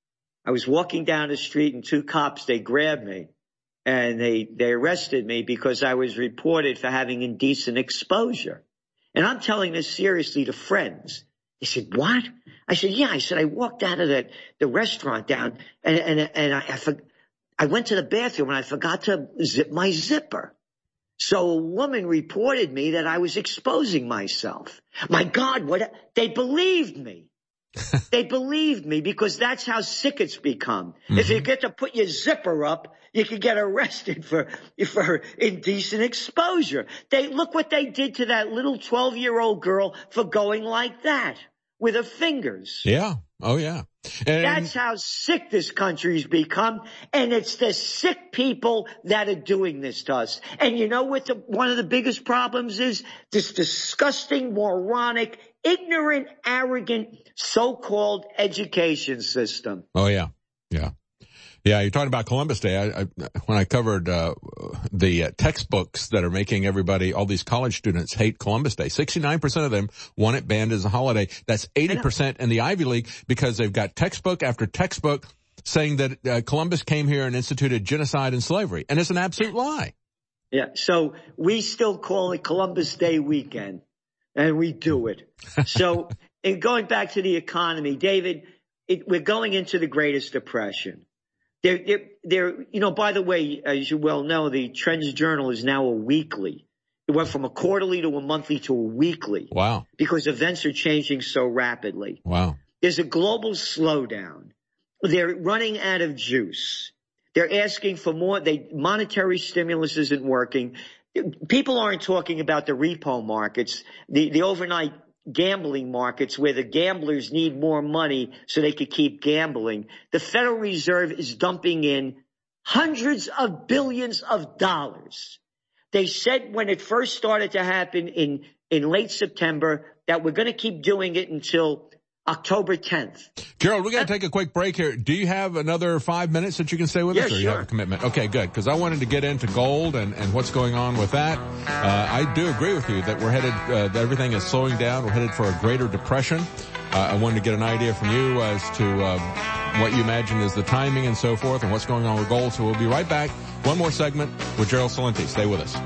I was walking down the street and two cops, they grabbed me and they, they arrested me because I was reported for having indecent exposure. And I'm telling this seriously to friends. They said, what? I said, yeah. I said, I walked out of the, the restaurant down and, and, and I, I, for, I went to the bathroom and I forgot to zip my zipper. So a woman reported me that I was exposing myself. My God, what? They believed me. They believed me because that's how sick it's become. Mm-hmm. If you get to put your zipper up, you can get arrested for, for indecent exposure. They, look what they did to that little twelve-year-old girl for going like that with her fingers. Yeah. Oh, yeah. And that's how sick this country's become, and it's the sick people that are doing this to us. And you know what the, one of the biggest problems is? This disgusting, moronic, ignorant, arrogant, so-called education system. Oh, yeah. Yeah. Yeah, you're talking about Columbus Day. I, I, when I covered uh, the uh, textbooks that are making everybody, all these college students hate Columbus Day, sixty-nine percent of them want it banned as a holiday. That's eighty percent in the Ivy League because they've got textbook after textbook saying that uh, Columbus came here and instituted genocide and slavery. And it's an absolute lie. Yeah, so we still call it Columbus Day weekend, and we do it. So in going back to the economy, David, it, we're going into the Greatest Depression. They're, they're, they're, you know, by the way, as you well know, the Trends Journal is now a weekly. It went from a quarterly to a monthly to a weekly. Wow. Because events are changing so rapidly. Wow. There's a global slowdown. They're running out of juice. They're asking for more. They, monetary stimulus isn't working. People aren't talking about the repo markets, the, the overnight gambling markets where the gamblers need more money so they could keep gambling. The Federal Reserve is dumping in hundreds of billions of dollars. They said when it first started to happen in, in late September that we're going to keep doing it until October tenth. Gerald, we got to take a quick break here. Do you have another five minutes that you can stay with yeah, us? Or sure. You have a commitment? Okay, good. Because I wanted to get into gold and, and what's going on with that. Uh, I do agree with you that we're headed, uh, that everything is slowing down. We're headed for a greater depression. Uh, I wanted to get an idea from you as to uh, what you imagine is the timing and so forth and what's going on with gold. So we'll be right back. One more segment with Gerald Celente. Stay with us.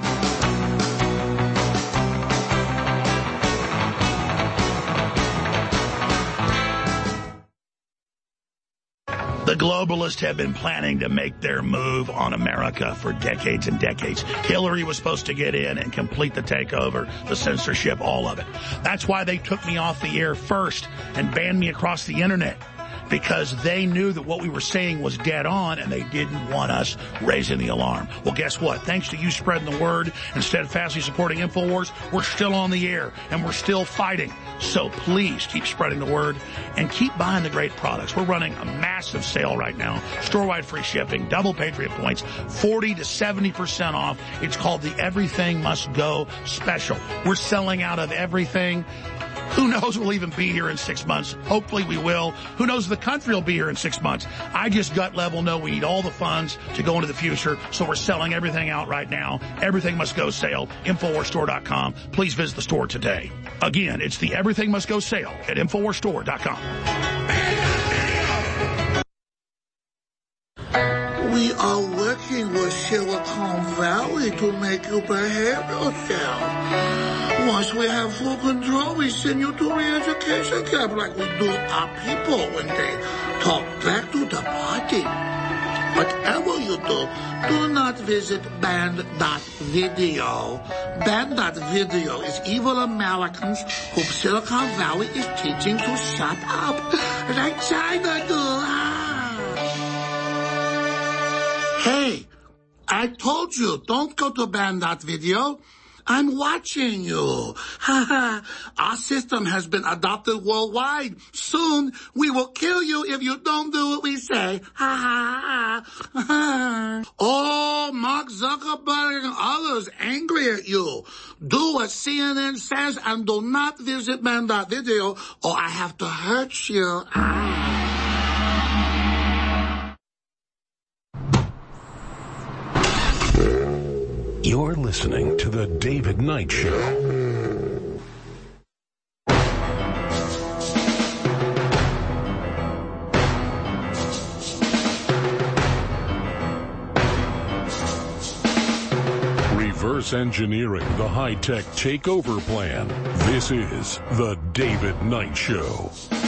The globalists have been planning to make their move on America for decades and decades. Hillary was supposed to get in and complete the takeover, the censorship, all of it. That's why they took me off the air first and banned me across the internet, because they knew that what we were saying was dead on and they didn't want us raising the alarm. Well, guess what? Thanks to you spreading the word and steadfastly supporting InfoWars, we're still on the air and we're still fighting. So please keep spreading the word and keep buying the great products. We're running a massive sale right now. Store-wide free shipping, double Patriot points, forty to seventy percent off. It's called the Everything Must Go Special. We're selling out of everything. Who knows we'll even be here in six months. Hopefully we will. Who knows if the country will be here in six months. I just gut level know we need all the funds to go into the future, so we're selling everything out right now. Everything Must Go sale, Infowars Store dot com. Please visit the store today. Again, it's the Everything Must Go sale at Infowars Store dot com. We are working with Silicon Valley to make you behave yourself. Once we have full control, we send you to re-education camp like we do our people when they talk back to the party. Whatever you do, do not visit band dot video. band dot video is evil Americans whom Silicon Valley is teaching to shut up, like China do. Hey, I told you, don't go to band dot video. I'm watching you. Our system has been adopted worldwide. Soon, we will kill you if you don't do what we say. Oh, Mark Zuckerberg and others angry at you. Do what C N N says and do not visit band dot video or I have to hurt you. You're listening to The David Knight Show. reverse engineering the high-tech takeover plan. This is the David Knight Show.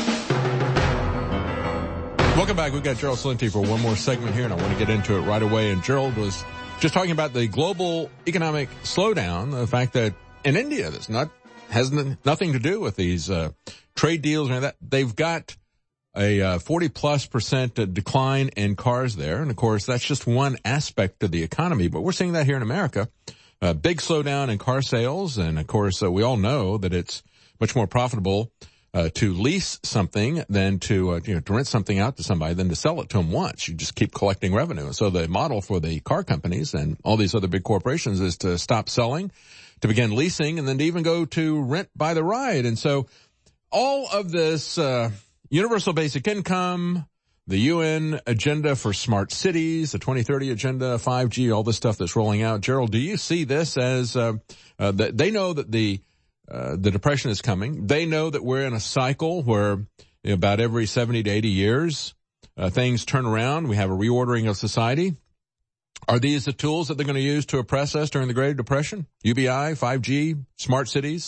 Welcome back. We've got Gerald Celente for one more segment here, and I want to get into it right away. And Gerald was just talking about the global economic slowdown, the fact that in India, that's not has nothing to do with these uh, trade deals or that. They've got a uh, forty plus percent decline in cars there. And of course, that's just one aspect of the economy. But we're seeing that here in America. A big slowdown in car sales. And of course, uh, we all know that it's much more profitable uh, to lease something than to, uh, you know, to rent something out to somebody than to sell it to them once. You just keep collecting revenue. So the model for the car companies and all these other big corporations is to stop selling, to begin leasing, and then to even go to rent by the ride. And so all of this, uh, universal basic income, the U N agenda for smart cities, the twenty thirty agenda, five G, all this stuff that's rolling out. Gerald, do you see this as, uh, uh, that they know that the, uh, the depression is coming. They know that we're in a cycle where you know, about every seventy to eighty years, uh, things turn around. We have a reordering of society. Are these the tools that they're going to use to oppress us during the Great Depression? U B I, five G, smart cities?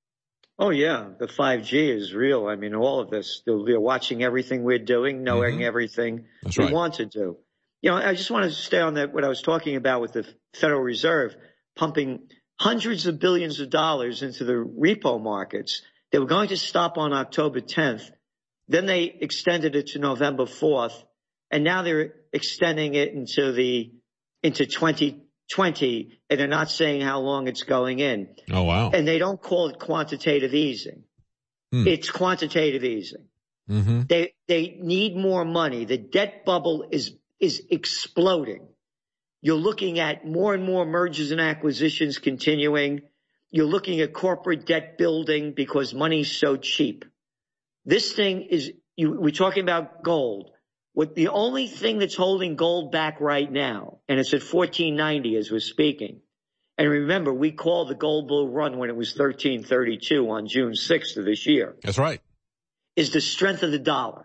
Oh, yeah. The five G is real. I mean, all of this, they're, they're watching everything we're doing, knowing mm-hmm. everything That's we right. want to do. You know, I just want to stay on that, what I was talking about with the Federal Reserve pumping hundreds of billions of dollars into the repo markets. They were going to stop on October tenth. Then they extended it to November fourth. And now they're extending it into the into twenty twenty, and they're not saying how long it's going in. Oh, wow. And they don't call it quantitative easing. Hmm. It's quantitative easing. Mm-hmm. They they need more money. The debt bubble is is exploding. You're looking at more and more mergers and acquisitions continuing. You're looking at corporate debt building because money's so cheap. This thing is, you, we're talking about gold. What the only thing that's holding gold back right now, and it's at fourteen ninety as we're speaking. And remember, we called the gold bull run when it was thirteen thirty-two on June sixth of this year. That's right. Is the strength of the dollar.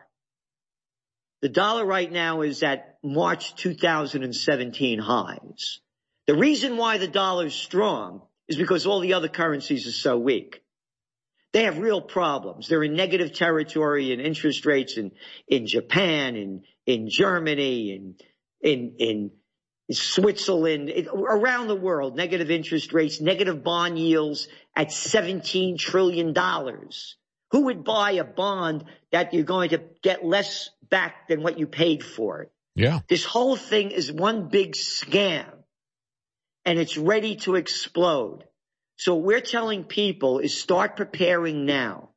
The dollar right now is at March two thousand seventeen highs. The reason why the dollar is strong is because all the other currencies are so weak. They have real problems. They're in negative territory in interest rates in, in Japan, in, in Germany, in, in, in Switzerland, it, around the world, negative interest rates, negative bond yields at seventeen trillion dollars. Who would buy a bond that you're going to get less back than what you paid for it? Yeah. This whole thing is one big scam, and it's ready to explode. So what we're telling people is start preparing now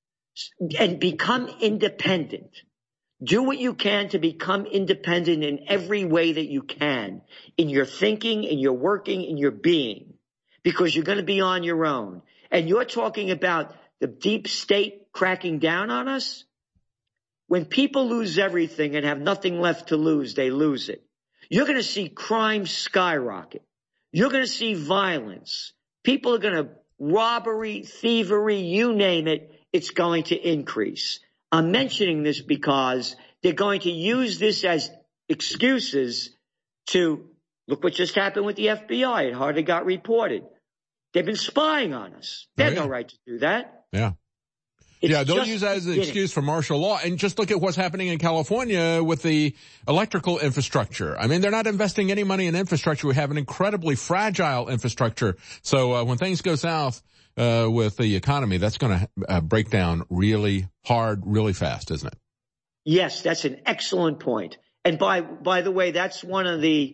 and become independent. Do what you can to become independent in every way that you can, in your thinking, in your working, in your being, because you're going to be on your own. And you're talking about the deep state cracking down on us. When people lose everything and have nothing left to lose, they lose it. You're going to see crime skyrocket. You're going to see violence. People are going to robbery, thievery, you name it, it's going to increase. I'm mentioning this because they're going to use this as excuses to look what just happened with the F B I. It hardly got reported. They've been spying on us. They have oh, yeah. no right to do that. Yeah. It's yeah, don't use that as an excuse for martial law. And just look at what's happening in California with the electrical infrastructure. I mean, they're not investing any money in infrastructure. We have an incredibly fragile infrastructure. So uh, when things go south uh, with the economy, that's going to uh, break down really hard, really fast, isn't it? Yes, that's an excellent point. And by by the way, that's one of the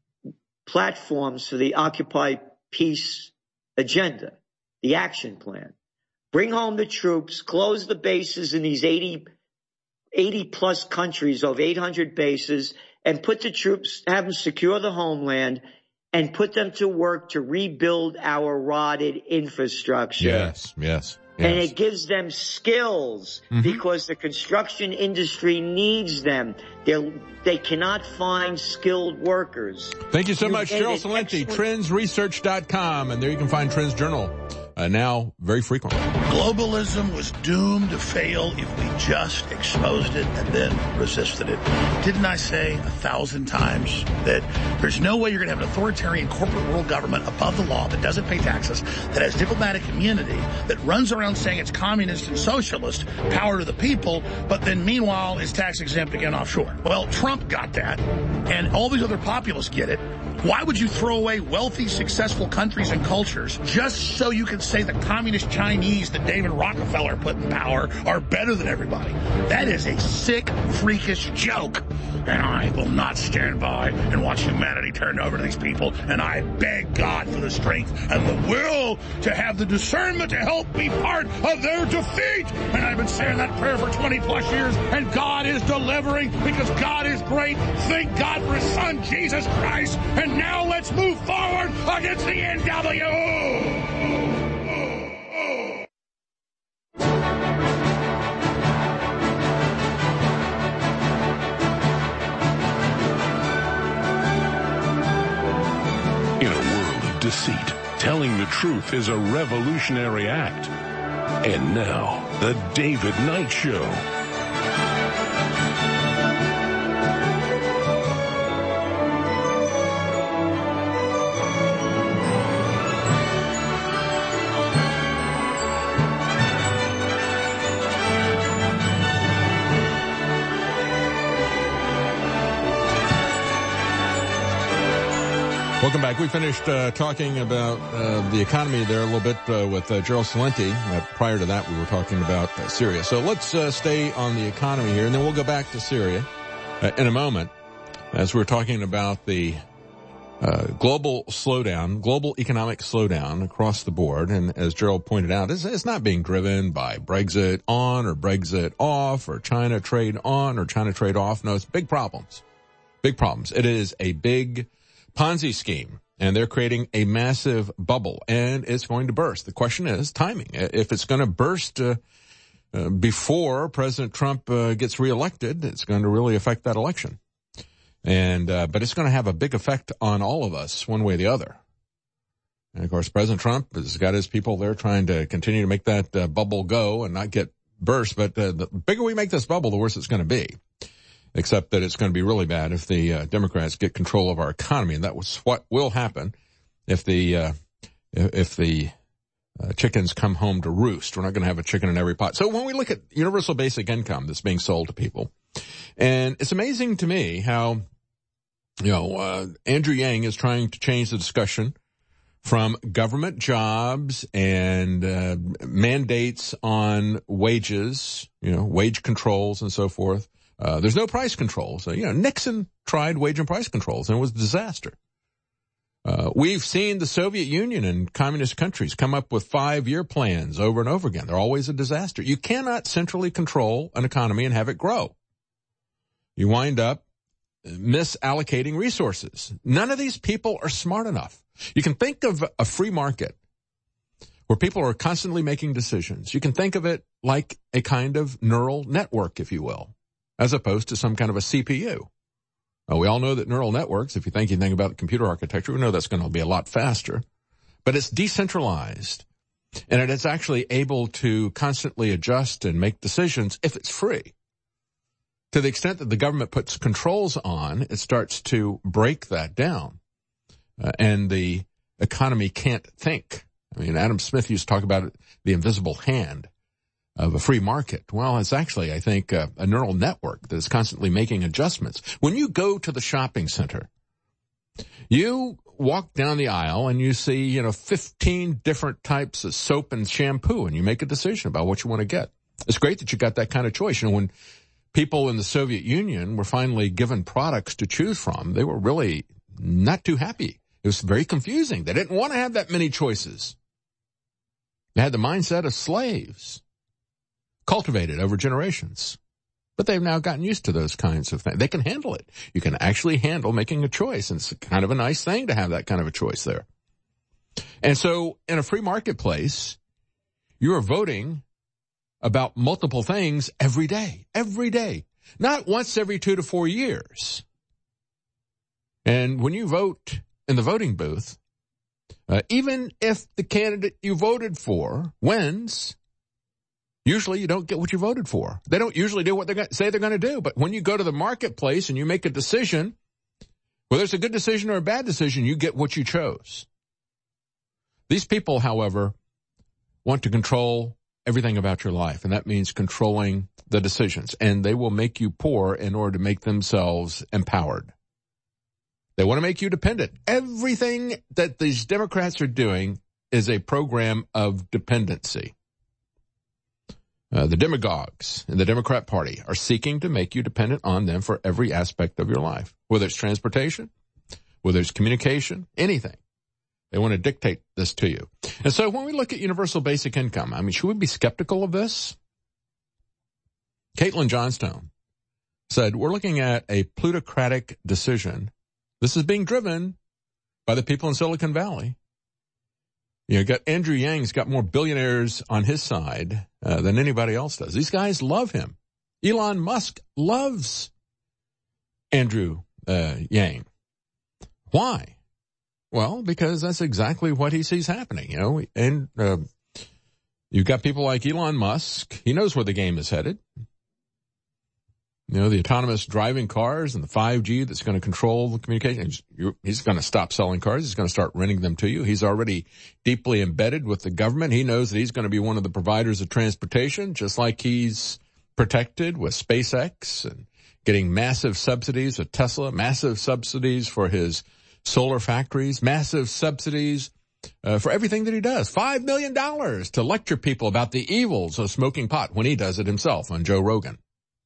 platforms for the Occupy Peace agenda, the action plan. Bring home the troops, close the bases in these eighty, eighty plus countries, over eight hundred bases, and put the troops, have them secure the homeland, and put them to work to rebuild our rotted infrastructure. Yes, yes. Yes. And it gives them skills mm-hmm. because the construction industry needs them. They they cannot find skilled workers. Thank you so you much, Gerald Celente, trends research dot com. And there you can find Trends Journal uh, now very frequently. Globalism was doomed to fail if we just exposed it and then resisted it. Didn't I say a thousand times that there's no way you're going to have an authoritarian corporate world government above the law that doesn't pay taxes, that has diplomatic immunity, that runs around saying it's communist and socialist, power to the people, but then meanwhile is tax exempt again offshore? Well, Trump got that, and all these other populists get it. Why would you throw away wealthy, successful countries and cultures just so you can say the communist Chinese that David Rockefeller put in power are better than everybody? That is a sick, freakish joke. And I will not stand by and watch humanity turn over to these people. And I beg God for the strength and the will to have the discernment to help be part of their defeat. And I've been saying that prayer for twenty plus years, and God is delivering because God is great. Thank God for his son, Jesus Christ. And now let's move forward against the N W O. In a world of deceit, telling the truth is a revolutionary act. And now, the David Knight Show. Welcome back. We finished uh, talking about uh, the economy there a little bit uh, with uh, Gerald Celente. Uh, prior to that, we were talking about uh, Syria. So let's uh, stay on the economy here, and then we'll go back to Syria uh, in a moment as we're talking about the uh, global slowdown, global economic slowdown across the board. And as Gerald pointed out, it's, it's not being driven by Brexit on or Brexit off or China trade on or China trade off. No, it's big problems. Big problems. It is a big Ponzi scheme, and they're creating a massive bubble, and it's going to burst. The question is timing. If it's going to burst uh, uh, before President Trump uh, gets reelected, it's going to really affect that election. And uh, but it's going to have a big effect on all of us, one way or the other. And of course, President Trump has got his people there trying to continue to make that uh, bubble go and not get burst. But uh, the bigger we make this bubble, the worse it's going to be. Except that it's going to be really bad if the uh, Democrats get control of our economy, and that was what will happen if the uh, if the uh, chickens come home to roost. We're not going to have a chicken in every pot. So when we look at universal basic income that's being sold to people, and it's amazing to me how you know uh, Andrew Yang is trying to change the discussion from government jobs and uh, mandates on wages, you know, wage controls and so forth. Uh, there's no price control. So, you know, Nixon tried wage and price controls, and it was a disaster. Uh, we've seen the Soviet Union and communist countries come up with five-year plans over and over again. They're always a disaster. You cannot centrally control an economy and have it grow. You wind up misallocating resources. None of these people are smart enough. You can think of a free market where people are constantly making decisions. You can think of it like a kind of neural network, if you will, as opposed to some kind of a C P U. Well, we all know that neural networks, if you think anything about computer architecture, we know that's going to be a lot faster. But it's decentralized, and it is actually able to constantly adjust and make decisions if it's free. To the extent that the government puts controls on, it starts to break that down, uh, and the economy can't think. I mean, Adam Smith used to talk about it, the invisible hand of a free market. Well, it's actually, I think, uh, a neural network that is constantly making adjustments. When you go to the shopping center, you walk down the aisle and you see, you know, fifteen different types of soap and shampoo, and you make a decision about what you want to get. It's great that you got that kind of choice. You know, when people in the Soviet Union were finally given products to choose from, they were really not too happy. It was very confusing. They didn't want to have that many choices. They had the mindset of slaves, cultivated over generations. But they've now gotten used to those kinds of things. They can handle it. You can actually handle making a choice, and it's kind of a nice thing to have that kind of a choice there. And so in a free marketplace, you are voting about multiple things every day, every day, not once every two to four years. And when you vote in the voting booth, uh, even if the candidate you voted for wins, Usually you don't get what you voted for. They don't usually do what they say they're going to do. But when you go to the marketplace and you make a decision, whether it's a good decision or a bad decision, you get what you chose. These people, however, want to control everything about your life, and that means controlling the decisions. And they will make you poor in order to make themselves empowered. They want to make you dependent. Everything that these Democrats are doing is a program of dependency. Uh, the demagogues in the Democrat Party are seeking to make you dependent on them for every aspect of your life, whether it's transportation, whether it's communication, anything. They want to dictate this to you. And so when we look at universal basic income, I mean, should we be skeptical of this? Caitlin Johnstone said, we're looking at a plutocratic decision. This is being driven by the people in Silicon Valley. You know, got Andrew Yang's got more billionaires on his side uh, than anybody else does. These guys love him. Elon Musk loves Andrew uh, Yang. Why? Well, because that's exactly what he sees happening, you know. And uh, you've got people like Elon Musk. He knows where the game is headed. You know, the autonomous driving cars and the five G that's going to control the communication. He's, he's going to stop selling cars. He's going to start renting them to you. He's already deeply embedded with the government. He knows that he's going to be one of the providers of transportation, just like he's protected with SpaceX and getting massive subsidies with Tesla, massive subsidies for his solar factories, massive subsidies uh, for everything that he does. Five million dollars to lecture people about the evils of smoking pot when he does it himself on Joe Rogan.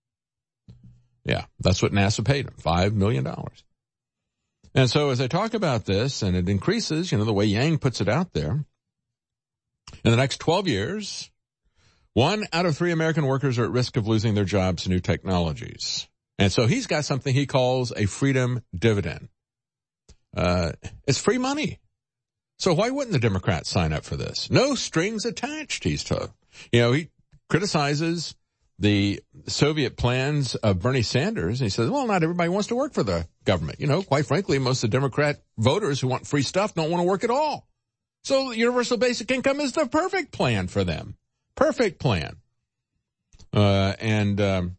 Yeah, that's what NASA paid him, five million dollars. And so as I talk about this, and it increases, you know, the way Yang puts it out there, in the next twelve years, one out of three American workers are at risk of losing their jobs to new technologies. And so he's got something he calls a freedom dividend. Uh, it's free money. So why wouldn't the Democrats sign up for this? No strings attached, he's told. You know, he criticizes the Soviet plans of Bernie Sanders. And he says, well, not everybody wants to work for the government. You know, quite frankly, most of the Democrat voters who want free stuff don't want to work at all. So universal basic income is the perfect plan for them. Perfect plan. Uh, and, um,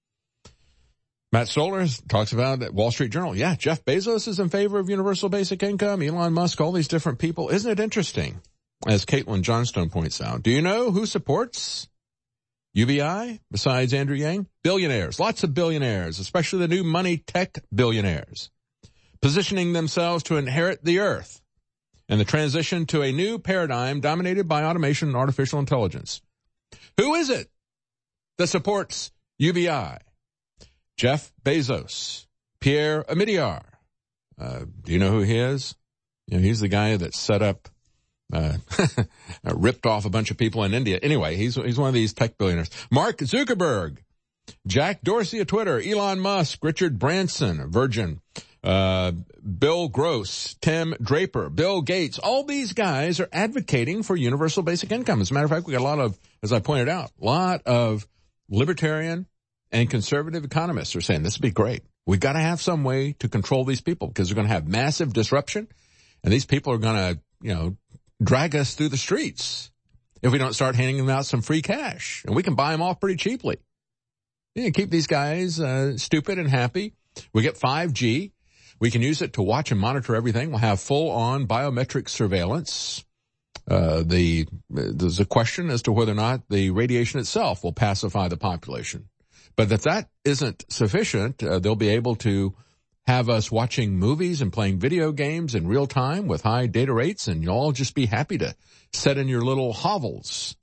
Matt Stoller talks about at Wall Street Journal. Yeah, Jeff Bezos is in favor of universal basic income. Elon Musk, all these different people. Isn't it interesting? As Caitlin Johnstone points out. Do you know who supports U B I besides Andrew Yang? Billionaires. Lots of billionaires, especially the new money tech billionaires, positioning themselves to inherit the earth and the transition to a new paradigm dominated by automation and artificial intelligence. Who is it that supports U B I? Jeff Bezos, Pierre Omidyar. Uh, do you know who he is? You know, he's the guy that set up, uh, ripped off a bunch of people in India. Anyway, he's, he's one of these tech billionaires. Mark Zuckerberg, Jack Dorsey of Twitter, Elon Musk, Richard Branson, Virgin, uh, Bill Gross, Tim Draper, Bill Gates. All these guys are advocating for universal basic income. As a matter of fact, we got a lot of, as I pointed out, a lot of libertarian and conservative economists are saying this would be great. We've got to have some way to control these people because they're going to have massive disruption, and these people are going to, you know, drag us through the streets if we don't start handing them out some free cash, and we can buy them off pretty cheaply. You know, keep these guys uh, stupid and happy. We get five G. We can use it to watch and monitor everything. We'll have full-on biometric surveillance. Uh, the there's a question as to whether or not the radiation itself will pacify the population. But if that isn't sufficient, uh, they'll be able to have us watching movies and playing video games in real time with high data rates, and you'll all just be happy to sit in your little hovels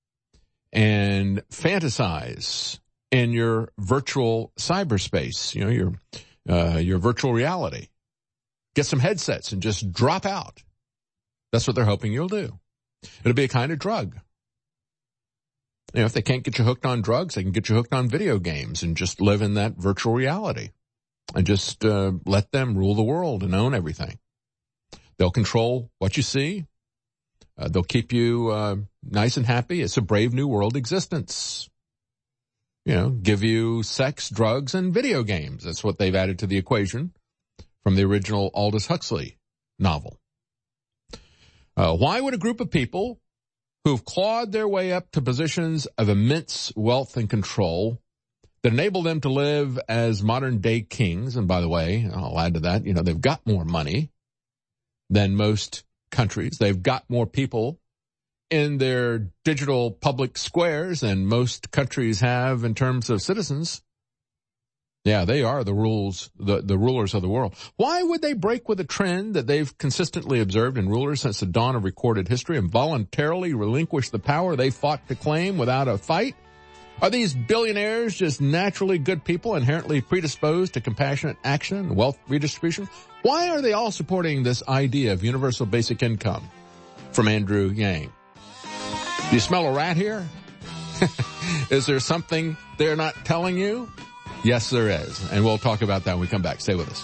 and fantasize in your virtual cyberspace, you know, your uh, your virtual reality. Get some headsets and just drop out. That's what they're hoping you'll do. It'll be a kind of drug. You know, if they can't get you hooked on drugs, they can get you hooked on video games and just live in that virtual reality and just uh, let them rule the world and own everything. They'll control what you see. Uh, they'll keep you uh, nice and happy. It's a brave new world existence. You know, give you sex, drugs, and video games. That's what they've added to the equation from the original Aldous Huxley novel. Uh, why would a group of people who've clawed their way up to positions of immense wealth and control that enable them to live as modern-day kings. And by the way, I'll add to that, you know, they've got more money than most countries. They've got more people in their digital public squares than most countries have in terms of citizens. Yeah, they are the rules, the, the rulers of the world. Why would they break with a trend that they've consistently observed in rulers since the dawn of recorded history and voluntarily relinquish the power they fought to claim without a fight? Are these billionaires just naturally good people, inherently predisposed to compassionate action and wealth redistribution? Why are they all supporting this idea of universal basic income? From Andrew Yang. Do you smell a rat here? Is there something they're not telling you? Yes, there is. And we'll talk about that when we come back. Stay with us.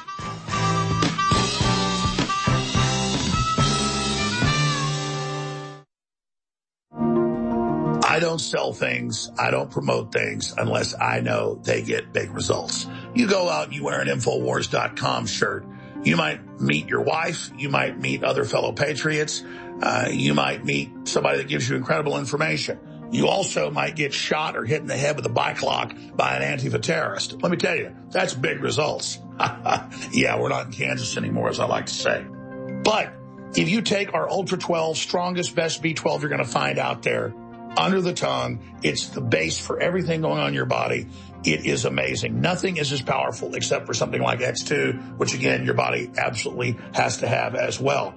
I don't sell things, I don't promote things unless I know they get big results. You go out and you wear an Infowars dot com shirt. You might meet your wife. You might meet other fellow patriots. Uh, you might meet somebody that gives you incredible information. You also might get shot or hit in the head with a bike lock by an Antifa terrorist. Let me tell you, that's big results. Yeah, we're not in Kansas anymore, as I like to say. But if you take our Ultra twelve, strongest, best B twelve you're going to find out there, under the tongue, it's the base for everything going on in your body. It is amazing. Nothing is as powerful except for something like X two, which again, your body absolutely has to have as well.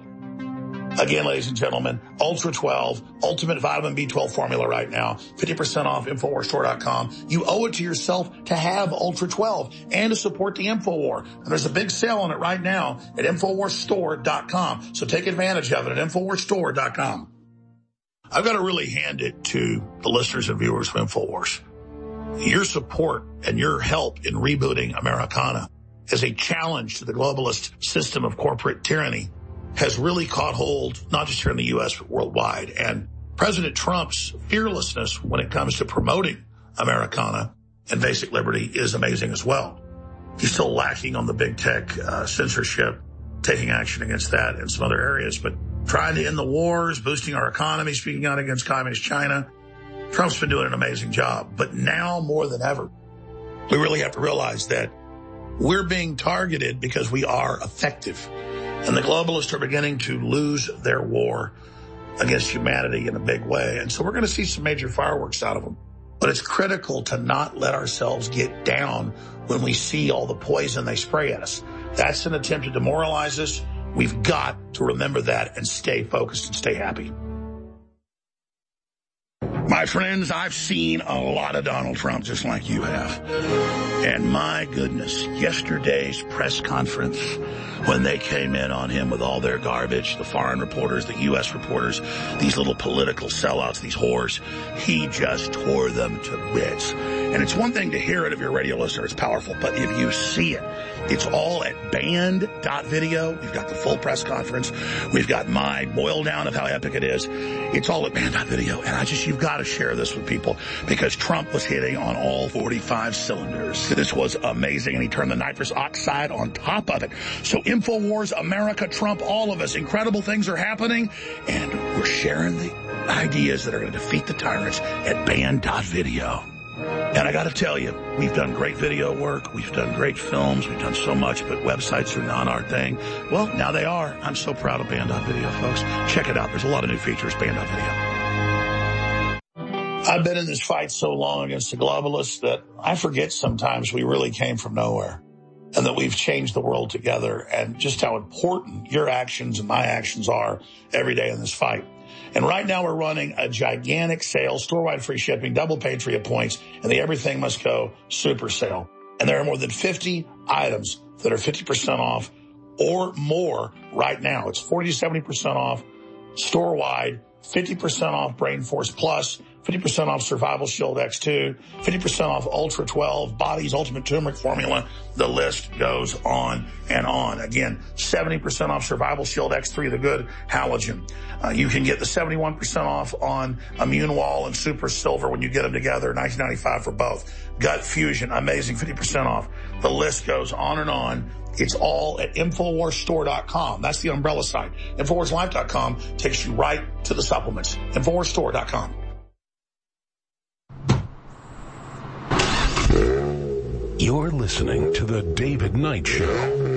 Again, ladies and gentlemen, Ultra twelve, Ultimate Vitamin B twelve Formula right now, fifty percent off Infowars Store dot com. You owe it to yourself to have Ultra twelve and to support the Infowar. And there's a big sale on it right now at Infowars Store dot com. So take advantage of it at Infowars Store dot com. I've got to really hand it to the listeners and viewers of Infowars. Your support and your help in rebooting Americana as a challenge to the globalist system of corporate tyranny has really caught hold, not just here in the U S, but worldwide. And President Trump's fearlessness when it comes to promoting Americana and basic liberty is amazing as well. He's still lacking on the big tech uh, censorship, taking action against that in some other areas, but trying to end the wars, boosting our economy, speaking out against communist China. Trump's been doing an amazing job. But now more than ever, we really have to realize that we're being targeted because we are effective. And the globalists are beginning to lose their war against humanity in a big way. And so we're going to see some major fireworks out of them. But it's critical to not let ourselves get down when we see all the poison they spray at us. That's an attempt to demoralize us. We've got to remember that and stay focused and stay happy. My friends, I've seen a lot of Donald Trump just like you have. And my goodness, yesterday's press conference, when they came in on him with all their garbage, the foreign reporters, the U S reporters, these little political sellouts, these whores, he just tore them to bits. And it's one thing to hear it if you're a radio listener, it's powerful. But if you see it, it's all at band dot video. We've got the full press conference. We've got my boil down of how epic it is. It's all at band dot video. And I just, you've got to share this with people because Trump was hitting on all forty-five cylinders. This was amazing. And he turned the nitrous oxide on top of it. So Infowars, America, Trump, all of us, incredible things are happening. And we're sharing the ideas that are going to defeat the tyrants at band dot video. And I got to tell you, we've done great video work. We've done great films. We've done so much, but websites are not our thing. Well, now they are. I'm so proud of band dot video, folks. Check it out. There's a lot of new features, band dot video. I've been in this fight so long against the globalists that I forget sometimes we really came from nowhere and that we've changed the world together and just how important your actions and my actions are every day in this fight. And right now we're running a gigantic sale, store-wide free shipping, double Patriot points, and the Everything Must Go super sale. And there are more than fifty items that are fifty percent off or more right now. It's forty to seventy percent off store-wide, fifty percent off Brain Force Plus, fifty percent off Survival Shield X two, fifty percent off Ultra twelve, Body's Ultimate Turmeric Formula. The list goes on and on. Again, seventy percent off Survival Shield X three, the good halogen. Uh, you can get the seventy-one percent off on Immune Wall and Super Silver when you get them together, nineteen ninety-five for both. Gut Fusion, amazing, fifty percent off. The list goes on and on. It's all at Infowars Store dot com. That's the umbrella site. Infowars Life dot com takes you right to the supplements. Infowars Store dot com. You're listening to The David Knight Show.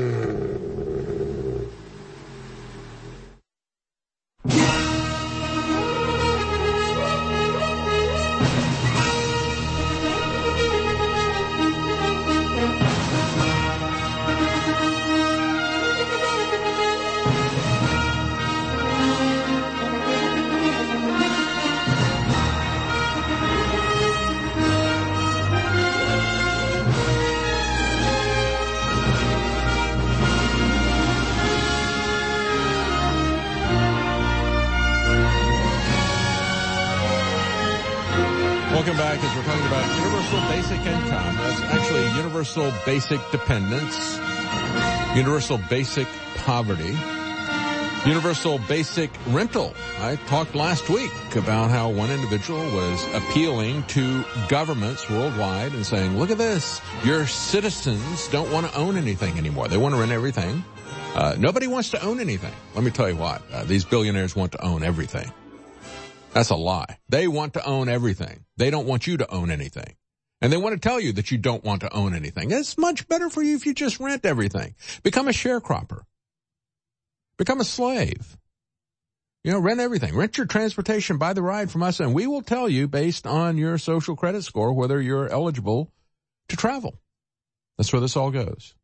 Welcome back as we're talking about universal basic income. That's actually universal basic dependence, universal basic poverty, universal basic rental. I talked last week about how one individual was appealing to governments worldwide and saying, look at this, your citizens don't want to own anything anymore. They want to rent everything. Uh, nobody wants to own anything. Let me tell you what, uh, these billionaires want to own everything. That's a lie. They want to own everything. They don't want you to own anything. And they want to tell you that you don't want to own anything. It's much better for you if you just rent everything. Become a sharecropper. Become a slave. You know, rent everything. Rent your transportation, buy the ride from us, and we will tell you based on your social credit score whether you're eligible to travel. That's where this all goes.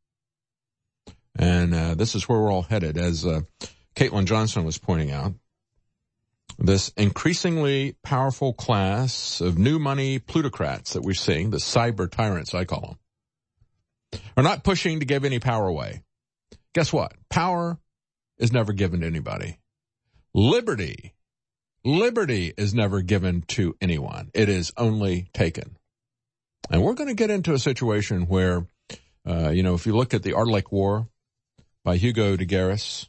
And uh, this is where we're all headed, as uh, Caitlin Johnson was pointing out. This increasingly powerful class of new money plutocrats that we're seeing, the cyber tyrants, I call them, are not pushing to give any power away. Guess what? Power is never given to anybody. Liberty, liberty is never given to anyone. It is only taken. And we're going to get into a situation where, uh, you know, if you look at The Art of Lake War by Hugo de Garis,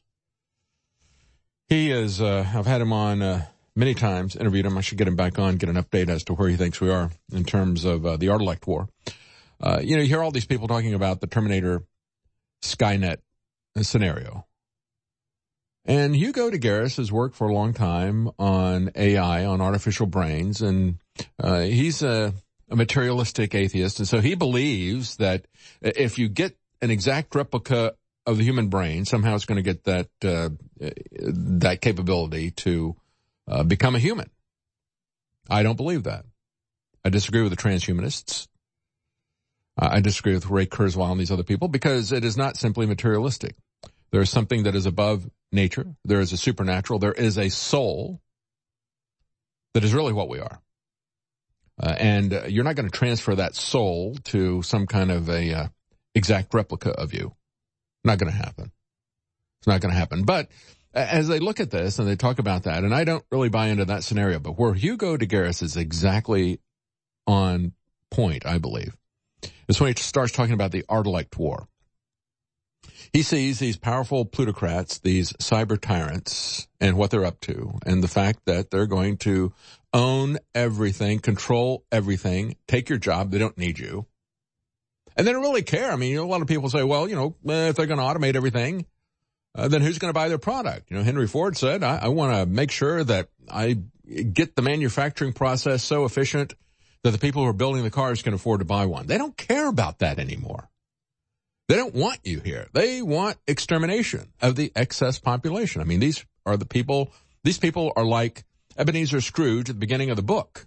He is, uh, I've had him on uh, many times, interviewed him. I should get him back on, get an update as to where he thinks we are in terms of uh, the Ardalect War. Uh, you know, you hear all these people talking about the Terminator Skynet scenario. And Hugo de Garis has worked for a long time on A I, on artificial brains, and uh, he's a, a materialistic atheist. And so he believes that if you get an exact replica of the human brain, somehow it's going to get that uh, that capability to uh, become a human. I don't believe that. I disagree with the transhumanists. I disagree with Ray Kurzweil and these other people because it is not simply materialistic. There is something that is above nature. There is a supernatural. There is a soul that is really what we are. Uh, and uh, you're not going to transfer that soul to some kind of a uh, exact replica of you. Not going to happen. It's not going to happen. But as they look at this and they talk about that, and I don't really buy into that scenario, but where Hugo de Garis is exactly on point, I believe, is when he starts talking about the Ardalect War. He sees these powerful plutocrats, these cyber tyrants, and what they're up to, and the fact that they're going to own everything, control everything, take your job. They don't need you. And they don't really care. I mean, you know, a lot of people say, well, you know, if they're going to automate everything, uh, then who's going to buy their product? You know, Henry Ford said, I, I want to make sure that I get the manufacturing process so efficient that the people who are building the cars can afford to buy one. They don't care about that anymore. They don't want you here. They want extermination of the excess population. I mean, these are the people, these people are like Ebenezer Scrooge at the beginning of the book.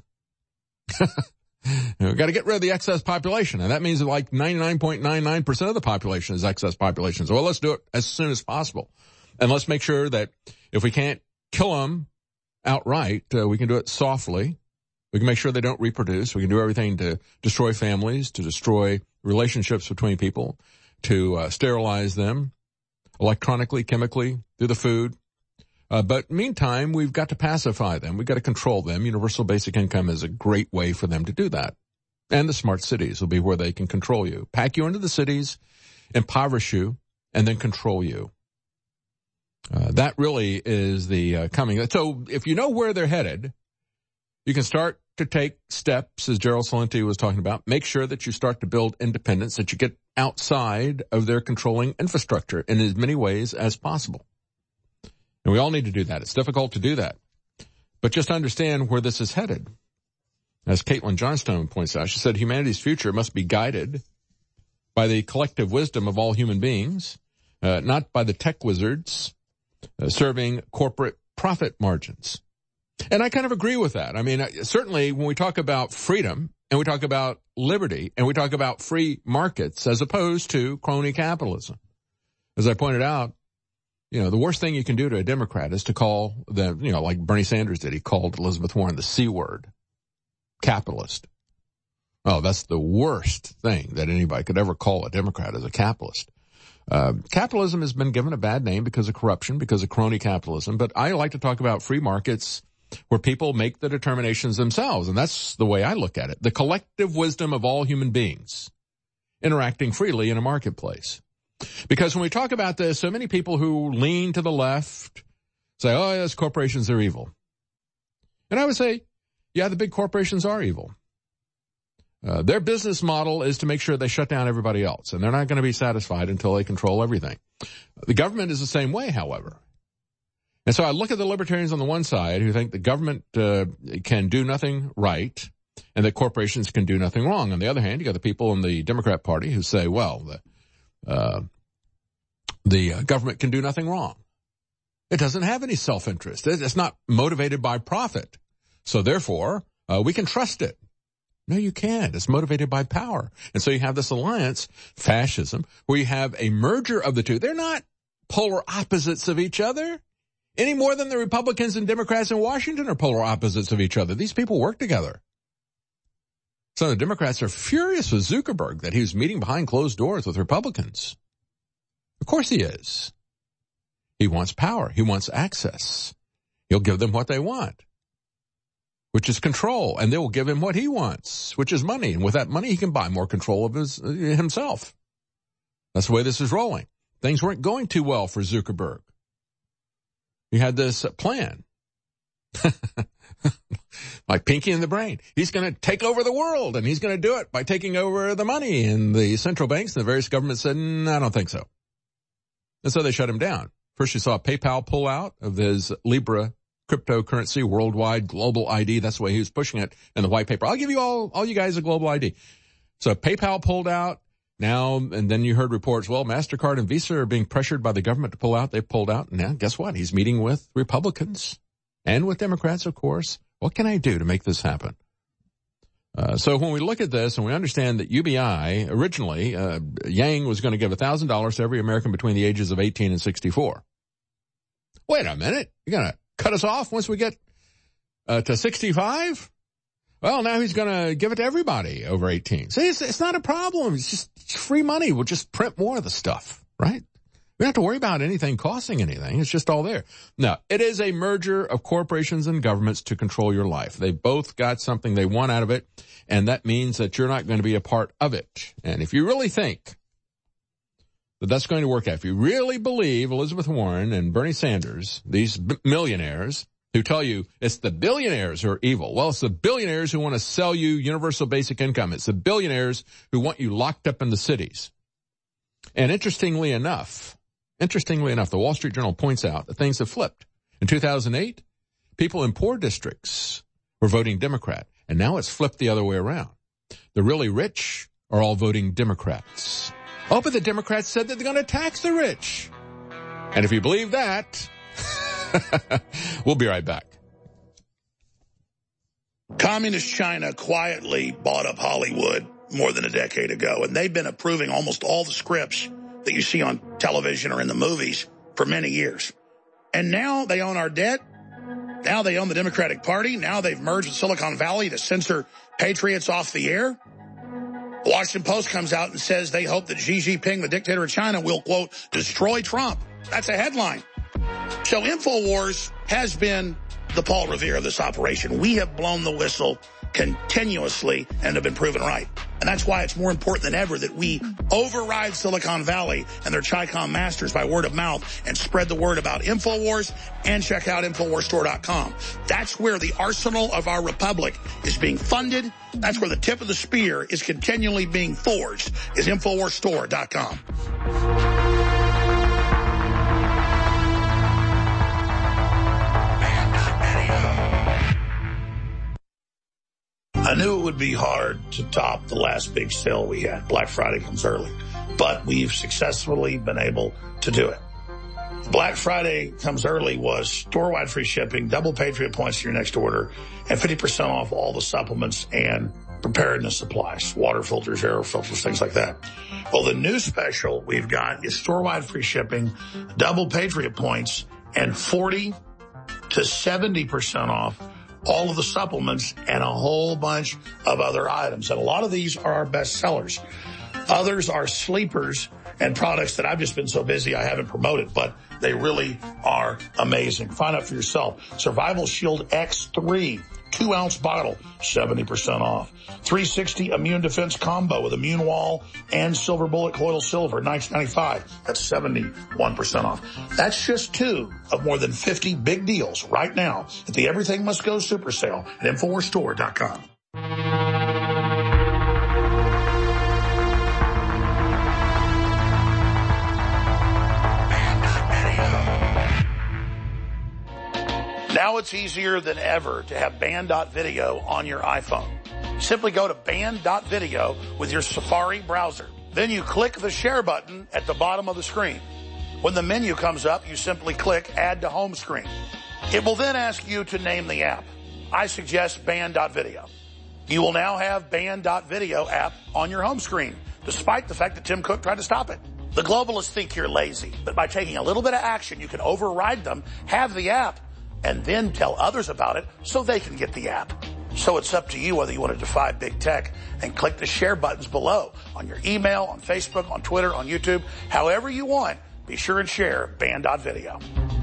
We've got to get rid of the excess population. And that means that like ninety-nine point nine nine percent of the population is excess population. So well, let's do it as soon as possible. And let's make sure that if we can't kill them outright, uh, we can do it softly. We can make sure they don't reproduce. We can do everything to destroy families, to destroy relationships between people, to uh, sterilize them electronically, chemically, through the food. Uh, but meantime, we've got to pacify them. We've got to control them. Universal basic income is a great way for them to do that. And the smart cities will be where they can control you. Pack you into the cities, impoverish you, and then control you. Uh, that really is the uh, coming. So if you know where they're headed, you can start to take steps, as Gerald Celente was talking about. Make sure that you start to build independence, that you get outside of their controlling infrastructure in as many ways as possible. And we all need to do that. It's difficult to do that. But just understand where this is headed. As Caitlin Johnstone points out, she said humanity's future must be guided by the collective wisdom of all human beings, uh, not by the tech wizards uh, serving corporate profit margins. And I kind of agree with that. I mean, certainly when we talk about freedom and we talk about liberty and we talk about free markets as opposed to crony capitalism, as I pointed out, you know, the worst thing you can do to a Democrat is to call the, you know, like Bernie Sanders did. He called Elizabeth Warren the C word, capitalist. Oh, that's the worst thing that anybody could ever call a Democrat, as a capitalist. Uh, capitalism has been given a bad name because of corruption, because of crony capitalism. But I like to talk about free markets where people make the determinations themselves. And that's the way I look at it. The collective wisdom of all human beings interacting freely in a marketplace. Because when we talk about this, so many people who lean to the left say, oh, yes, corporations are evil. And I would say, yeah, the big corporations are evil. Uh, their business model is to make sure they shut down everybody else, and they're not going to be satisfied until they control everything. The government is the same way, however. And so I look at the libertarians on the one side who think the government uh, can do nothing right and that corporations can do nothing wrong. On the other hand, you got the people in the Democrat Party who say, well, the Uh, the uh, government can do nothing wrong. It doesn't have any self-interest. It's not motivated by profit. So therefore, uh, we can trust it. No, you can't. It's motivated by power. And so you have this alliance, fascism, where you have a merger of the two. They're not polar opposites of each other any more than the Republicans and Democrats in Washington are polar opposites of each other. These people work together. So the Democrats are furious with Zuckerberg that he was meeting behind closed doors with Republicans. Of course he is. He wants power. He wants access. He'll give them what they want, which is control, and they will give him what he wants, which is money. And with that money, he can buy more control of his, uh, himself. That's the way this is rolling. Things weren't going too well for Zuckerberg. He had this plan. Like Pinky in the Brain. He's going to take over the world, and he's going to do it by taking over the money. And the central banks and the various governments said, mm, I don't think so. And so they shut him down. First you saw PayPal pull out of his Libra cryptocurrency, worldwide global I D. That's the way he was pushing it in the white paper. I'll give you all, all you guys a global I D. So PayPal pulled out. Now, and then you heard reports, well, MasterCard and Visa are being pressured by the government to pull out. They pulled out. Now, guess what? He's meeting with Republicans and with Democrats, of course. What can I do to make this happen? Uh, so when we look at this and we understand that U B I, originally, uh, Yang was going to give one thousand dollars to every American between the ages of eighteen and sixty-four. Wait a minute. You're going to cut us off once we get uh, to sixty-five? Well, now he's going to give it to everybody over eighteen. See, it's, it's not a problem. It's just it's free money. We'll just print more of the stuff, right? We don't have to worry about anything costing anything. It's just all there. Now, it is a merger of corporations and governments to control your life. They both got something they want out of it, and that means that you're not going to be a part of it. And if you really think that that's going to work out, if you really believe Elizabeth Warren and Bernie Sanders, these b- millionaires who tell you it's the billionaires who are evil. Well, it's the billionaires who want to sell you universal basic income. It's the billionaires who want you locked up in the cities. And interestingly enough, Interestingly enough, the Wall Street Journal points out that things have flipped. In two thousand eight, people in poor districts were voting Democrat, and now it's flipped the other way around. The really rich are all voting Democrats. Oh, but the Democrats said that they're going to tax the rich. And if you believe that, we'll be right back. Communist China quietly bought up Hollywood more than a decade ago, and they've been approving almost all the scripts that you see on television or in the movies for many years. And now they own our debt. Now they own the Democratic Party. Now they've merged with Silicon Valley to censor patriots off the air. The Washington Post comes out and says they hope that Xi Jinping, the dictator of China, will, quote, destroy Trump. That's a headline. So InfoWars has been the Paul Revere of this operation. We have blown the whistle continuously and have been proven right. And that's why it's more important than ever that we override Silicon Valley and their Chi-Com masters by word of mouth and spread the word about InfoWars and check out InfoWars Store dot com. That's where the arsenal of our republic is being funded. That's where the tip of the spear is continually being forged, is InfoWars Store dot com. I knew it would be hard to top the last big sale we had. Black Friday comes early, but we've successfully been able to do it. Black Friday comes early was store-wide free shipping, double Patriot points to your next order, and fifty percent off all the supplements and preparedness supplies, water filters, air filters, things like that. Well, the new special we've got is store-wide free shipping, double Patriot points, and forty to seventy percent off all of the supplements and a whole bunch of other items. And a lot of these are our best sellers. Others are sleepers and products that I've just been so busy I haven't promoted, but they really are amazing. Find out for yourself. Survival Shield X three, two ounce bottle, seventy percent off. three sixty Immune Defense Combo with Immune Wall and Silver Bullet Coil Silver, nineteen ninety-five. That's seventy-one percent off. That's just two of more than fifty big deals right now at the Everything Must Go Super Sale at InfoWars Store dot com. Now it's easier than ever to have band dot video on your iPhone. Simply go to band dot video with your Safari browser. Then you click the share button at the bottom of the screen. When the menu comes up, you simply click Add to Home Screen. It will then ask you to name the app. I suggest band dot video. You will now have band dot video app on your home screen, despite the fact that Tim Cook tried to stop it. The globalists think you're lazy, but by taking a little bit of action, you can override them, have the app, and then tell others about it so they can get the app. So it's up to you whether you want to defy big tech and click the share buttons below on your email, on Facebook, on Twitter, on YouTube, however you want. Be sure and share band dot video.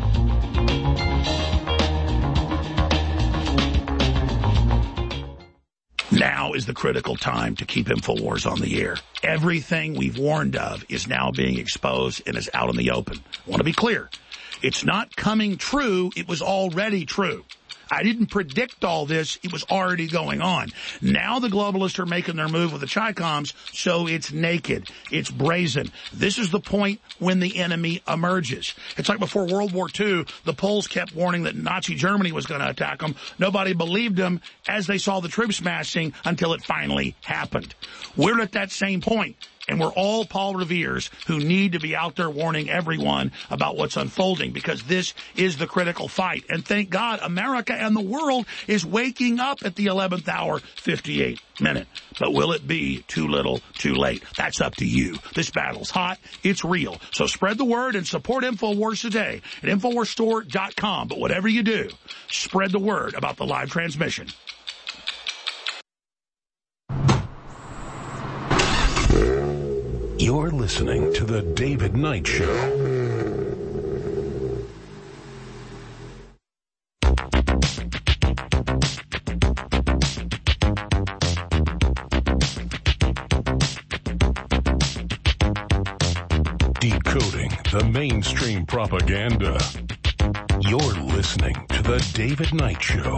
Now is the critical time to keep InfoWars on the air. Everything we've warned of is now being exposed and is out in the open. I want to be clear. It's not coming true. It was already true. I didn't predict all this. It was already going on. Now the globalists are making their move with the Chi-Coms, so it's naked. It's brazen. This is the point when the enemy emerges. It's like before World War Two, the Poles kept warning that Nazi Germany was going to attack them. Nobody believed them as they saw the troops massing until it finally happened. We're at that same point. And we're all Paul Reveres who need to be out there warning everyone about what's unfolding, because this is the critical fight. And thank God America and the world is waking up at the eleventh hour, fifty-eight minute. But will it be too little, too late? That's up to you. This battle's hot. It's real. So spread the word and support InfoWars today at InfoWars Store dot com. But whatever you do, spread the word about the live transmission. You're listening to The David Knight Show. Decoding the mainstream propaganda. You're listening to The David Knight Show.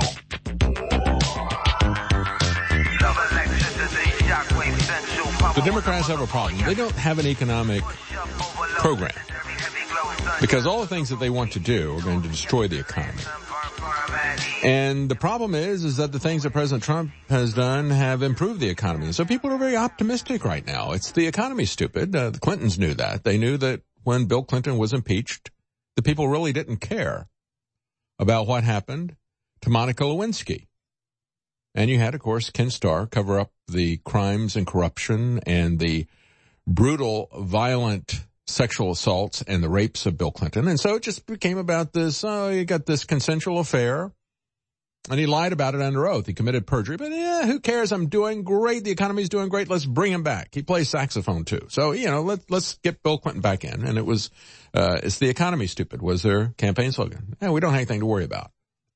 The Democrats have a problem. They don't have an economic program because all the things that they want to do are going to destroy the economy. And the problem is, is that the things that President Trump has done have improved the economy. And so people are very optimistic right now. It's the economy, stupid. Uh, the Clintons knew that. They knew that when Bill Clinton was impeached, the people really didn't care about what happened to Monica Lewinsky. And you had, of course, Ken Starr cover up the crimes and corruption and the brutal, violent sexual assaults and the rapes of Bill Clinton. And so it just became about this, oh, you got this consensual affair And he lied about it under oath. He committed perjury. But yeah, who cares? I'm doing great. The economy's doing great. Let's bring him back. He plays saxophone too. So, you know, let, let's get Bill Clinton back in. And it was, uh, it's the economy, stupid, was their campaign slogan. Yeah, we don't have anything to worry about.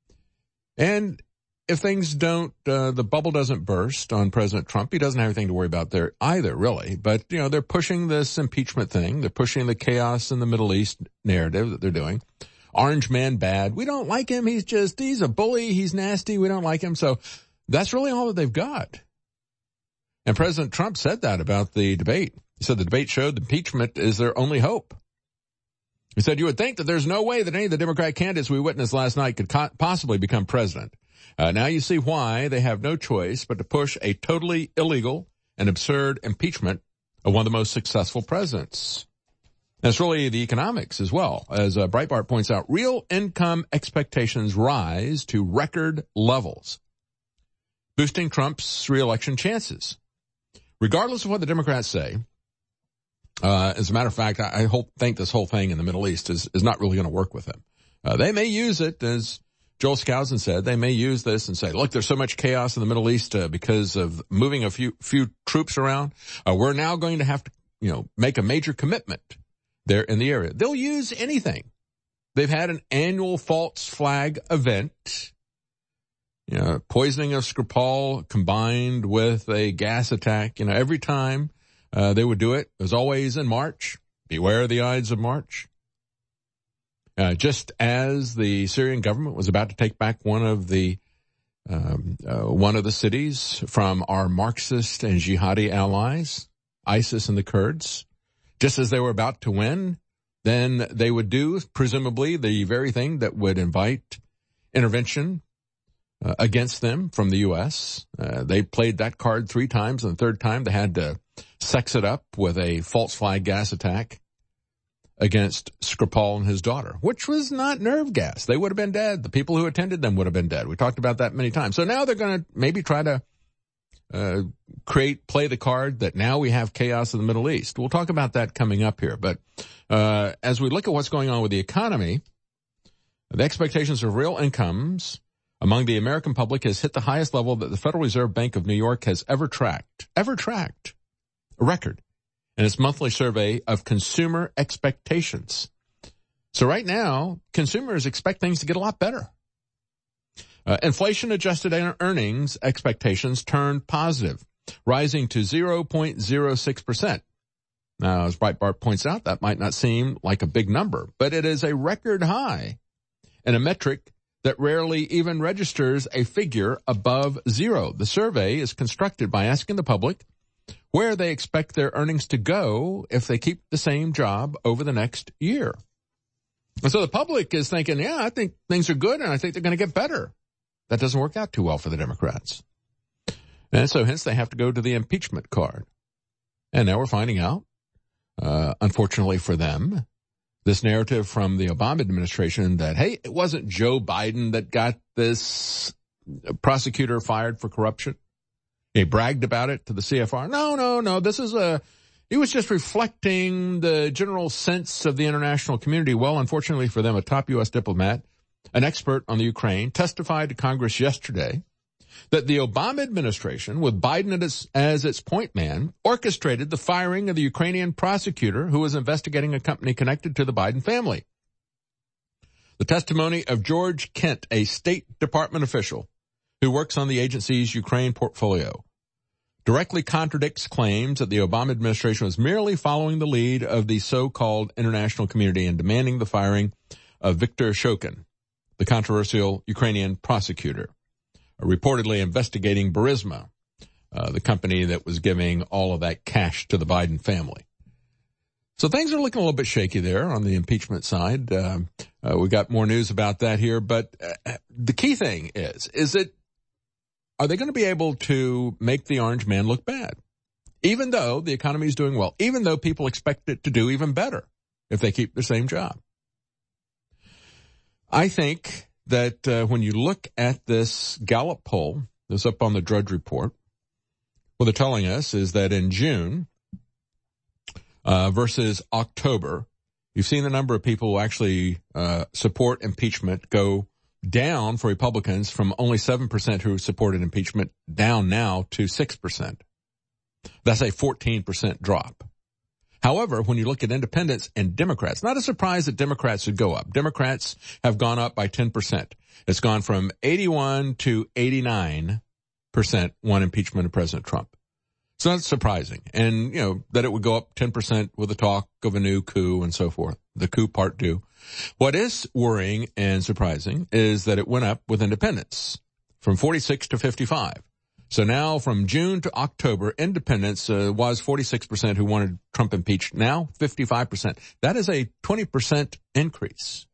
And if things don't, uh, the bubble doesn't burst on President Trump, he doesn't have anything to worry about there either, really. But, you know, they're pushing this impeachment thing. They're pushing the chaos in the Middle East narrative that they're doing. Orange man bad. We don't like him. He's just, he's a bully. He's nasty. We don't like him. So that's really all that they've got. And President Trump said that about the debate. He said the debate showed impeachment is their only hope. He said, you would think that there's no way that any of the Democrat candidates we witnessed last night could co- possibly become president. Uh, now you see why they have no choice but to push a totally illegal and absurd impeachment of one of the most successful presidents. That's really the economics as well. As uh, Breitbart points out, real income expectations rise to record levels, boosting Trump's reelection chances. Regardless of what the Democrats say, uh, as a matter of fact, I, I hope, think this whole thing in the Middle East is, is not really going to work with them. Uh, they may use it, as Joel Skousen said, they may use this and say, look, there's so much chaos in the Middle East uh, because of moving a few, few troops around. Uh, we're now going to have to, you know, make a major commitment there in the area. They'll use anything. They've had an annual false flag event, you know, poisoning of Skripal combined with a gas attack. You know, every time uh, they would do it, it was always in March. Beware the Ides of March. Uh, just as the Syrian government was about to take back one of the um, uh, one of the cities from our Marxist and jihadi allies, ISIS and the Kurds. Just as they were about to win, then they would do, presumably, the very thing that would invite intervention uh, against them from the U S. Uh, they played that card three times, and the third time they had to sex it up with a false flag gas attack against Skripal and his daughter, which was not nerve gas. They would have been dead. The people who attended them would have been dead. We talked about that many times. So now they're going to maybe try to Uh, create, play the card that now we have chaos in the Middle East. We'll talk about that coming up here. But, uh, as we look at what's going on with the economy, the expectations of real incomes among the American public has hit the highest level that the Federal Reserve Bank of New York has ever tracked, ever tracked, a record in its monthly survey of consumer expectations. So right now, consumers expect things to get a lot better. Uh, inflation-adjusted earnings expectations turned positive, rising to zero point zero six percent. Now, as Breitbart points out, that might not seem like a big number, but it is a record high and a metric that rarely even registers a figure above zero. The survey is constructed by asking the public where they expect their earnings to go if they keep the same job over the next year. And so the public is thinking, yeah, I think things are good and I think they're going to get better. That doesn't work out too well for the Democrats. And so hence they have to go to the impeachment card. And now we're finding out, uh, unfortunately for them, this narrative from the Obama administration that, hey, it wasn't Joe Biden that got this prosecutor fired for corruption. He bragged about it to the C F R. No, no, no. This is a, he was just reflecting the general sense of the international community. Well, unfortunately for them, a top U S diplomat, an expert on the Ukraine, testified to Congress yesterday that the Obama administration, with Biden as, as its point man, orchestrated the firing of the Ukrainian prosecutor who was investigating a company connected to the Biden family. The testimony of George Kent, a State Department official who works on the agency's Ukraine portfolio, directly contradicts claims that the Obama administration was merely following the lead of the so-called international community and demanding the firing of Viktor Shokin, the controversial Ukrainian prosecutor, reportedly investigating Burisma, uh, the company that was giving all of that cash to the Biden family. So things are looking a little bit shaky there on the impeachment side. Uh, uh, we got more news about that here, but uh, the key thing is, is that are they going to be able to make the orange man look bad? Even though the economy is doing well, even though people expect it to do even better if they keep the same job. I think that uh, when you look at this Gallup poll that's up on the Drudge Report, what they're telling us is that in June uh, versus October, you've seen the number of people who actually uh, support impeachment go down for Republicans from only seven percent who supported impeachment down now to six percent. That's a fourteen percent drop. However, when you look at independents and Democrats, not a surprise that Democrats would go up. Democrats have gone up by ten percent. It's gone from eighty-one to eighty-nine percent one impeachment of President Trump. So that's surprising. And, you know, that it would go up ten percent with the talk of a new coup and so forth. The coup part two. What is worrying and surprising is that it went up with independents from forty-six to fifty-five. So now from June to October, independents uh, was forty-six percent who wanted Trump impeached. Now fifty-five percent. That is a twenty percent increase.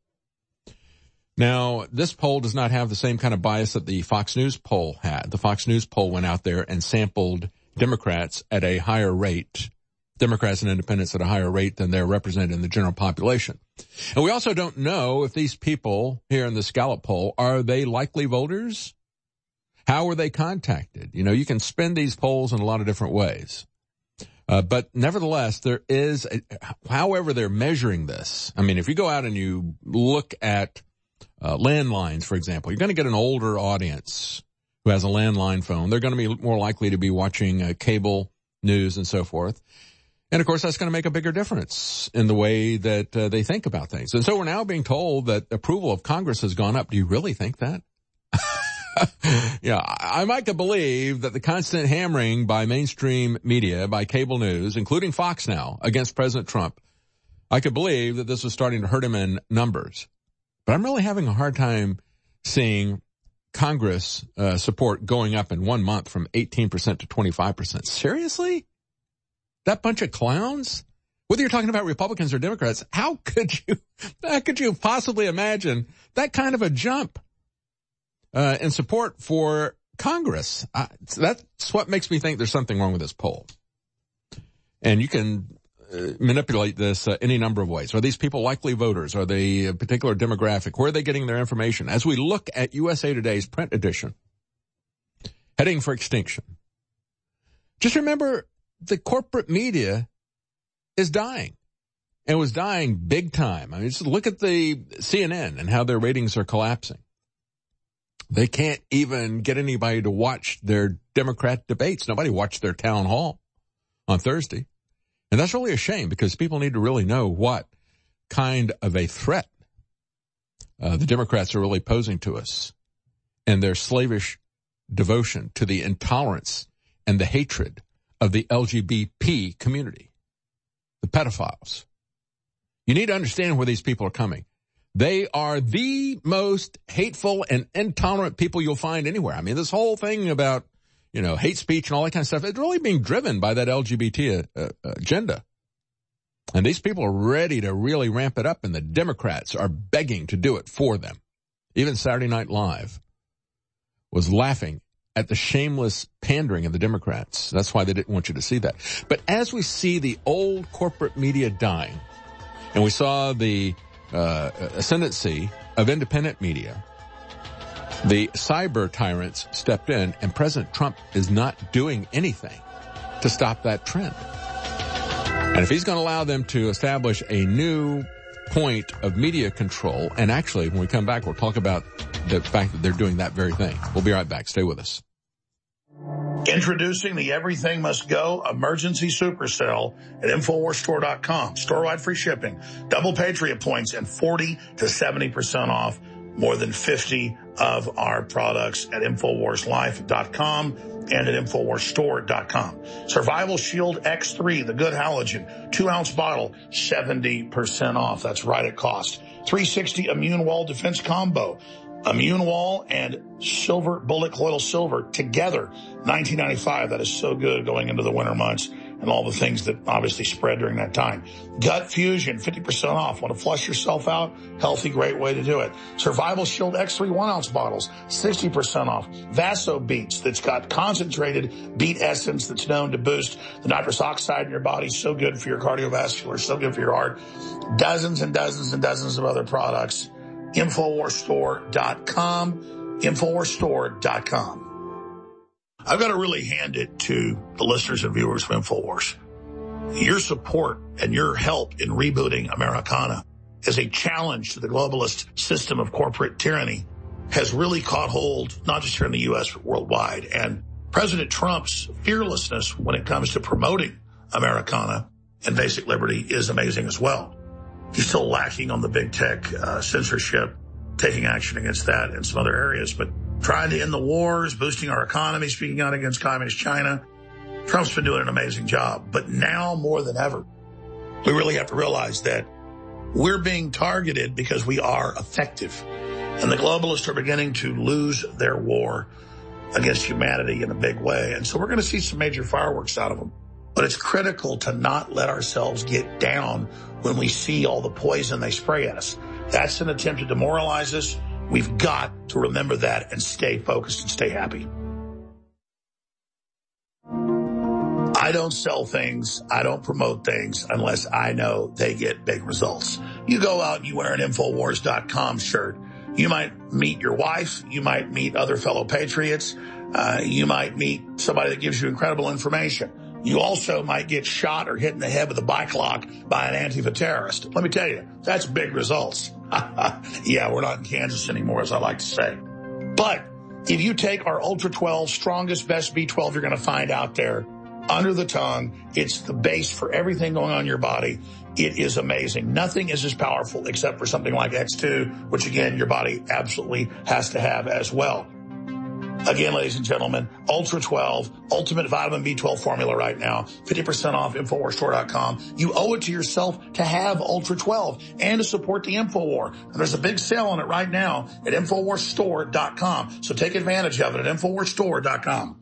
Now, this poll does not have the same kind of bias that the Fox News poll had. The Fox News poll went out there and sampled Democrats at a higher rate, Democrats and independents at a higher rate than they're represented in the general population. And we also don't know if these people here in this Gallup poll, are they likely voters? How were they contacted? You know, you can spin these polls in a lot of different ways. Uh, but nevertheless, there is, a, however they're measuring this. I mean, if you go out and you look at uh, landlines, for example, you're going to get an older audience who has a landline phone. They're going to be more likely to be watching uh, cable news and so forth. And, of course, that's going to make a bigger difference in the way that uh, they think about things. And so we're now being told that approval of Congress has gone up. Do you really think that? Yeah, I might could believe that the constant hammering by mainstream media, by cable news, including Fox now, against President Trump, I could believe that this was starting to hurt him in numbers. But I'm really having a hard time seeing Congress uh, support going up in one month from eighteen percent to twenty-five percent. Seriously? That bunch of clowns? Whether you're talking about Republicans or Democrats, how could you, how could you possibly imagine that kind of a jump uh, in support for Congress? Uh, that's what makes me think there's something wrong with this poll. And you can uh, manipulate this uh, any number of ways. Are these people likely voters? Are they a particular demographic? Where are they getting their information? As we look at U S A Today's print edition, heading for extinction, just remember the corporate media is dying, and was dying big time. I mean, just look at the C N N and how their ratings are collapsing. They can't even get anybody to watch their Democrat debates. Nobody watched their town hall on Thursday. And that's really a shame, because people need to really know what kind of a threat uh, the Democrats are really posing to us, and their slavish devotion to the intolerance and the hatred of the L G B T community, the pedophiles. You need to understand where these people are coming. They are the most hateful and intolerant people you'll find anywhere. I mean, this whole thing about, you know, hate speech and all that kind of stuff, it's really being driven by that L G B T uh, uh, agenda. And these people are ready to really ramp it up, and the Democrats are begging to do it for them. Even Saturday Night Live was laughing at the shameless pandering of the Democrats. That's why they didn't want you to see that. But as we see the old corporate media dying, and we saw the uh, ascendancy of independent media, the cyber tyrants stepped in, and President Trump is not doing anything to stop that trend. And if he's going to allow them to establish a new point of media control, and actually, when we come back, we'll talk about the fact that they're doing that very thing. We'll be right back. Stay with us. Introducing the Everything Must Go Emergency Super Sale at Infowars Store dot com. Store-wide free shipping, double Patriot points, and forty to seventy percent off more than fifty of our products at Infowars Life dot com and at Infowars Store dot com. Survival Shield X three, the good halogen, two ounce bottle, seventy percent off. That's right at cost. three sixty Immune Wall Defense Combo. Immune Wall and Silver Bullet Coil Silver together, nineteen ninety-five. That is so good going into the winter months and all the things that obviously spread during that time. Gut Fusion, fifty percent off. Want to flush yourself out? Healthy, great way to do it. Survival Shield X three one ounce bottles, sixty percent off. Vaso Beats, that's got concentrated beet essence that's known to boost the nitrous oxide in your body. So good for your cardiovascular, so good for your heart. Dozens and dozens and dozens of other products. Infowars Store dot com, Infowars Store dot com. I've got to really hand it to the listeners and viewers of InfoWars. Your support and your help in rebooting Americana is a challenge to the globalist system of corporate tyranny has really caught hold, not just here in the U S, but worldwide. And President Trump's fearlessness when it comes to promoting Americana and basic liberty is amazing as well. He's still lacking on the big tech uh, censorship, taking action against that in some other areas, but trying to end the wars, boosting our economy, speaking out against communist China. Trump's been doing an amazing job. But now more than ever, we really have to realize that we're being targeted because we are effective. And the globalists are beginning to lose their war against humanity in a big way. And so we're going to see some major fireworks out of them. But it's critical to not let ourselves get down when we see all the poison they spray at us. That's an attempt to demoralize us. We've got to remember that and stay focused and stay happy. I don't sell things, I don't promote things unless I know they get big results. You go out and you wear an Infowars dot com shirt. You might meet your wife. You might meet other fellow patriots. Uh, you might meet somebody that gives you incredible information. You also might get shot or hit in the head with a bike lock by an Antifa terrorist. Let me tell you, that's big results. Yeah, we're not in Kansas anymore, as I like to say. But if you take our Ultra twelve, strongest, best B twelve you're going to find out there, under the tongue, it's the base for everything going on in your body. It is amazing. Nothing is as powerful except for something like X two, which again, your body absolutely has to have as well. Again, ladies and gentlemen, Ultra twelve, ultimate vitamin B twelve formula right now, fifty percent off Infowars Store dot com. You owe it to yourself to have Ultra twelve and to support the Infowar. And there's a big sale on it right now at Infowars Store dot com. So take advantage of it at Infowars Store dot com.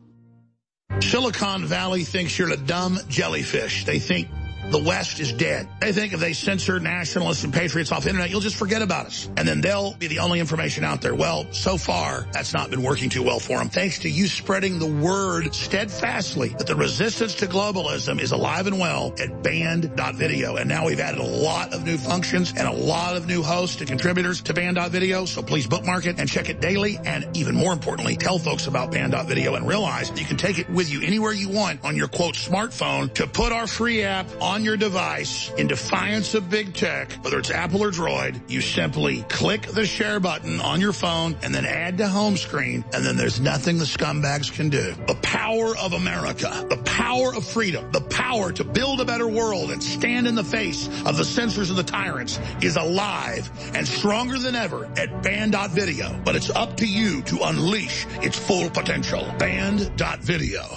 Silicon Valley thinks you're a dumb jellyfish. They think the West is dead. They think if they censor nationalists and patriots off the internet, you'll just forget about us. And then they'll be the only information out there. Well, so far, that's not been working too well for them. Thanks to you spreading the word steadfastly that the resistance to globalism is alive and well at banned dot video. And now we've added a lot of new functions and a lot of new hosts and contributors to banned dot video. So please bookmark it and check it daily. And even more importantly, tell folks about banned dot video and realize that you can take it with you anywhere you want on your, quote, smartphone to put our free app on your device in defiance of big tech, whether it's Apple or Droid. You simply click the share button on your phone and then add to home screen, and then there's nothing the scumbags can do. The power of America, the power of freedom, the power to build a better world and stand in the face of the censors and the tyrants is alive and stronger than ever at banned dot video. But it's up to you to unleash its full potential. banned dot video.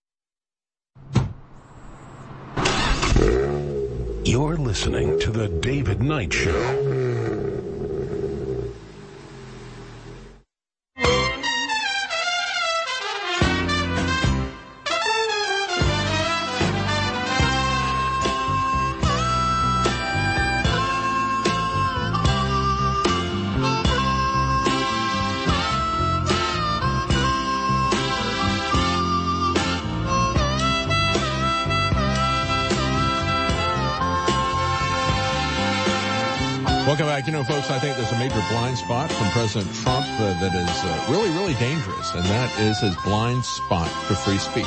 You're listening to The David Knight Show. Welcome back. You know, folks, I think there's a major blind spot from President Trump uh, that is uh, really, really dangerous, and that is his blind spot to free speech.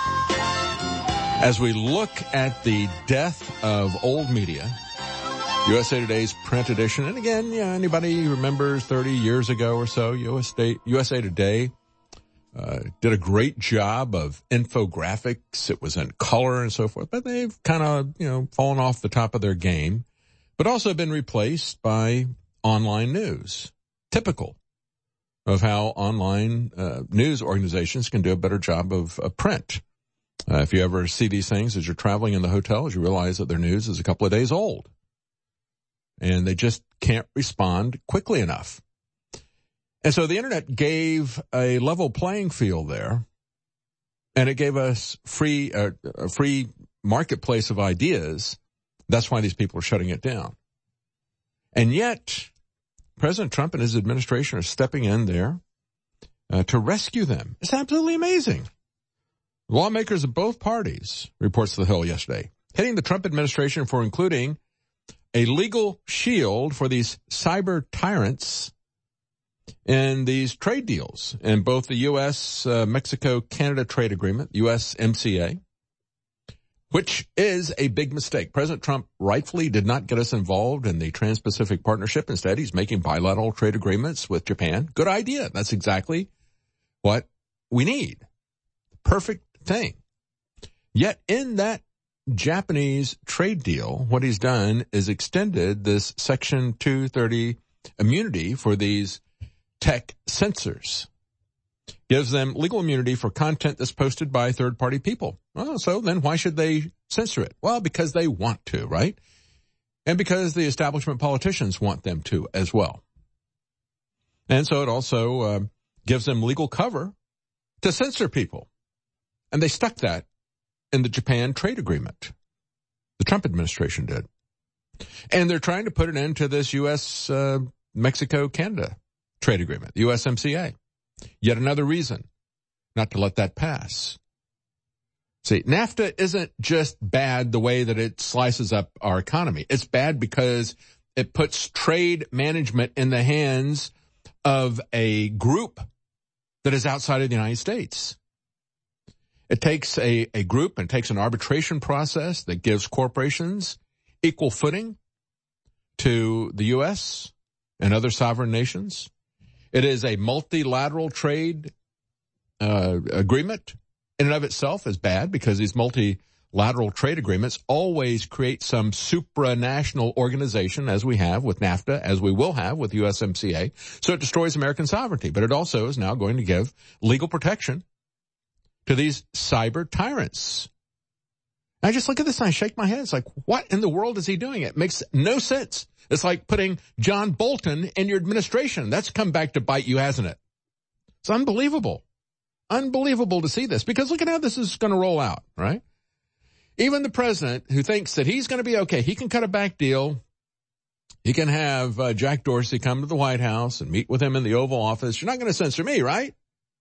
As we look at the death of old media, U S A Today's print edition, and again, yeah, anybody remembers thirty years ago or so, U S A, U S A Today uh, did a great job of infographics. It was in color and so forth, but they've kind of, you know, fallen off the top of their game, but also been replaced by online news. Typical of how online uh, news organizations can do a better job of, of print. Uh, if you ever see these things as you're traveling in the hotels, you realize that their news is a couple of days old. And they just can't respond quickly enough. And so the internet gave a level playing field there, and it gave us free, uh, a free marketplace of ideas. That's why these people are shutting it down. And yet, President Trump and his administration are stepping in there uh, to rescue them. It's absolutely amazing. Lawmakers of both parties, reports The Hill yesterday, hitting the Trump administration for including a legal shield for these cyber tyrants in these trade deals in both the U S, uh, Mexico, Canada trade agreement, U S M C A, which is a big mistake. President Trump rightfully did not get us involved in the Trans-Pacific Partnership. Instead, he's making bilateral trade agreements with Japan. Good idea. That's exactly what we need. Perfect thing. Yet in that Japanese trade deal, what he's done is extended this Section two thirty immunity for these tech censors. Gives them legal immunity for content that's posted by third-party people. Well, so then why should they censor it? Well, because they want to, right? And because the establishment politicians want them to as well. And so it also uh, gives them legal cover to censor people. And they stuck that in the Japan trade agreement. The Trump administration did. And they're trying to put it into this U S uh, Mexico-Canada trade agreement, the U S M C A. Yet another reason not to let that pass. See, NAFTA isn't just bad the way that it slices up our economy. It's bad because it puts trade management in the hands of a group that is outside of the United States. It takes a, a group and takes an arbitration process that gives corporations equal footing to the U S and other sovereign nations. It is a multilateral trade uh, agreement. In and of itself is bad because these multilateral trade agreements always create some supranational organization, as we have with NAFTA, as we will have with U S M C A. So it destroys American sovereignty, but it also is now going to give legal protection to these cyber tyrants. I just look at this and I shake my head. It's like, what in the world is he doing? It makes no sense. It's like putting John Bolton in your administration. That's come back to bite you, hasn't it? It's unbelievable. Unbelievable to see this, because look at how this is going to roll out, right? Even the president who thinks that he's going to be okay, he can cut a back deal. He can have uh, Jack Dorsey come to the White House and meet with him in the Oval Office. You're not going to censor me, right?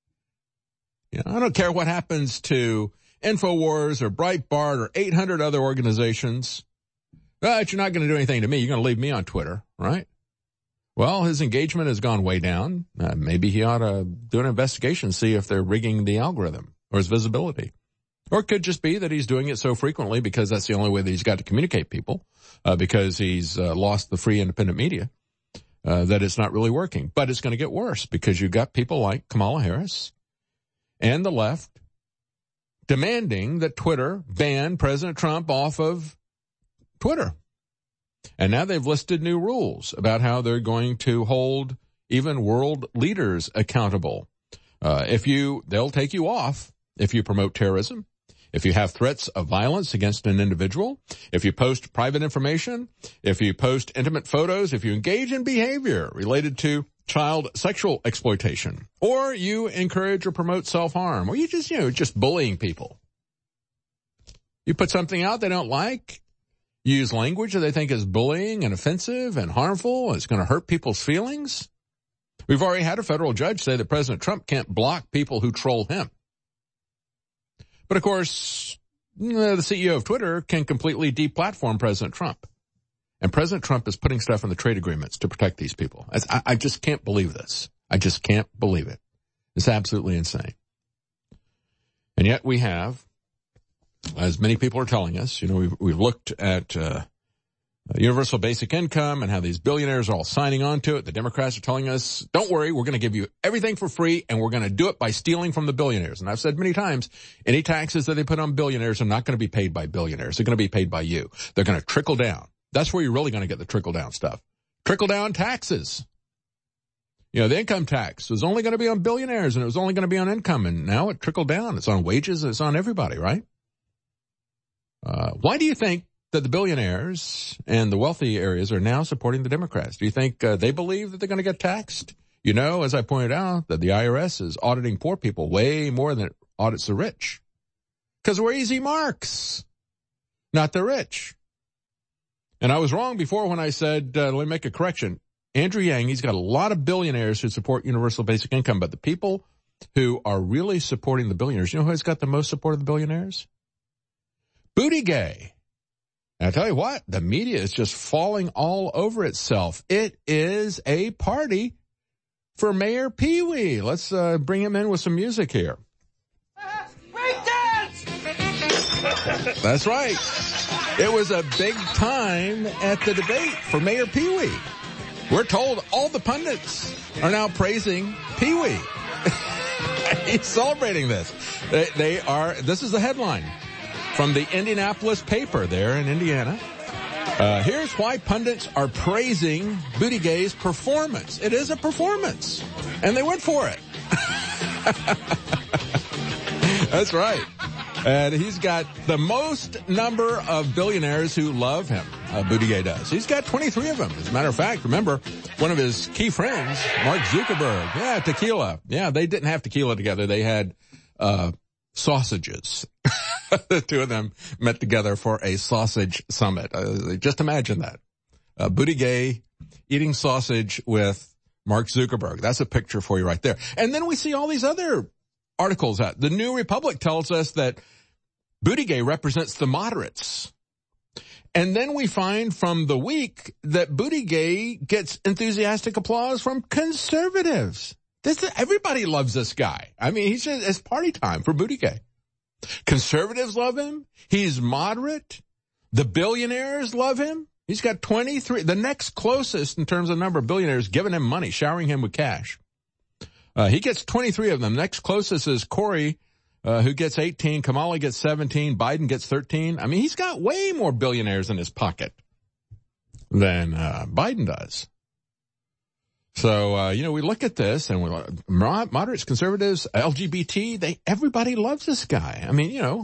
You know, I don't care what happens to InfoWars or Breitbart or eight hundred other organizations. But you're not going to do anything to me. You're going to leave me on Twitter, right? Well, his engagement has gone way down. Uh, maybe he ought to do an investigation, see if they're rigging the algorithm or his visibility. Or it could just be that he's doing it so frequently because that's the only way that he's got to communicate people, uh, because he's uh, lost the free independent media, uh, that it's not really working. But it's going to get worse because you've got people like Kamala Harris and the left demanding that Twitter ban President Trump off of Twitter. And now they've listed new rules about how they're going to hold even world leaders accountable. Uh, if you, they'll take you off if you promote terrorism, if you have threats of violence against an individual, if you post private information, if you post intimate photos, if you engage in behavior related to child sexual exploitation, or you encourage or promote self-harm, or you just, you know, just bullying people. You put something out they don't like, use language that they think is bullying and offensive and harmful, and it's going to hurt people's feelings. We've already had a federal judge say that President Trump can't block people who troll him. But of course, the C E O of Twitter can completely deplatform President Trump. And President Trump is putting stuff in the trade agreements to protect these people. I, I just can't believe this. I just can't believe it. It's absolutely insane. And yet we have, as many people are telling us, you know, we've, we've looked at uh, universal basic income and how these billionaires are all signing on to it. The Democrats are telling us, don't worry, we're going to give you everything for free, and we're going to do it by stealing from the billionaires. And I've said many times, any taxes that they put on billionaires are not going to be paid by billionaires. They're going to be paid by you. They're going to trickle down. That's where you're really going to get the trickle-down stuff. Trickle-down taxes. You know, the income tax was only going to be on billionaires, and it was only going to be on income, and now it trickled down. It's on wages. It's on everybody, right? Uh, why do you think that the billionaires and the wealthy areas are now supporting the Democrats? Do you think uh, they believe that they're going to get taxed? You know, as I pointed out, that the I R S is auditing poor people way more than it audits the rich. Because we're easy marks, not the rich. And I was wrong before when I said, uh, let me make a correction. Andrew Yang, he's got a lot of billionaires who support universal basic income, but the people who are really supporting the billionaires, you know who has got the most support of the billionaires? Buttigieg. And I tell you what, the media is just falling all over itself. It is a party for Mayor Pee Wee. Let's uh, bring him in with some music here. Break dance! That's right. It was a big time at the debate for Mayor Pee Wee. We're told all the pundits are now praising Pee Wee. He's celebrating this. They, they are, this is the headline from the Indianapolis paper there in Indiana. Uh, here's why pundits are praising Buttigieg's performance. It is a performance. And they went for it. That's right. And he's got the most number of billionaires who love him. Uh, Buttigieg does. He's got twenty-three of them. As a matter of fact, remember, one of his key friends, Mark Zuckerberg. Yeah, tequila. Yeah, they didn't have tequila together. They had uh sausages. The two of them met together for a sausage summit. Uh, just imagine that. Uh, Buttigieg eating sausage with Mark Zuckerberg. That's a picture for you right there. And then we see all these other articles out. The New Republic tells us that Buttigieg represents the moderates. And then we find from the week that Buttigieg gets enthusiastic applause from conservatives. This, everybody loves this guy. I mean, he's just, it's party time for Buttigieg. Conservatives love him. He's moderate. The billionaires love him. He's got twenty-three. The next closest in terms of number of billionaires giving him money, showering him with cash. Uh, he gets twenty-three of them. Next closest is Corey, uh, who gets eighteen. Kamala gets seventeen. Biden gets thirteen. I mean, he's got way more billionaires in his pocket than uh, Biden does. So, uh, you know, we look at this and we're moderates, conservatives, L G B T, they, everybody loves this guy. I mean, you know,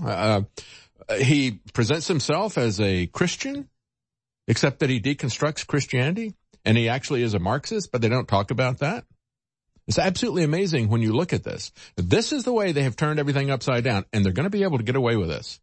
uh, he presents himself as a Christian, except that he deconstructs Christianity, and he actually is a Marxist, but they don't talk about that. It's absolutely amazing when you look at this. This is the way they have turned everything upside down, and they're going to be able to get away with this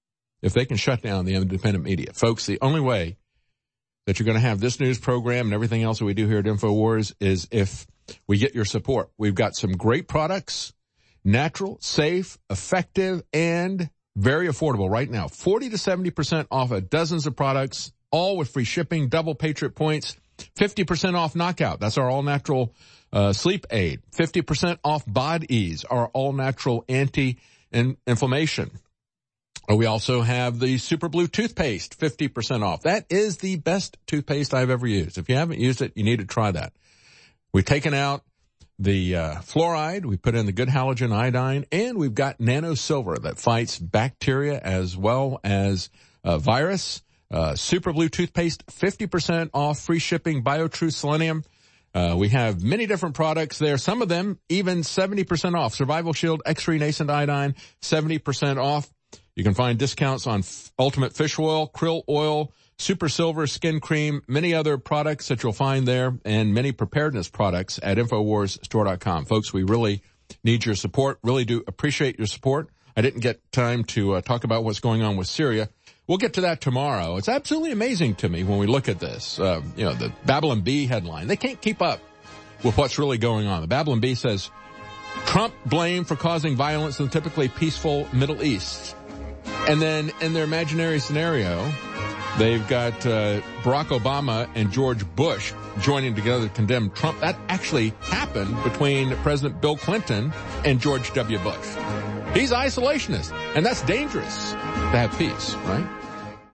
if they can shut down the independent media. Folks, the only way that you're going to have this news program and everything else that we do here at InfoWars is if we get your support. We've got some great products, natural, safe, effective, and very affordable right now. forty to seventy percent off of dozens of products, all with free shipping, double Patriot points, fifty percent off Knockout. That's our all-natural uh, sleep aid. fifty percent off Bod Ease, our all-natural anti-inflammation. We also have the Super Blue toothpaste, fifty percent off. That is the best toothpaste I've ever used. If you haven't used it, you need to try that. We've taken out the uh, fluoride, we put in the good halogen iodine, and we've got nano silver that fights bacteria as well as uh, virus. Uh, Super Blue toothpaste, fifty percent off, free shipping, BioTrue Selenium. Uh, we have many different products there. Some of them even seventy percent off. Survival Shield, X-ray nascent iodine, seventy percent off. You can find discounts on Ultimate Fish Oil, Krill Oil, Super Silver Skin Cream, many other products that you'll find there, and many preparedness products at InfoWars Store dot com. Folks, we really need your support, really do appreciate your support. I didn't get time to uh, talk about what's going on with Syria. We'll get to that tomorrow. It's absolutely amazing to me when we look at this. Uh, you know, the Babylon Bee headline. They can't keep up with what's really going on. The Babylon Bee says, Trump blamed for causing violence in the typically peaceful Middle East. And then in their imaginary scenario, they've got uh, Barack Obama and George Bush joining together to condemn Trump. That actually happened between President Bill Clinton and George W. Bush. He's isolationist, and that's dangerous to have peace, right?